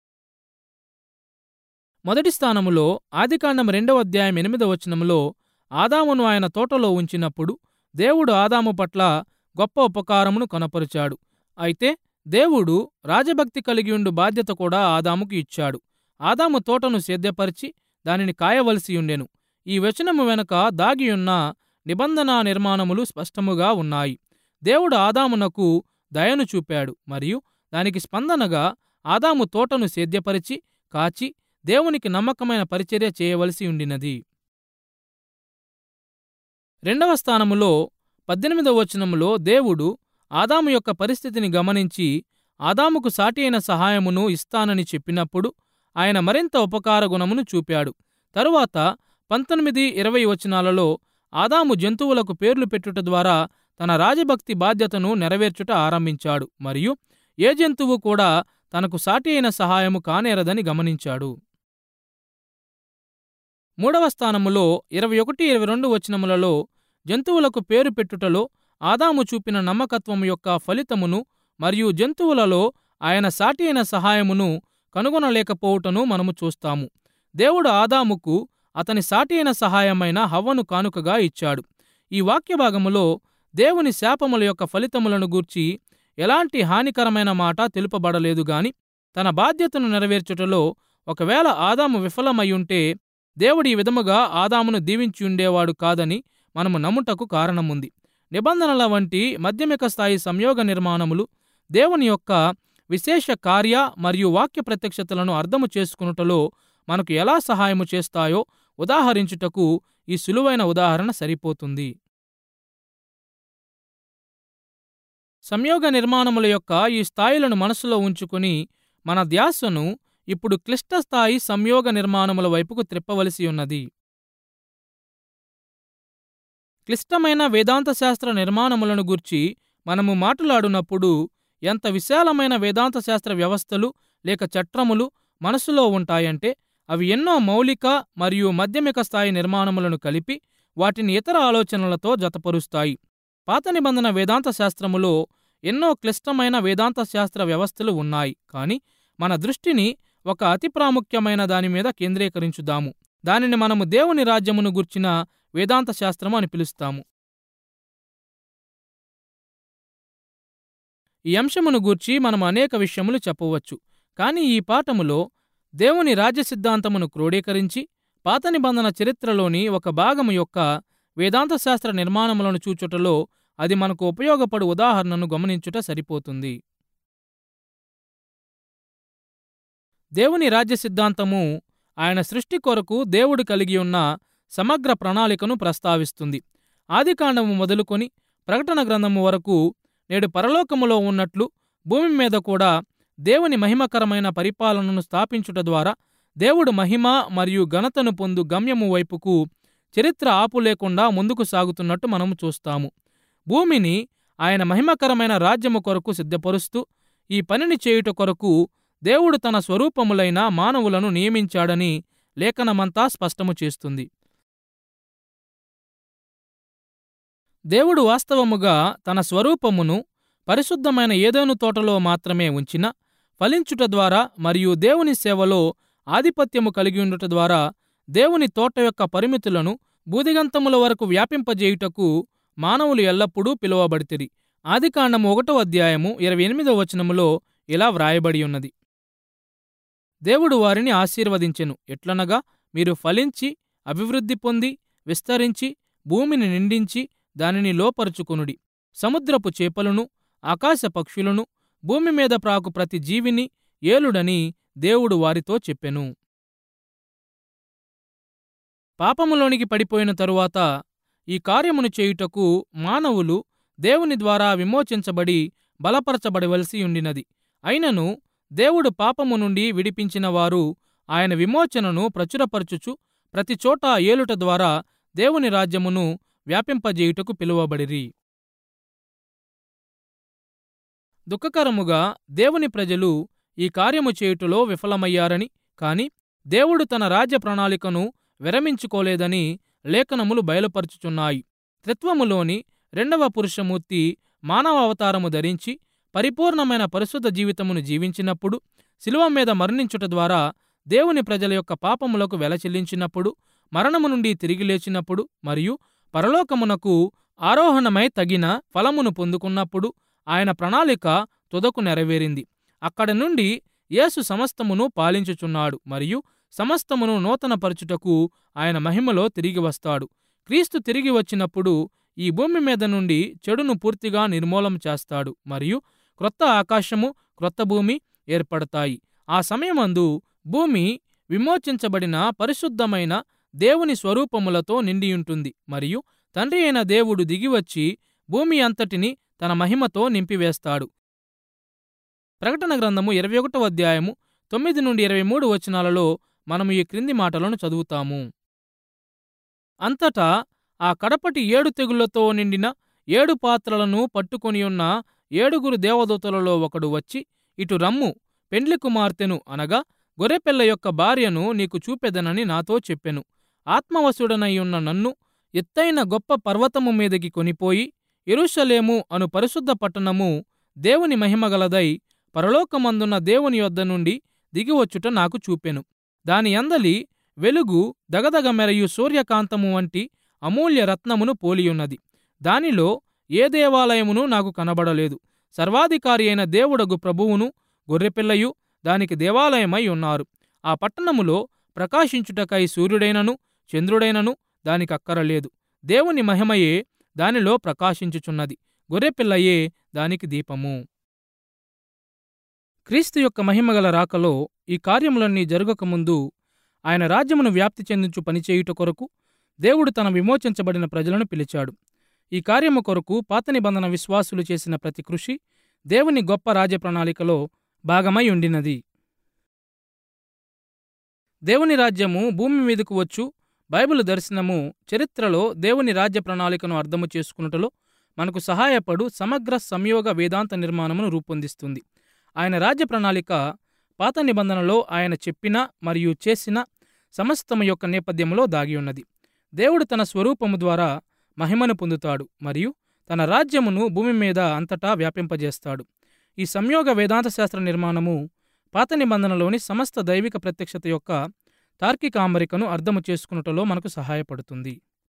మొదటి స్థానములో ఆదికాండం రెండవ అధ్యాయం ఎనిమిదవ వచనములో ఆదామును ఆయన తోటలో ఉంచినప్పుడు దేవుడు ఆదాము పట్ల గొప్ప ఉపకారమును కనపరిచాడు. అయితే దేవుడు రాజభక్తి కలిగియుండు బాధ్యత కూడా ఆదాముకు ఇచ్చాడు. ఆదాము తోటను సేద్యపరిచి దానిని కాయవలసి ఉండెను. ఈ వచనము వెనుక దాగియున్న నిబంధన నిర్మాణములు స్పష్టముగా ఉన్నాయి. దేవుడు ఆదామునకు దయను చూపాడు మరియు దానికి స్పందనగా ఆదాము తోటను సేద్యపరిచి కాచి దేవునికి నమ్మకమైన పరిచర్య చేయవలసి ఉండినది. రెండవ స్థానములో పద్దెనిమిదవ వచనములో దేవుడు ఆదాము యొక్క పరిస్థితిని గమనించి ఆదాముకు సాటి అయిన సహాయమును ఇస్తానని చెప్పినప్పుడు ఆయన మరింత ఉపకార గుణమును చూపాడు. తరువాత పంతొమ్మిది ఇరవై వచనాలలో ఆదాము జంతువులకు పేర్లు పెట్టుట ద్వారా తన రాజభక్తి బాధ్యతను నెరవేర్చుట ఆరంభించాడు మరియు ఏ జంతువు కూడా తనకు సాటి అయిన సహాయము కానేరదని గమనించాడు. మూడవ స్థానములో ఇరవై ఒకటి ఇరవై రెండు వచనములలో జంతువులకు పేరు పెట్టుటలో ఆదాము చూపిన నమ్మకత్వము యొక్క ఫలితమును మరియు జంతువులలో ఆయన సాటి అయిన సహాయమును కనుగొనలేకపోవుటను మనము చూస్తాము. దేవుడు ఆదాముకు అతని సాటి అయిన సహాయమైన హవ్వను కానుకగా ఇచ్చాడు. ఈ వాక్యభాగములో దేవుని శాపముల యొక్క ఫలితములను గూర్చి ఎలాంటి హానికరమైన మాట తెలుపబడలేదు గాని తన బాధ్యతను నెరవేర్చుటలో ఒకవేళ ఆదాము విఫలమయ్యుంటే దేవుడు ఈ విధముగా ఆదామును దీవించి ఉండేవాడు కాదని మనము నమ్ముటకు కారణముంది. నిబంధనల వంటి మధ్యమిక స్థాయి సంయోగ నిర్మాణములు దేవుని యొక్క విశేష కార్య మరియు వాక్య ప్రత్యక్షతలను అర్థము చేసుకునుటలో మనకు ఎలా సహాయము చేస్తాయో ఉదాహరించుటకు ఈ సులువైన ఉదాహరణ సరిపోతుంది. సంయోగ నిర్మాణముల యొక్క ఈ స్థాయిలను మనసులో ఉంచుకుని మన ధ్యాసను ఇప్పుడు క్లిష్ట స్థాయి సంయోగ నిర్మాణముల వైపుకు త్రిప్పవలసి ఉన్నది. క్లిష్టమైన వేదాంత శాస్త్ర నిర్మాణములను గూర్చి మనము మాట్లాడునప్పుడు ఎంత విశాలమైన వేదాంత శాస్త్ర వ్యవస్థలు లేక చట్రములు మనసులో ఉంటాయంటే అవి ఎన్నో మౌలిక మరియు మధ్యమిక స్థాయి నిర్మాణములను కలిపి వాటిని ఇతర ఆలోచనలతో జతపరుస్తాయి. పాత నిబంధన వేదాంత శాస్త్రములో ఎన్నో క్లిష్టమైన వేదాంత శాస్త్ర వ్యవస్థలు ఉన్నాయి. కానీ మన దృష్టిని ఒక అతి ప్రాముఖ్యమైన దాని మీద కేంద్రీకరించుదాము. దానిని మనము దేవుని రాజ్యమును గూర్చిన వేదాంత శాస్త్రము అని పిలుస్తాము. ఈ అంశమును గూర్చి మనము అనేక విషయములు చెప్పవచ్చు. కానీ ఈ పాఠములో దేవుని రాజ్య సిద్ధాంతమును క్రోడీకరించి పాత నిబంధన చరిత్రలోని ఒక భాగము యొక్క వేదాంత శాస్త్ర నిర్మాణములను చూచుటలో అది మనకు ఉపయోగపడు ఉదాహరణను గమనించుట సరిపోతుంది. దేవుని రాజ్య సిద్ధాంతము ఆయన సృష్టి కొరకు దేవుడు కలిగి ఉన్న సమగ్ర ప్రణాళికను ప్రస్తావిస్తుంది. ఆదికాండము మొదలుకొని ప్రకటన గ్రంథము వరకు నేడు పరలోకములో ఉన్నట్లు భూమి మీద కూడా దేవుని మహిమకరమైన పరిపాలనను స్థాపించుట ద్వారా దేవుడు మహిమ మరియు ఘనతను పొందు గమ్యము వైపుకు చరిత్ర ఆపు లేకుండా ముందుకు సాగుతున్నట్టు మనము చూస్తాము. భూమిని ఆయన మహిమకరమైన రాజ్యము కొరకు సిద్ధపరుస్తూ ఈ పనిని చేయుట కొరకు దేవుడు తన స్వరూపములైన మానవులను నియమించాడని లేఖనమంతా స్పష్టము చేస్తుంది. దేవుడు వాస్తవముగా తన స్వరూపమును పరిశుద్ధమైన ఏదోను తోటలో మాత్రమే ఉంచిన ఫలించుట ద్వారా మరియు దేవుని సేవలో ఆధిపత్యము కలిగియుండుట ద్వారా దేవుని తోట యొక్క పరిమితులను బూదిగంతముల వరకు వ్యాపింపజేయుటకు మానవులు ఎల్లప్పుడూ పిలువబడితిరి. ఆదికాండము ఒకటో అధ్యాయము ఇరవై ఎనిమిదో వచనములో ఇలా వ్రాయబడి ఉన్నది: దేవుడు వారిని ఆశీర్వదించెను, ఎట్లనగా మీరు ఫలించి అభివృద్ధి పొంది విస్తరించి భూమిని నిండించి దానిని లోపరుచుకొనుడి. సముద్రపు చేపలను ఆకాశ పక్షులను భూమి మీద ప్రాకు ప్రతి జీవిని ఏలుడని దేవుడు వారితో చెప్పెను. పాపములోనికి పడిపోయిన తరువాత ఈ కార్యమును చేయుటకు మానవులు దేవుని ద్వారా విమోచించబడి బలపరచబడవలసి ఉండినది. అయినను దేవుడు పాపము నుండి విడిపించిన వారు ఆయన విమోచనను ప్రచురపరచుచు ప్రతిచోట ఏలుట ద్వారా దేవుని రాజ్యమును వ్యాపింపజేయుటకు పిలువబడిరి. దుఃఖకరముగా దేవుని ప్రజలు ఈ కార్యము చేయుటలో విఫలమయ్యారని, కాని దేవుడు తన రాజ్య ప్రణాళికను విరమించుకోలేదని లేఖనములు బయలుపరుచుచున్నాయి. త్రిత్వములోని రెండవ పురుషమూర్తి మానవ అవతారము ధరించి పరిపూర్ణమైన పరిశుద్ధ జీవితమును జీవించినప్పుడు, శిలువ మీద మరణించుట ద్వారా దేవుని ప్రజల యొక్క పాపములకు వెల చెల్లించినప్పుడు, మరణము నుండి తిరిగి లేచినప్పుడు మరియు పరలోకమునకు ఆరోహణమై తగిన ఫలమును పొందుకున్నప్పుడు ఆయన ప్రణాళిక తుదకు నెరవేరింది. అక్కడ నుండి యేసు సమస్తమును పాలించుచున్నాడు మరియు సమస్తమును నూతనపరచుటకు ఆయన మహిమలో తిరిగి వస్తాడు. క్రీస్తు తిరిగి వచ్చినప్పుడు ఈ భూమి మీద నుండి చెడును పూర్తిగా నిర్మూలం చేస్తాడు మరియు క్రొత్త ఆకాశము క్రొత్త భూమి ఏర్పడతాయి. ఆ సమయమందు భూమి విమోచించబడిన పరిశుద్ధమైన దేవుని స్వరూపములతో నిండియుంటుంది మరియు తండ్రి అయిన దేవుడు దిగివచ్చి భూమి అంతటిని తన మహిమతో నింపివేస్తాడు. ప్రకటన గ్రంథము ఇరవై ఒకటో అధ్యాయము తొమ్మిది నుండి ఇరవై మూడు వచనాలలో మనము ఈ క్రింది మాటలను చదువుతాము: అంతటా ఆ కడపటి ఏడు తెగుళ్లతో నిండిన ఏడు పాత్రలను పట్టుకొనియున్న ఏడుగురు దేవదూతలలో ఒకడు వచ్చి, ఇటు రమ్ము, పెండ్లి కుమార్తెను అనగా గొర్రెపిల్ల యొక్క భార్యను నీకు చూపెదనని నాతో చెప్పెను. ఆత్మవశుడనయ్యున్న నన్ను ఎత్తైన గొప్ప పర్వతము మీదకి కొనిపోయి యెరూషలేము అను పరిశుద్ధ పట్టణము దేవుని మహిమగలదై పరలోకమందున్న దేవుని యొద్ద నుండి దిగివచ్చుట నాకు చూపెను. దాని యందలి వెలుగు దగదగ మెరయు సూర్యకాంతము వంటి అమూల్య రత్నమును పోలియున్నది. దానిలో ఏ దేవాలయమును నాకు కనబడలేదు. సర్వాధికారి అయిన దేవుడగు ప్రభువును గొర్రెపిల్లయు దానికి దేవాలయమై ఉన్నారు. ఆ పట్టణములో ప్రకాశించుటకై సూర్యుడైనను చంద్రుడైనను దానికక్కరలేదు. దేవుని మహిమయే దానిలో ప్రకాశించుచున్నది. గొర్రెపిల్లయే దానికి దీపము. క్రీస్తు యొక్క మహిమగల రాకలో ఈ కార్యములన్నీ జరగకముందు ఆయన రాజ్యమును వ్యాప్తి చెందించు పనిచేయుట కొరకు దేవుడు తన విమోచించబడిన ప్రజలను పిలిచాడు. ఈ కార్యము కొరకు పాత నిబంధన విశ్వాసులు చేసిన ప్రతి కృషి దేవుని గొప్ప రాజ్య ప్రణాళికలో భాగమై ఉండినది. దేవుని రాజ్యము భూమి మీదకు వచ్చు బైబిలు దర్శనము చరిత్రలో దేవుని రాజ్య ప్రణాళికను అర్థము చేసుకున్నటలో మనకు సహాయపడు సమగ్ర సంయోగ వేదాంత నిర్మాణమును రూపొందిస్తుంది. ఆయన రాజ్య ప్రణాళిక పాత నిబంధనలో ఆయన చెప్పిన మరియు చేసిన సమస్తము యొక్క నేపథ్యంలో దాగి ఉన్నది. దేవుడు తన స్వరూపము ద్వారా మహిమను పొందుతాడు మరియు తన రాజ్యమును భూమి మీద అంతటా వ్యాపింపజేస్తాడు. ఈ సంయోగ వేదాంత శాస్త్ర నిర్మాణము పాత నిబంధనలోని సమస్త దైవిక ప్రత్యక్షత యొక్క తార్కిక అమరికను అర్థము చేసుకున్నటలో మనకు సహాయపడుతుంది.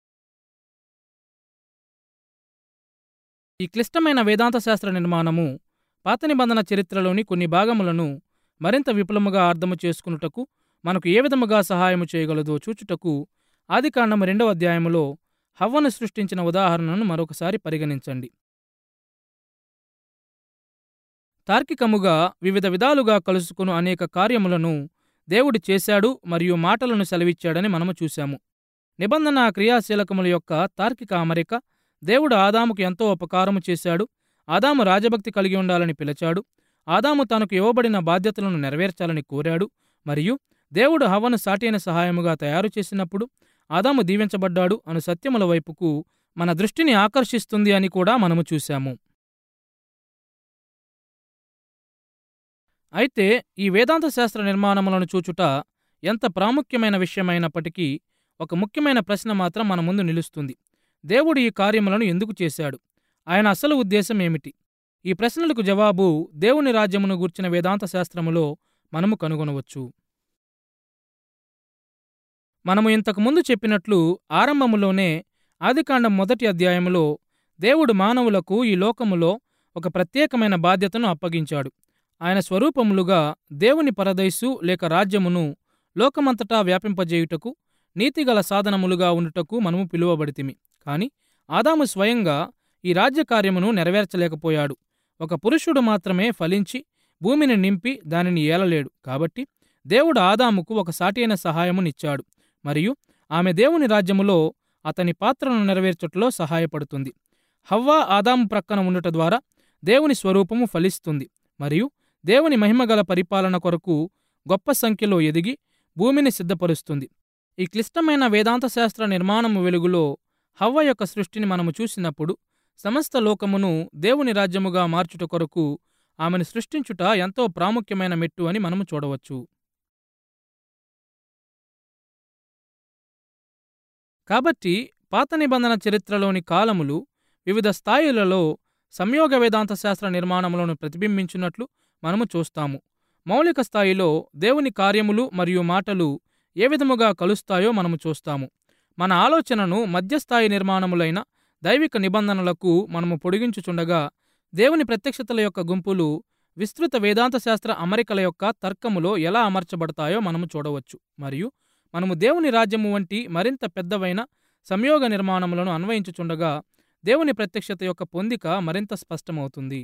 ఈ క్లిష్టమైన వేదాంత శాస్త్ర నిర్మాణము పాత నిబంధన చరిత్రలోని కొన్ని భాగములను మరింత విపులముగా అర్థము చేసుకున్నటకు మనకు ఏ విధముగా సహాయము చేయగలదో చూచుటకు ఆదికాండము రెండవ అధ్యాయములో హవ్వను సృష్టించిన ఉదాహరణను మరొకసారి పరిగణించండి. తార్కికముగా వివిధ విధాలుగా కలుసుకుని అనేక కార్యములను దేవుడు చేశాడు మరియు మాటలను సెలవిచ్చాడని మనము చూశాము. నిబంధన క్రియాశీలకముల యొక్క తార్కిక అమరిక దేవుడు ఆదాముకు ఎంతో ఉపకారము చేశాడు. ఆదాము రాజభక్తి కలిగి ఉండాలని పిలిచాడు. ఆదాము తనకు ఇవ్వబడిన బాధ్యతలను నెరవేర్చాలని కోరాడు మరియు దేవుడు హవ్వను సాటిైన సహాయముగా తయారు చేసినప్పుడు ఆదాము దీవించబడ్డాడు అను సత్యముల వైపుకు మన దృష్టిని ఆకర్షిస్తుంది అని కూడా మనము చూశాము. అయితే ఈ వేదాంత శాస్త్ర నిర్మాణములను చూచుట ఎంత ప్రాముఖ్యమైన విషయమైనప్పటికీ ఒక ముఖ్యమైన ప్రశ్న మాత్రం మన ముందు నిలుస్తుంది. దేవుడు ఈ కార్యములను ఎందుకు చేశాడు? ఆయన అసలు ఉద్దేశం ఏమిటి? ఈ ప్రశ్నలకు జవాబు దేవుని రాజ్యమును గూర్చిన వేదాంత శాస్త్రములో మనము కనుగొనవచ్చు. మనము ఇంతకు ముందు చెప్పినట్లు ఆరంభములోనే ఆదికాండం మొదటి అధ్యాయములో దేవుడు మానవులకు ఈ లోకములో ఒక ప్రత్యేకమైన బాధ్యతను అప్పగించాడు. ఆయన స్వరూపములుగా దేవుని పరదైసు లేక రాజ్యమును లోకమంతటా వ్యాపింపజేయుటకు నీతిగల సాధనములుగా ఉండుటకు మనము పిలువబడితిమి. కాని ఆదాము స్వయంగా ఈ రాజ్యకార్యమును నెరవేర్చలేకపోయాడు. ఒక పురుషుడు మాత్రమే ఫలించి భూమిని నింపి దానిని ఏలలేడు. కాబట్టి దేవుడు ఆదాముకు ఒక సాటియైన సహాయమునిచ్చాడు మరియు ఆమె దేవుని రాజ్యములో అతని పాత్రను నెరవేర్చుటలో సహాయపడుతుంది. హవ్వ ఆదాము ప్రక్కన ఉండుట ద్వారా దేవుని స్వరూపము ఫలిస్తుంది మరియు దేవుని మహిమగల పరిపాలన కొరకు గొప్ప సంఖ్యలో ఎదిగి భూమిని సిద్ధపరుస్తుంది. ఈ క్లిష్టమైన వేదాంత శాస్త్ర నిర్మాణము వెలుగులో హవ్వ యొక్క సృష్టిని మనము చూసినప్పుడు సమస్త లోకమును దేవుని రాజ్యముగా మార్చుట కొరకు ఆమెను సృష్టించుట ఎంతో ప్రాముఖ్యమైన మెట్టు అని మనము చూడవచ్చు. కాబట్టి పాత నిబంధన చరిత్రలోని కాలములు వివిధ స్థాయిలలో సంయోగ వేదాంత శాస్త్ర నిర్మాణములను ప్రతిబింబించున్నట్లు మనము చూస్తాము. మౌలిక స్థాయిలో దేవుని కార్యములు మరియు మాటలు ఏ విధముగా కలుస్తాయో మనము చూస్తాము. మన ఆలోచనను మధ్యస్థాయి నిర్మాణములైన దైవిక నిబంధనలకు మనము పొడిగించుచుండగా దేవుని ప్రత్యక్షతల యొక్క గుంపులు విస్తృత వేదాంత శాస్త్ర అమరికల యొక్క తర్కములో ఎలా అమర్చబడతాయో మనము చూడవచ్చు. మరియు మనము దేవుని రాజ్యము వంటి మరింత పెద్దవైన సంయోగ నిర్మాణములను అన్వయించుచుండగా దేవుని ప్రత్యక్షత యొక్క పొందిక మరింత స్పష్టమవుతుంది.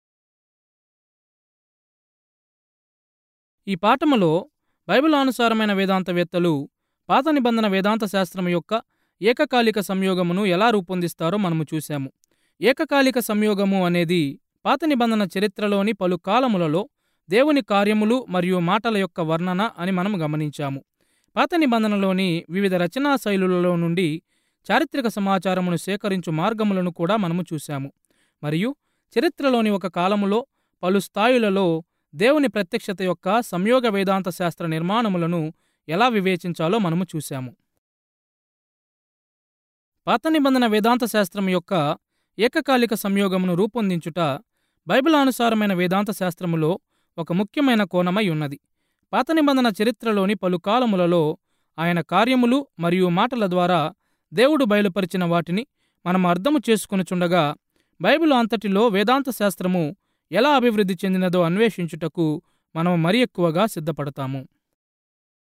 ఈ పాఠములో బైబిలానుసారమైన వేదాంతవేత్తలు పాత నిబంధన వేదాంత శాస్త్రము యొక్క ఏకకాలిక సంయోగమును ఎలా రూపొందిస్తారో మనము చూశాము. ఏకకాలిక సంయోగము అనేది పాత నిబంధన చరిత్రలోని పలు కాలములలో దేవుని కార్యములు మరియు మాటల యొక్క వర్ణన అని మనము గమనించాము. పాత నిబంధనలోని వివిధ రచనా శైలులలో నుండి చారిత్రక సమాచారమును సేకరించు మార్గములను కూడా మనము చూశాము. మరియు చరిత్రలోని ఒక కాలములో పలు స్థాయిలలో దేవుని ప్రత్యక్షత యొక్క సంయోగ వేదాంత శాస్త్ర నిర్మాణములను ఎలా వివేచించాలో మనము చూశాము. పాత నిబంధన వేదాంత శాస్త్రం యొక్క ఏకకాలిక సంయోగమును రూపొందించుట బైబిలానుసారమైన వేదాంత శాస్త్రములో ఒక ముఖ్యమైన కోణమై ఉన్నది. పాత నిబంధన చరిత్రలోని పలు కాలములలో ఆయన కార్యములు మరియు మాటల ద్వారా దేవుడు బయలుపరిచిన వాటిని మనం అర్థము చేసుకొనుచుండగా బైబిల్ అంతటిలో వేదాంత శాస్త్రము ఎలా అభివృద్ధి చెందినదో అన్వేషించుటకు మనము మరి ఎక్కువగా సిద్ధపడతాము.